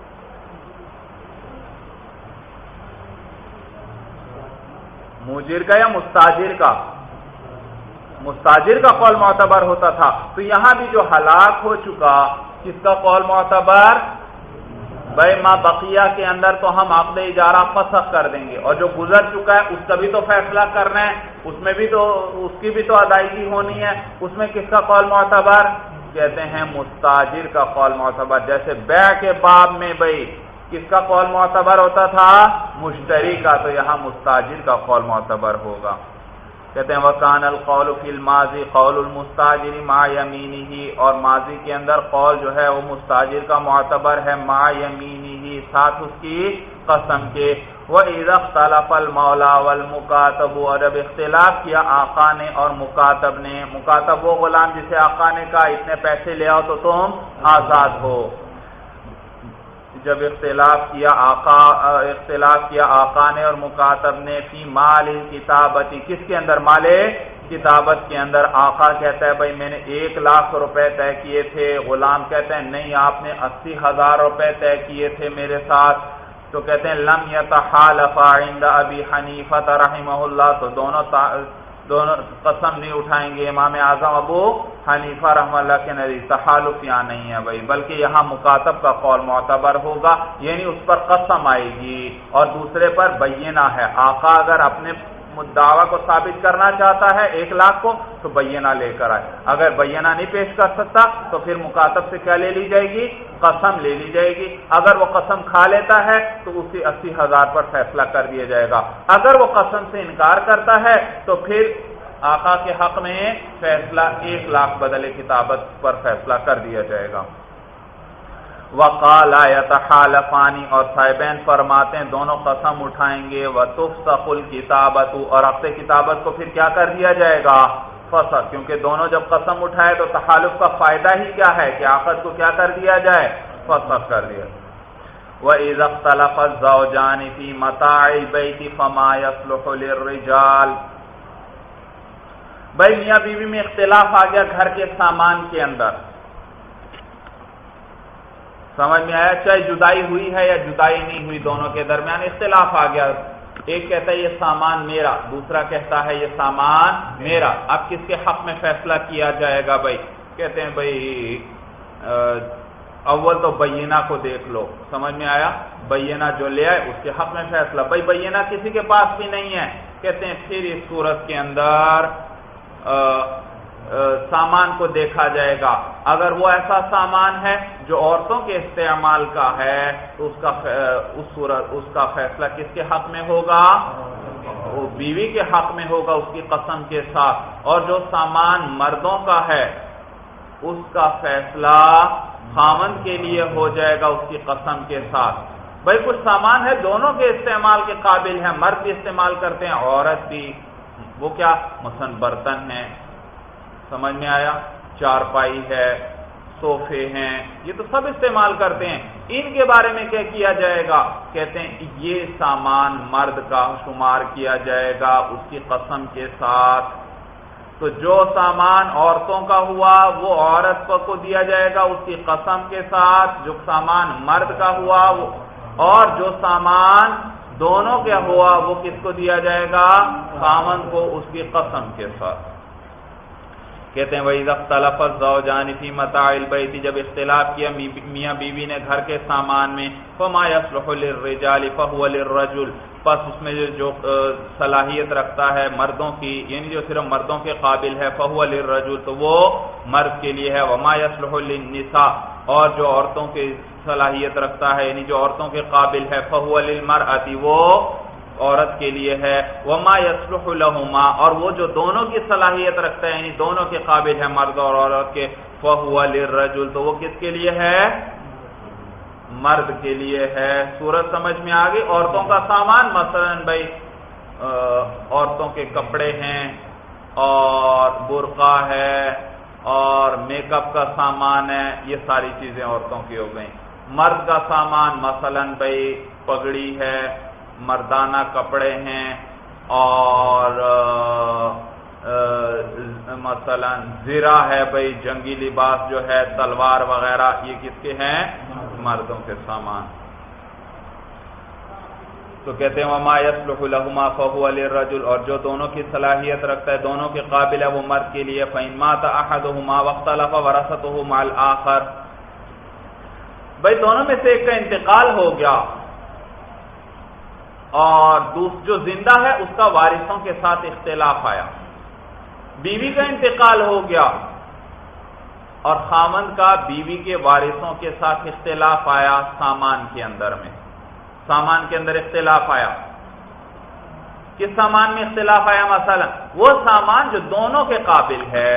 مؤجر کا یا مستاجر کا؟ مستاجر کا قول معتبر ہوتا تھا۔ تو یہاں بھی جو ہلاک ہو چکا کس کا قول معتبر؟ بھائی ما بقیہ کے اندر تو ہم عقد اجارہ فسخ کر دیں گے، اور جو گزر چکا ہے اس کا بھی تو فیصلہ کرنا ہے، اس میں بھی تو اس کی بھی تو ادائیگی ہونی ہے، اس میں کس کا قول معتبر؟ کہتے ہیں مستاجر کا قول معتبر۔ جیسے بیع کے باب میں بھائی کس کا قول معتبر ہوتا تھا؟ مشتری کا، تو یہاں مستاجر کا قول معتبر ہوگا۔ کہتے ہیں وَكَانَ الْقَوْلُ فِي الْمَاضِي قَوْلُ الْمُسْتَاجِرِ مَعَ يَمِينِهِ، اور ماضی کے اندر قول جو ہے وہ مستاجر کا معتبر ہے، مَعَ يَمِينِهِ، ساتھ اس کی قسم کے۔ وَإِذَا اخْتَلَفَ الْمَوْلَى وَالْمُكَاتَبُ، اور جب اختلاف کیا آقا نے اور مکاتب نے، مکاتب وہ غلام جسے آقا نے کہا اتنے پیسے لے آؤ تو تم آزاد ہو، جب اختلاف کیا آقا نے اور مکاتب نے، فی مال الکتابتی، کس کے اندر؟ مال کتابت کے اندر۔ آقا کہتا ہے بھائی میں نے 1,00,000 روپے طے کیے تھے، غلام کہتے ہیں نہیں آپ نے 80,000 روپے طے کیے تھے میرے ساتھ، تو کہتے ہیں لم یتحالفا عند ابی حنیفہ رحمہ اللہ، تو دونوں قسم نہیں اٹھائیں گے. امام اعظم ابو حنیفہ رحمہ اللہ کے نزدیک تحالف یہاں نہیں ہے بھائی، بلکہ یہاں مکاتب کا قول معتبر ہوگا، یعنی اس پر قسم آئے گی اور دوسرے پر بینہ ہے. آقا اگر اپنے دعویٰ کو ثابت کرنا چاہتا ہے 1 لاکھ کو تو بینہ لے کر آئے، اگر بینہ نہیں پیش کر سکتا تو پھر مکاتب سے کیا لے لی جائے گی؟ قسم لے لی جائے گی. اگر وہ قسم کھا لیتا ہے تو اسی 80,000 پر فیصلہ کر دیا جائے گا. اگر وہ قسم سے انکار کرتا ہے تو پھر آقا کے حق میں فیصلہ 1 لاکھ بدل کتابت پر فیصلہ کر دیا جائے گا. وقال يتحالفان، اور صاحبین فرماتے ہیں دونوں قسم اٹھائیں گے. وتفسخ الكتابۃ، اور عقد کتابت کو پھر کیا کر دیا جائے گا؟ فسخ، کیونکہ دونوں جب قسم اٹھائے تو تحالف کا فائدہ ہی کیا ہے کہ عقد کو کیا کر دیا جائے؟ فسخ کر دیا. وَإِذَا اخْتَلَفَ الزَّوْجَانِ فِي مَتَاعِ الْبَيْتِ فَمَا يَصْلُحُ لِلرِّجَالِ. بھائی میاں بیوی میں اختلاف آ گیا گھر کے سامان کے اندر، سمجھ میں آیا؟ چاہے جدائی ہوئی ہے یا جدائی نہیں ہوئی، دونوں کے درمیان اختلاف آ گیا. ایک کہتا ہے یہ سامان میرا، دوسرا کہتا ہے یہ سامان میرا. اب کس کے حق میں فیصلہ کیا جائے گا بھائی؟ کہتے ہیں بھائی اول تو بینہ کو دیکھ لو، سمجھ میں آیا؟ بینہ جو لے آئے اس کے حق میں فیصلہ. بھائی بینہ کسی کے پاس بھی نہیں ہے، کہتے ہیں پھر اس صورت کے اندر سامان کو دیکھا جائے گا. اگر وہ ایسا سامان ہے جو عورتوں کے استعمال کا ہے تو اس کا فیصلہ کس کے حق میں ہوگا؟ وہ بیوی کے حق میں ہوگا اس کی قسم کے ساتھ. اور جو سامان مردوں کا ہے اس کا فیصلہ خاوند کے لیے ہو جائے گا اس کی قسم کے ساتھ. بھائی کچھ سامان ہے دونوں کے استعمال کے قابل ہیں، مرد بھی استعمال کرتے ہیں عورت بھی. وہ کیا؟ مثلا برتن ہیں، سمجھ میں آیا؟ چارپائی ہے، صوفے ہیں، یہ تو سب استعمال کرتے ہیں. ان کے بارے میں کیا کیا جائے گا؟ کہتے ہیں یہ سامان مرد کا شمار کیا جائے گا اس کی قسم کے ساتھ. تو جو سامان عورتوں کا ہوا وہ عورت کو دیا جائے گا اس کی قسم کے ساتھ، جو سامان مرد کا ہوا اور جو سامان دونوں کا ہوا وہ کس کو دیا جائے گا؟ خاوند کو اس کی قسم کے ساتھ. کہتے ہیں وَإِذَا اخْتَلَفَ الزَّوْجَانِ فِي مَتَاعِ الْبَيْتِ، جب اختلاف کیا میاں بیوی نے گھر کے سامان میں، فَمَا يَصْلُحُ لِلرِّجَالِ فَهُوَ لِلرَّجُلِ، پس اس میں جو صلاحیت رکھتا ہے مردوں کی، یعنی جو صرف مردوں کے قابل ہے، فَهُوَ لِلرَّجُلِ، تو وہ مرد کے لیے ہے. وَمَا يَصْلُحُ لِلنِّسَاءِ، اور جو عورتوں کی صلاحیت رکھتا ہے یعنی جو عورتوں کے قابل ہے، فَهُوَ لِلْمَرْأَةِ، وہ عورت کے لیے ہے. وما يصلح لهما، اور وہ جو دونوں کی صلاحیت رکھتا ہے یعنی دونوں کے قابل ہے مرد اور عورت کے، فهو للرجل، تو وہ کس کے لیے ہے؟ مرد کے لیے ہے. صورت سمجھ میں آ گئی؟ عورتوں کا سامان مثلا بھائی عورتوں کے کپڑے ہیں اور برقع ہے اور میک اپ کا سامان ہے، یہ ساری چیزیں عورتوں کی ہو گئیں. مرد کا سامان مثلا بھائی پگڑی ہے، مردانہ کپڑے ہیں اور مثلا زرہ ہے بھائی جنگی لباس جو ہے، تلوار وغیرہ، یہ کس کے ہیں؟ مردوں کے سامان. تو کہتے ہیں وما يصلح لهما فهو للرجل، اور جو دونوں کی صلاحیت رکھتا ہے دونوں کے قابل ہے وہ مرد کے لیے. فإن مات أحدهما واختلف ورثته مع الآخر، بھائی دونوں میں سے ایک کا انتقال ہو گیا اور جو زندہ ہے اس کا وارثوں کے ساتھ اختلاف آیا. بیوی کا انتقال ہو گیا اور خاوند کا بیوی کے وارثوں کے ساتھ اختلاف آیا سامان کے اندر میں. سامان کے اندر اختلاف آیا. کس سامان میں اختلاف آیا؟ مثلا وہ سامان جو دونوں کے قابل ہے،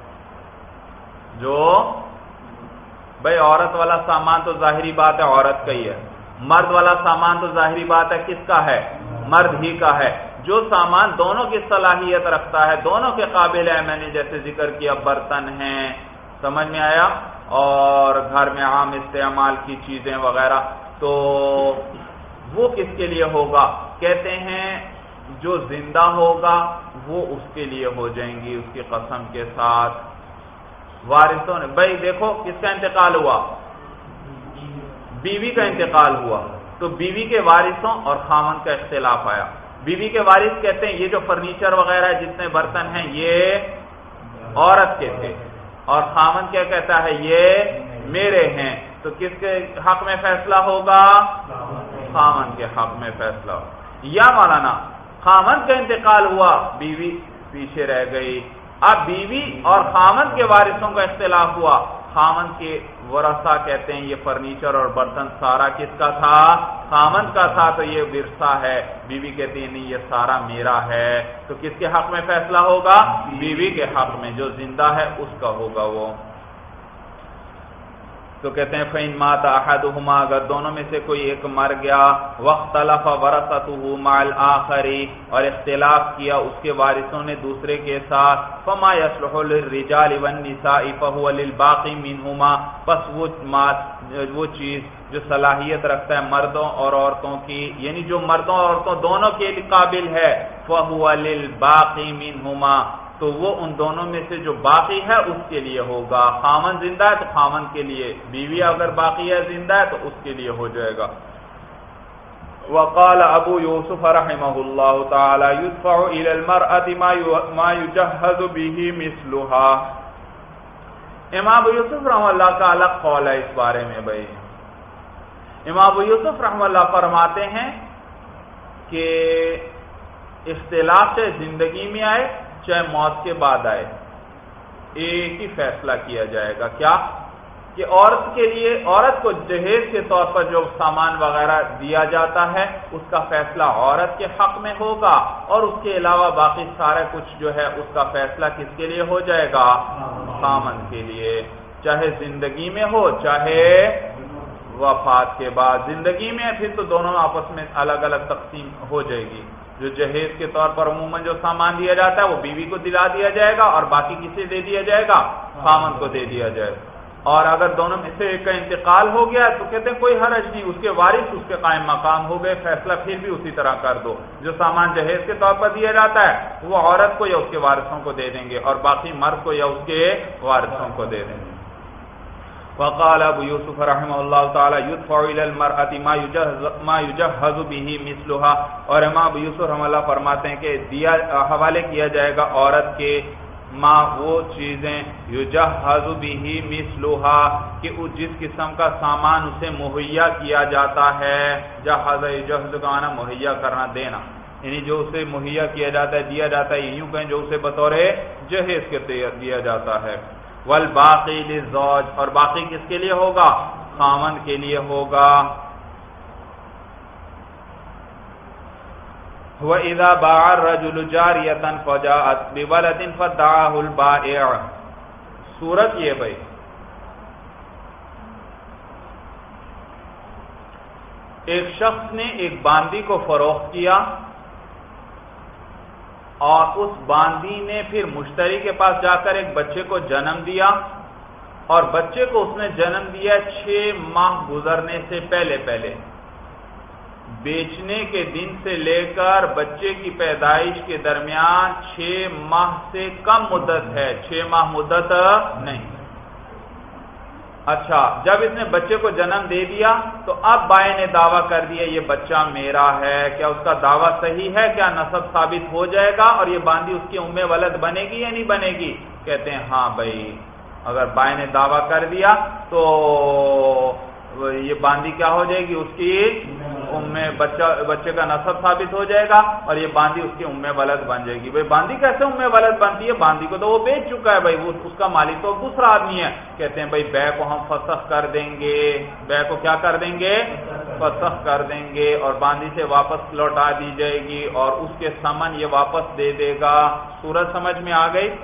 جو بھائی عورت والا سامان تو ظاہری بات ہے عورت کا ہی ہے، مرد والا سامان تو ظاہری بات ہے کس کا ہے؟ مرد ہی کا ہے. جو سامان دونوں کی صلاحیت رکھتا ہے دونوں کے قابل ہے، میں نے جیسے ذکر کیا برتن ہیں، سمجھ میں آیا، اور گھر میں عام استعمال کی چیزیں وغیرہ، تو وہ کس کے لیے ہوگا؟ کہتے ہیں جو زندہ ہوگا وہ اس کے لیے ہو جائیں گی اس کی قسم کے ساتھ. وارثوں نے بھائی دیکھو کس کا انتقال ہوا؟ بیوی کا انتقال ہوا، تو بیوی کے وارثوں اور خاوند کا اختلاف آیا. بیوی کے وارث کہتے ہیں یہ جو فرنیچر وغیرہ جتنے برتن ہیں یہ عورت کے تھے، اور خاوند کیا کہتا ہے یہ میرے ہیں، تو کس کے حق میں فیصلہ ہوگا؟ خاوند کے حق میں فیصلہ ہوگا۔ یا مولانا خاوند کا انتقال ہوا، بیوی پیچھے رہ گئی، اب بیوی اور خاوند کے وارثوں کا اختلاف ہوا، خاوند کے ورثہ کہتے ہیں یہ فرنیچر اور برتن سارا کس کا تھا؟ خاوند کا تھا، تو یہ ورثہ ہے، بیوی کہتی ہے نہیں یہ سارا میرا ہے، تو کس کے حق میں فیصلہ ہوگا؟ بیوی کے حق میں، جو زندہ ہے اس کا ہوگا وہ۔ تو کہتے ہیں فَإِن مَاتَ أَحَدُهُمَا، اگر دونوں میں سے کوئی ایک مر گیا، وَاخْتَلَفَ وَرَثَتُهُ مَعَ الْآخَرِ، اور اختلاف کیا اس کے وارثوں نے دوسرے کے ساتھ، فَمَا يَصْلُحُ لِلرِّجَالِ وَالنِّسَاءِ فَهُوَ لِلْبَاقِي مِنْهُمَا، بس وہ چیز جو صلاحیت رکھتا ہے مردوں اور عورتوں کی، یعنی جو مردوں اور عورتوں دونوں کے قابل ہے، فَهُوَ لِلْبَاقِي مِنْهُمَا، تو وہ ان دونوں میں سے جو باقی ہے اس کے لیے ہوگا۔ خاوند زندہ ہے تو خاوند کے لیے، بیوی اگر باقی ہے زندہ ہے تو اس کے لیے ہو جائے گا۔ وقال ابو یوسف رحمہ اللہ تعالی يدفع الى المرأة ما يجهز به مثلها، امام ابو یوسف رحمہ اللہ کا الگ قول ہے اس بارے میں بھائی۔ امام ابو یوسف رحمہ اللہ فرماتے ہیں کہ اختلاف سے زندگی میں آئے چاہے موت کے بعد آئے، ایک ہی فیصلہ کیا جائے گا، کیا کہ عورت کے لیے، عورت کو جہیز کے طور پر جو سامان وغیرہ دیا جاتا ہے اس کا فیصلہ عورت کے حق میں ہوگا، اور اس کے علاوہ باقی سارا کچھ جو ہے اس کا فیصلہ کس کے لیے ہو جائے گا؟ خاوند کے لیے، چاہے زندگی میں ہو چاہے وفات کے بعد۔ زندگی میں پھر تو دونوں آپس میں الگ الگ تقسیم ہو جائے گی، جو جہیز کے طور پر عموماً جو سامان دیا جاتا ہے وہ بیوی کو دلا دیا جائے گا، اور باقی کسے دے دیا جائے گا؟ خاوند کو دے دیا جائے گا۔ اور اگر دونوں میں سے ایک کا انتقال ہو گیا تو کہتے ہیں کوئی حرج نہیں، اس کے وارث اس کے قائم مقام ہو گئے، فیصلہ پھر بھی اسی طرح کر دو، جو سامان جہیز کے طور پر دیا جاتا ہے وہ عورت کو یا اس کے وارثوں کو دے دیں گے، اور باقی مرد کو یا اس کے وارثوں کو دے دیں گے۔ وقال ابو یوسف رحمہ اللہ تعالی يدفع الى المرأة ما يجهز به مثلها، اور امام ابو یوسف رحمہ اللہ فرماتے ہیں کہ حوالے کیا جائے گا عورت کے ما وہ چیزیں یجہز به مثلها کہ جس قسم کا سامان اسے مہیا کیا جاتا ہے، جہز یجہز کا معنی مہیا کرنا، دینا، یعنی جو اسے مہیا کیا جاتا ہے، دیا جاتا ہے، یوں کہیں جو اسے بطور جہیز کے دیا جاتا ہے۔ والباقی للزوج، اور باقی کس کے لیے ہوگا؟ خاوند کے لیے ہوگا۔ وَإِذَا بَاعَ الرَّجُلُ جَارِيَةً فَجَاءَتْ بِوَلَدٍ فَادَّعَاهُ الْبَائِعُ، صورت یہ بھائی ایک شخص نے ایک باندی کو فروخت کیا، اور اس باندی نے پھر مشتری کے پاس جا کر ایک بچے کو جنم دیا، اور بچے کو اس نے جنم دیا 6 ماہ گزرنے سے پہلے، بیچنے کے دن سے لے کر بچے کی پیدائش کے درمیان 6 ماہ سے کم مدت ہے، 6 ماہ مدت نہیں۔ اچھا، جب اس نے بچے کو جنم دے دیا تو اب بائیں نے دعویٰ کر دیا یہ بچہ میرا ہے، کیا اس کا دعویٰ صحیح ہے؟ کیا نسب ثابت ہو جائے گا اور یہ باندی اس کی ام ولد بنے گی یا نہیں بنے گی؟ کہتے ہیں ہاں بھائی، اگر بائیں نے دعویٰ کر دیا تو یہ باندی کیا ہو جائے گی؟ اس کی بچے کا نسب ثابت ہو جائے گا، اور یہ باندی اس کی ام ولد بن جائے گی۔ بھائی باندی کیسے ام ولد بنتی ہے؟ باندی کو تو وہ بیچ چکا ہے بھائی، وہ اس کا مالک تو دوسرا آدمی ہے۔ کہتے ہیں بھائی بے کو ہم فسخ کر دیں گے، بے کو کیا کر دیں گے؟ فسخ کر دیں گے، اور باندی سے واپس لوٹا دی جائے گی، اور اس کے ثمن یہ واپس دے دے گا۔ صورت سمجھ میں آ گئی؟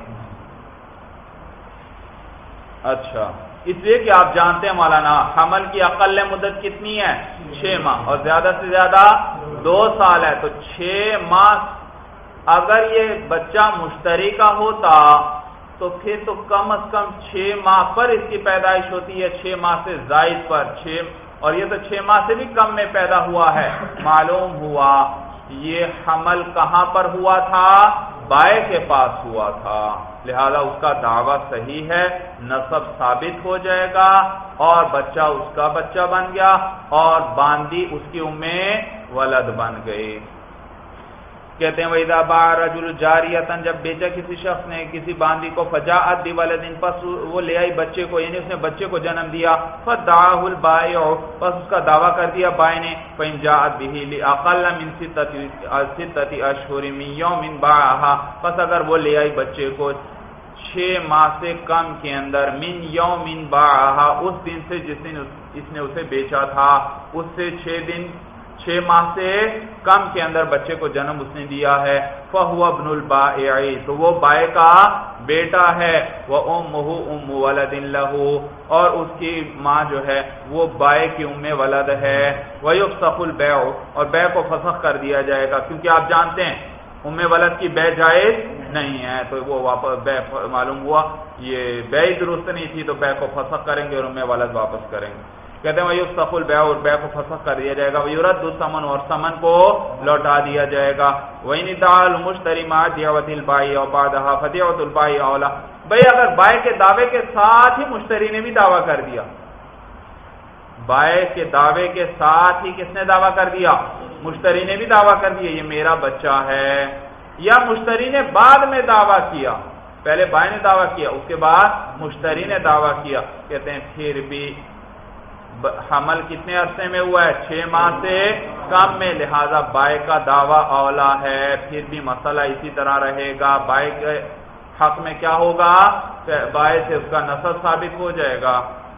اچھا، اس لیے کہ آپ جانتے ہیں مولانا حمل کی اقل مدت کتنی ہے؟ 6 ماہ، اور زیادہ سے زیادہ 2 سال ہے، تو 6 ماہ اگر یہ بچہ مشتری کا ہوتا تو پھر تو کم از کم 6 ماہ پر اس کی پیدائش ہوتی ہے، 6 ماہ سے زائد پر 6، اور یہ تو 6 ماہ سے بھی کم میں پیدا ہوا ہے۔ معلوم ہوا یہ حمل کہاں پر ہوا تھا؟ بائے کے پاس ہوا تھا، لہذا اس کا دعویٰ صحیح ہے، نسب ثابت ہو جائے گا، اور بچہ اس کا بچہ بن گیا، اور باندی اس کی ام ولد بن گئی۔ کہتے ہیں وَإِذَا بَاعَ الرَّجُلُ جَارِيَةً جب بیچا کسی شخص نے کسی باندی کو فَجَاءَتْ بِوَلَدٍ پس وہ لے آئی بچے کو، یعنی اس نے بچے کو جنم دیا، فَدَّعَاهُ الْبَائِعُ پس اس کا دعویٰ کر دیا بائع نے، فَإِنْ جَاءَتْ بِهِ لِأَقَلَّ مِنْ سِتَّةِ أَشْهُرٍ مِنْ يَوْمٍ بَاعَهَا پس اگر وہ لے آئی بچے کو 6 ماہ سے کم کے اندر، من یوم باعها اس دن سے جس دن اس نے اسے بیچا تھا، اس سے 6 ماہ سے کم کے اندر بچے کو جنم اس نے دیا ہے، فَهُوَ ابْنُ الْبَائِعِ تو وہ بائع کا بیٹا ہے، وَأُمُّهُ أُمُّ وَلَدٍ لَهُ اور اس کی ماں جو ہے وہ بائع کی ولد ہے، وَيُفْسَخُ الْبَيْعُ اور بیع کو فسخ کر دیا جائے گا، کیونکہ آپ جانتے ہیں ولد کی بیع جائز نہیں ہے، تو وہ واپس بیع معلوم ہوا یہ بیع درست نہیں تھی تو بیع کو فسخ کریں گے اور ولد واپس کریں گے۔ کہتے ہیں وَيُفْسَخُ الْبَيْعُ اور بیع کو فسخ کر دیا جائے گا، وَيُرَدُّ الثَّمَنُ اور ثمن کو لوٹا دیا جائے گا، وَإِنِ ادَّعَى الْمُشْتَرِي مَعَ دِعْوَةِ الْبَائِعِ وَبَعْدَهَا فَدِعْوَةُ الْبَائِعِ أَوْلَىٰ بھئی اگر بائع کے دعوے کے ساتھ ہی مشتری نے بھی دعویٰ کر دیا، بائع کے دعوے کے ساتھ ہی کس نے دعویٰ کر دیا؟ مشتری نے بھی دعویٰ کر دیا یہ میرا بچہ ہے، یا مشتری نے بعد میں دعویٰ کیا، پہلے بائع نے دعویٰ کیا اس کے بعد مشتری نے دعویٰ کیا، کہتے ہیں پھر بھی حمل کتنے عرصے میں ہوا ہے؟ 6 ماہ سے کم میں، لہذا بائع کا دعویٰ اولا ہے، پھر بھی مسئلہ اسی طرح رہے گا، بائع کے حق میں کیا ہوگا؟ بائع سے اس کا نسب ثابت ہو جائے گا۔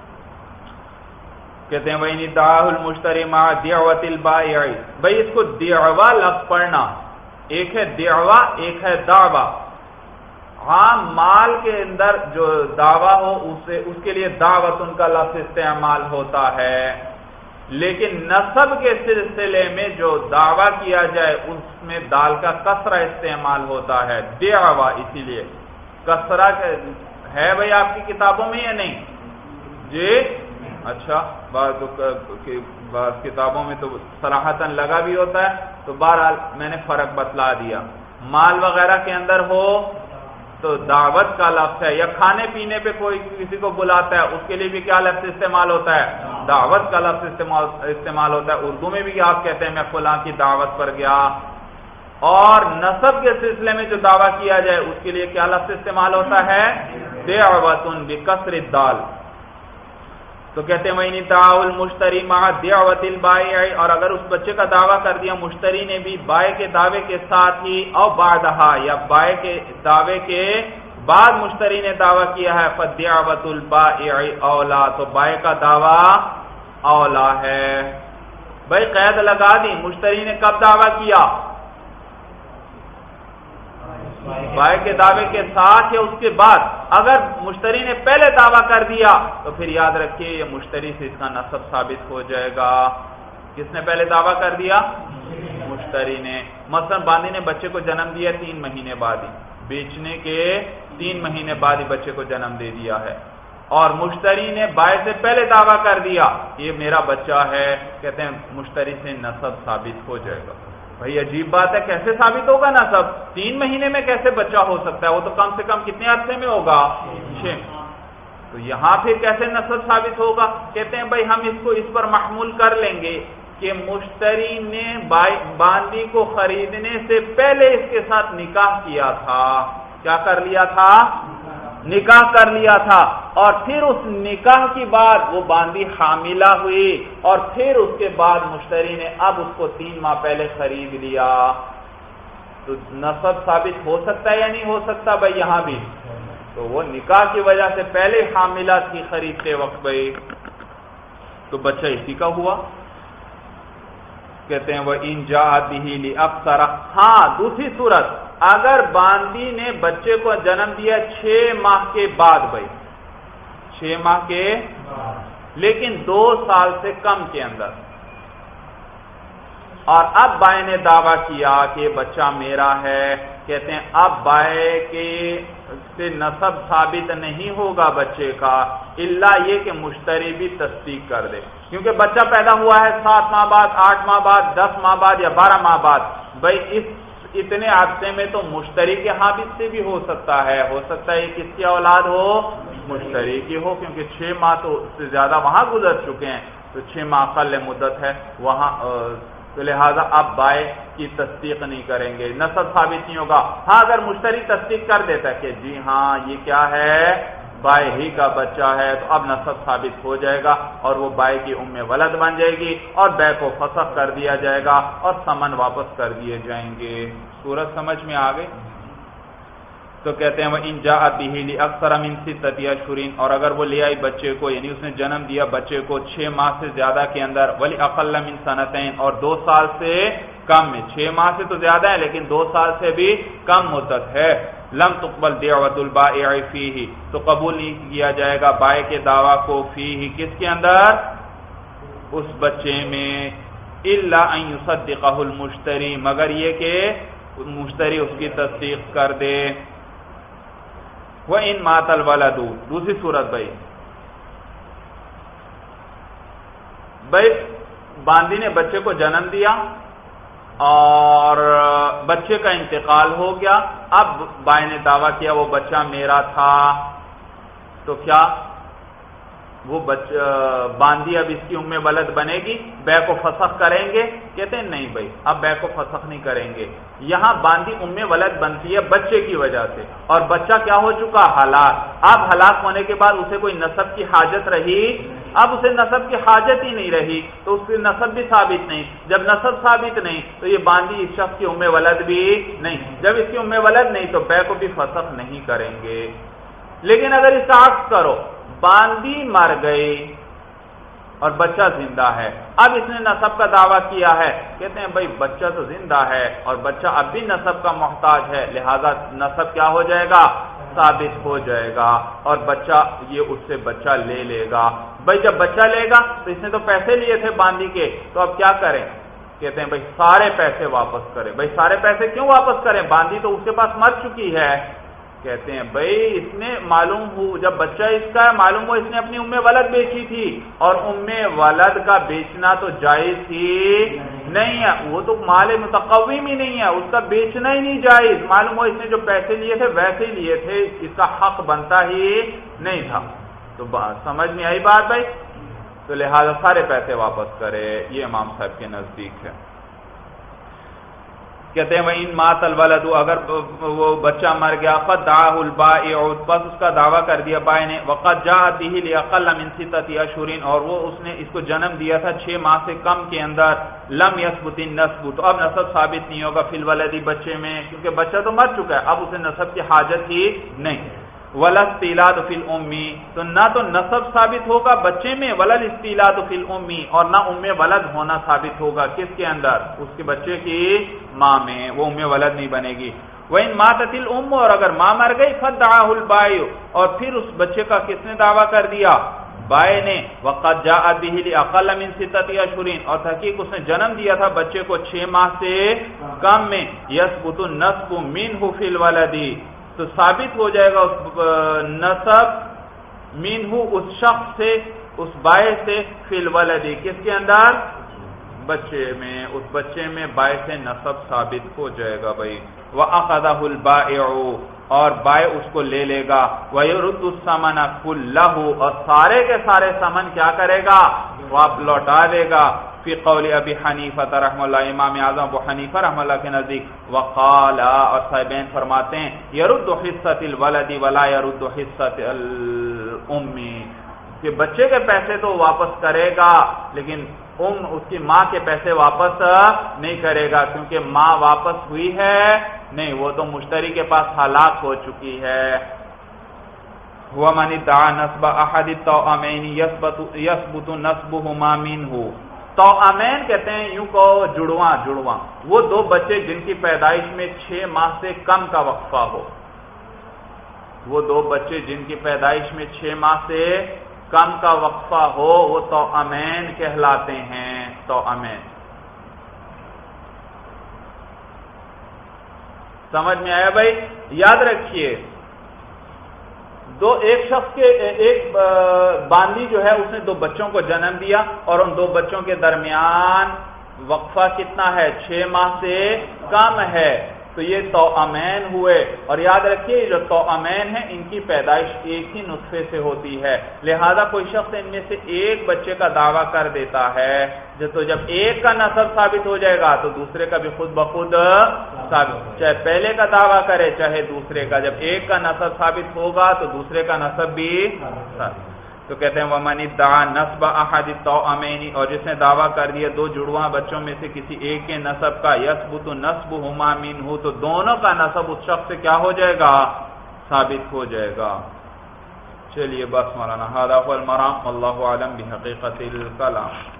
کہتے ہیں وَإِنِ ادَّعَاهُ الْمُشْتَرِي مَعَ دِعْوَةِ الْبَائِعِ بھئی اس کو دعویٰ لفظ پڑھنا، ایک ہے دعویٰ ایک ہے دعویٰ، عام مال کے اندر جو دعویٰ ہو اس کے لیے دعوت ان کا لفظ استعمال ہوتا ہے، لیکن نسب کے سلسلے میں جو دعویٰ کیا جائے اس میں دال کا کسرہ استعمال ہوتا ہے، دعویٰ، اسی لیے کسرہ ہے بھئی آپ کی کتابوں میں یا نہیں؟ جی اچھا، بعض کتابوں میں تو صراحتاً لگا بھی ہوتا ہے، تو بہرحال میں نے فرق بتلا دیا، مال وغیرہ کے اندر ہو تو دعوت کا لفظ ہے، یا کھانے پینے پہ کوئی کسی کو بلاتا ہے اس کے لیے بھی کیا لفظ استعمال ہوتا ہے؟ دعوت کا لفظ استعمال ہوتا ہے۔ اردو میں بھی آپ کہتے ہیں میں فلاں کی دعوت پر گیا، اور نسب کے سلسلے میں جو دعویٰ کیا جائے اس کے لیے کیا لفظ استعمال ہوتا ہے؟ دعوت بکسر الدال۔ تو کہتے ہیں وَإِنِ ادَّعَاهُ الْمُشْتَرِي مَعَ دِعْوَةِ الْبَائِعِ اور اگر اس بچے کا دعویٰ کر دیا مشتری نے بھی بائع کے دعوے کے ساتھ ہی، او بعدها یا بائع کے دعوے کے بعد مشتری نے دعویٰ کیا ہے، فَدِعْوَةُ الْبَائِعِ أَوْلَىٰ تو بائع کا دعویٰ اولا ہے۔ بھائی قید لگا دی، مشتری نے کب دعویٰ کیا؟ بائع کے دعوے کے ساتھ یا اس کے بعد؟ اگر مشتری نے پہلے دعویٰ کر دیا تو پھر یاد رکھیے یہ مشتری سے اس کا نسب ثابت ہو جائے گا۔ کس نے پہلے دعویٰ کر دیا؟ مشتری نے۔ مثلا باندی نے بچے کو جنم دیا 3 مہینے بعد ہی، بیچنے کے 3 مہینے بعد ہی بچے کو جنم دے دیا ہے، اور مشتری نے بائع سے پہلے دعویٰ کر دیا یہ میرا بچہ ہے، کہتے ہیں مشتری سے نسب ثابت ہو جائے گا۔ بھئی عجیب بات ہے، کیسے ثابت ہوگا نسب؟ 3 مہینے میں کیسے بچہ ہو سکتا ہے؟ وہ تو کم سے کم کتنے عرصے میں ہوگا؟ 6۔ تو یہاں پھر کیسے نسب ثابت ہوگا؟ کہتے ہیں بھئی ہم اس کو اس پر محمول کر لیں گے کہ مشتری نے باندی کو خریدنے سے پہلے اس کے ساتھ نکاح کیا تھا۔ کیا کر لیا تھا؟ نکاح کر لیا تھا، اور پھر اس نکاح کی بعد وہ باندی حاملہ ہوئی، اور پھر اس کے بعد مشتری نے اب اس کو 3 ماہ پہلے خرید لیا، تو نسب ثابت ہو سکتا ہے یا نہیں ہو سکتا بھائی؟ یہاں بھی تو وہ نکاح کی وجہ سے پہلے حاملہ تھی خریدتے وقت بھائی، تو بچہ اسی کا ہوا۔ کہتے ہیں وہ ان جاءت بہ لأکثر، ہاں دوسری صورت، اگر باندی نے بچے کو جنم دیا 6 ماہ کے بعد بھائی، 6 ماہ کے لیکن 2 سال سے کم کے اندر، اور اب بائع نے دعویٰ کیا کہ یہ بچہ میرا ہے، کہتے ہیں اب بائع کے سے نسب ثابت نہیں ہوگا بچے کا، الا یہ کہ مشتری بھی تصدیق کر دے، کیونکہ بچہ پیدا ہوا ہے 7 ماہ بعد، 8 ماہ بعد، 10 ماہ بعد یا 12 ماہ بعد، بھائی اتنے عرصے میں تو مشتری کے حابس سے بھی ہو سکتا ہے یہ کس کی اولاد ہو؟ مشتری کی ہو، کیونکہ 6 ماہ تو سے زیادہ وہاں گزر چکے ہیں، تو 6 ماہ اقل مدت ہے وہاں، تو لہٰذا اب بائے کی تصدیق نہیں کریں گے، نسب ثابت نہیں ہوگا۔ ہاں اگر مشتری تصدیق کر دیتا ہے کہ جی ہاں یہ کیا ہے، بائے ہی کا بچہ ہے، تو اب نسب ثابت ہو جائے گا اور وہ بائے کی ام ولد بن جائے گی اور بے کو فسخ کر دیا جائے گا اور ثمن واپس کر دیے جائیں گے۔ صورت سمجھ میں آ گئی؟ تو کہتے ہیں وَإِن جَاءَ بِهِ لِأَكْثَرَ مِن 6 أَشْهُرٍ، اور اگر وہ لے آئی بچے کو، یعنی اس نے جنم دیا بچے کو 6 ماہ سے زیادہ کے اندر، وَلِأَقَلَّ مِن سَنَتَيْنِ، اور 2 سال سے کم میں، 6 ماہ سے تو زیادہ ہے لیکن 2 سال سے بھی کم مدت ہے، لم تقبل دعوۃ البائع فیہ، تو قبول نہیں کیا جائے گا بائع کے دعویٰ کو، فیہ کس کے اندر، اس بچے میں، الا ان یصدقہ المشتری، مگر یہ کہ مشتری اس کی تصدیق کر دے۔ وَإِن مَاتَ الْوَلَدُ، دوسری صورت بھائی باندی نے بچے کو جنم دیا اور بچے کا انتقال ہو گیا، اب بائی نے دعویٰ کیا وہ بچہ میرا تھا، تو کیا وہ باندی اب اس کی ام ولد بنے گی، بے کو فسخ کریں گے؟ کہتے ہیں نہیں بھائی، اب بے کو فسخ نہیں کریں گے، یہاں باندی ام ولد بنتی ہے بچے کی وجہ سے، اور بچہ کیا ہو چکا، ہلاک۔ اب ہلاک ہونے کے بعد اسے کوئی نسب کی حاجت رہی؟ اب اسے نسب کی حاجت ہی نہیں رہی تو اس کی نسب بھی ثابت نہیں، جب نسب ثابت نہیں تو یہ باندی اس شخص کی ام ولد بھی نہیں، جب اس کی ام ولد نہیں تو بے کو بھی فسخ نہیں کریں گے۔ لیکن اگر اس کا عکس کرو، باندی مر گئی اور بچہ زندہ ہے، اب اس نے نسب کا دعویٰ کیا ہے، کہتے ہیں بھائی بچہ تو زندہ ہے اور بچہ اب بھی نسب کا محتاج ہے، لہذا نسب کیا ہو جائے گا، ثابت ہو جائے گا، اور بچہ یہ اس سے بچہ لے لے گا۔ بھائی جب بچہ لے گا تو اس نے تو پیسے لیے تھے باندی کے، تو اب کیا کریں؟ کہتے ہیں بھائی سارے پیسے واپس کریں۔ بھائی سارے پیسے کیوں واپس کریں؟ باندی تو اس کے پاس مر چکی ہے۔ کہتے ہیں بھائی اس نے معلوم ہو، جب بچہ اس کا ہے معلوم ہو اس نے اپنی ام ولد بیچی تھی، اور ام ولد کا بیچنا تو جائز ہی نہیں ہے، وہ تو مال متقوم ہی نہیں ہے، اس کا بیچنا ہی نہیں جائز، معلوم ہو اس نے جو پیسے لیے تھے ویسے ہی لیے تھے، اس کا حق بنتا ہی نہیں تھا۔ تو سمجھ میں آئی بات بھائی؟ تو لہذا سارے پیسے واپس کرے، یہ امام صاحب کے نزدیک ہے۔ کہتے ہیں وَإِن مَاتَ الْوَلَدُ، اگر وہ بچہ مر گیا، قَدْ دَعَاهُ الْبَائِعُ، پس اس کا دعویٰ کر دیا بائع نے، وَقَدْ جَاءَ بِهِ لِأَقَلَّ مِن 6 أَشْهُرٍ، اور وہ اس نے اس کو جنم دیا تھا 6 ماہ سے کم کے اندر، لَمْ يَثْبُتِ النَّسْبُ، تو اب نسب ثابت نہیں ہوگا فی الولد، بچے میں، کیونکہ بچہ تو مر چکا ہے، اب اسے نسب کی حاجت ہی نہیں۔ وَلَا اسْتِيلَادُ فِي الْأُمِّ، تو نہ تو نسب ثابت ہوگا بچے میں، وَلَا الْاسْتِيلَادُ فِي الْأُمِّ، اور نہ ام ولد ہونا ثابت ہوگا، کس کے اندر، اس کے بچے کی ماں میں، وہ ام ولد نہیں بنے گی۔ وَإِن مَاتَتِ الْأُمُّ، اور اگر ماں مر گئی، فَدَّعَاهُ الْبَائِعُ، اور پھر اس بچے کا کس نے دعویٰ کر دیا، بائع نے، وَقَدْ جَاءَ بِهِ لِأَقَلَّ مِن 6 أَشْهُرٍ، اور تحقیق اس نے جنم دیا تھا بچے کو 6 ماہ سے کم میں، يَثْبُتُ النَّسْبُ مِنْهُ فِي الْوَلَدِ، تو ثابت ہو جائے گا اس نسب منہ، اس شخص سے، اس بائع سے، فی الولد، کس کے اندر، بچے میں، اس بچے میں بائع سے نسب ثابت ہو جائے گا بھائی۔ وَأَخَذَهُ الْبَائِعُ، اور بائع اس کو لے لے گا، وَيُرُدُّ الثَّمَنَ كُلَّهُ، اور سارے کے سارے ثمن کیا کرے گا، واپس لوٹا دے گا۔ فی قول ابی حنیفہ رحمہ اللہ، امام اعظم ابو حنیفہ رحمہ اللہ کے نزدیک، وقال، اور صاحبین فرماتے ہیں، یرد حصۃ الولد ولا یرد حصۃ الام، کہ بچے کے پیسے تو واپس کرے گا لیکن اس کی ماں کے پیسے واپس نہیں کرے گا، کیونکہ ماں واپس ہوئی ہے نہیں، وہ تو مشتری کے پاس ہلاک ہو چکی ہے۔ وَمَنِ ادَّعَى نَسْبَ أَحَدِ التَّوْأَمَيْنِ يَثْبُتُ نَسْبُهُمَا مِنْهُ، توأمین کہتے ہیں یوں کو جڑواں، وہ 2 بچے جن کی پیدائش میں 6 ماہ سے کم کا وقفہ ہو، وہ 2 بچے جن کی پیدائش میں 6 ماہ سے کم کا وقفہ ہو، وہ توأمین کہلاتے ہیں، توأمین۔ سمجھ میں آیا بھائی؟ یاد رکھیے، ایک شخص کے، ایک باندی جو ہے اس نے 2 بچوں کو جنم دیا اور ان 2 بچوں کے درمیان وقفہ کتنا ہے، 6 ماہ سے کم ہے، تو یہ توامین ہوئے، اور یاد رکھیے جو توامین ہیں ان کی پیدائش ایک ہی نطفے سے ہوتی ہے، لہذا کوئی شخص ان میں سے ایک بچے کا دعویٰ کر دیتا ہے تو جب ایک کا نسب ثابت ہو جائے گا تو دوسرے کا بھی خود بخود ثابت، چاہے پہلے کا دعویٰ کرے چاہے دوسرے کا، جب ایک کا نسب ثابت ہوگا تو دوسرے کا نسب بھی ثابت۔ تو کہتے ہیں وَمَنِ ادَّعَى نَسْبَ أَحَدِ الطَّوْأَمَيْنِ، اور جس نے دعویٰ کر دیا دو جڑواں بچوں میں سے کسی ایک کے نسب کا، يَثْبُتُ نَسْبُهُمَا مِنْهُ، تو دونوں کا نسب اس شخص سے کیا ہو جائے گا؟ ثابت ہو جائے گا۔ چلیے بس مولانا، هذا هو المرام، واللہ اعلم بحقیقت الکلام۔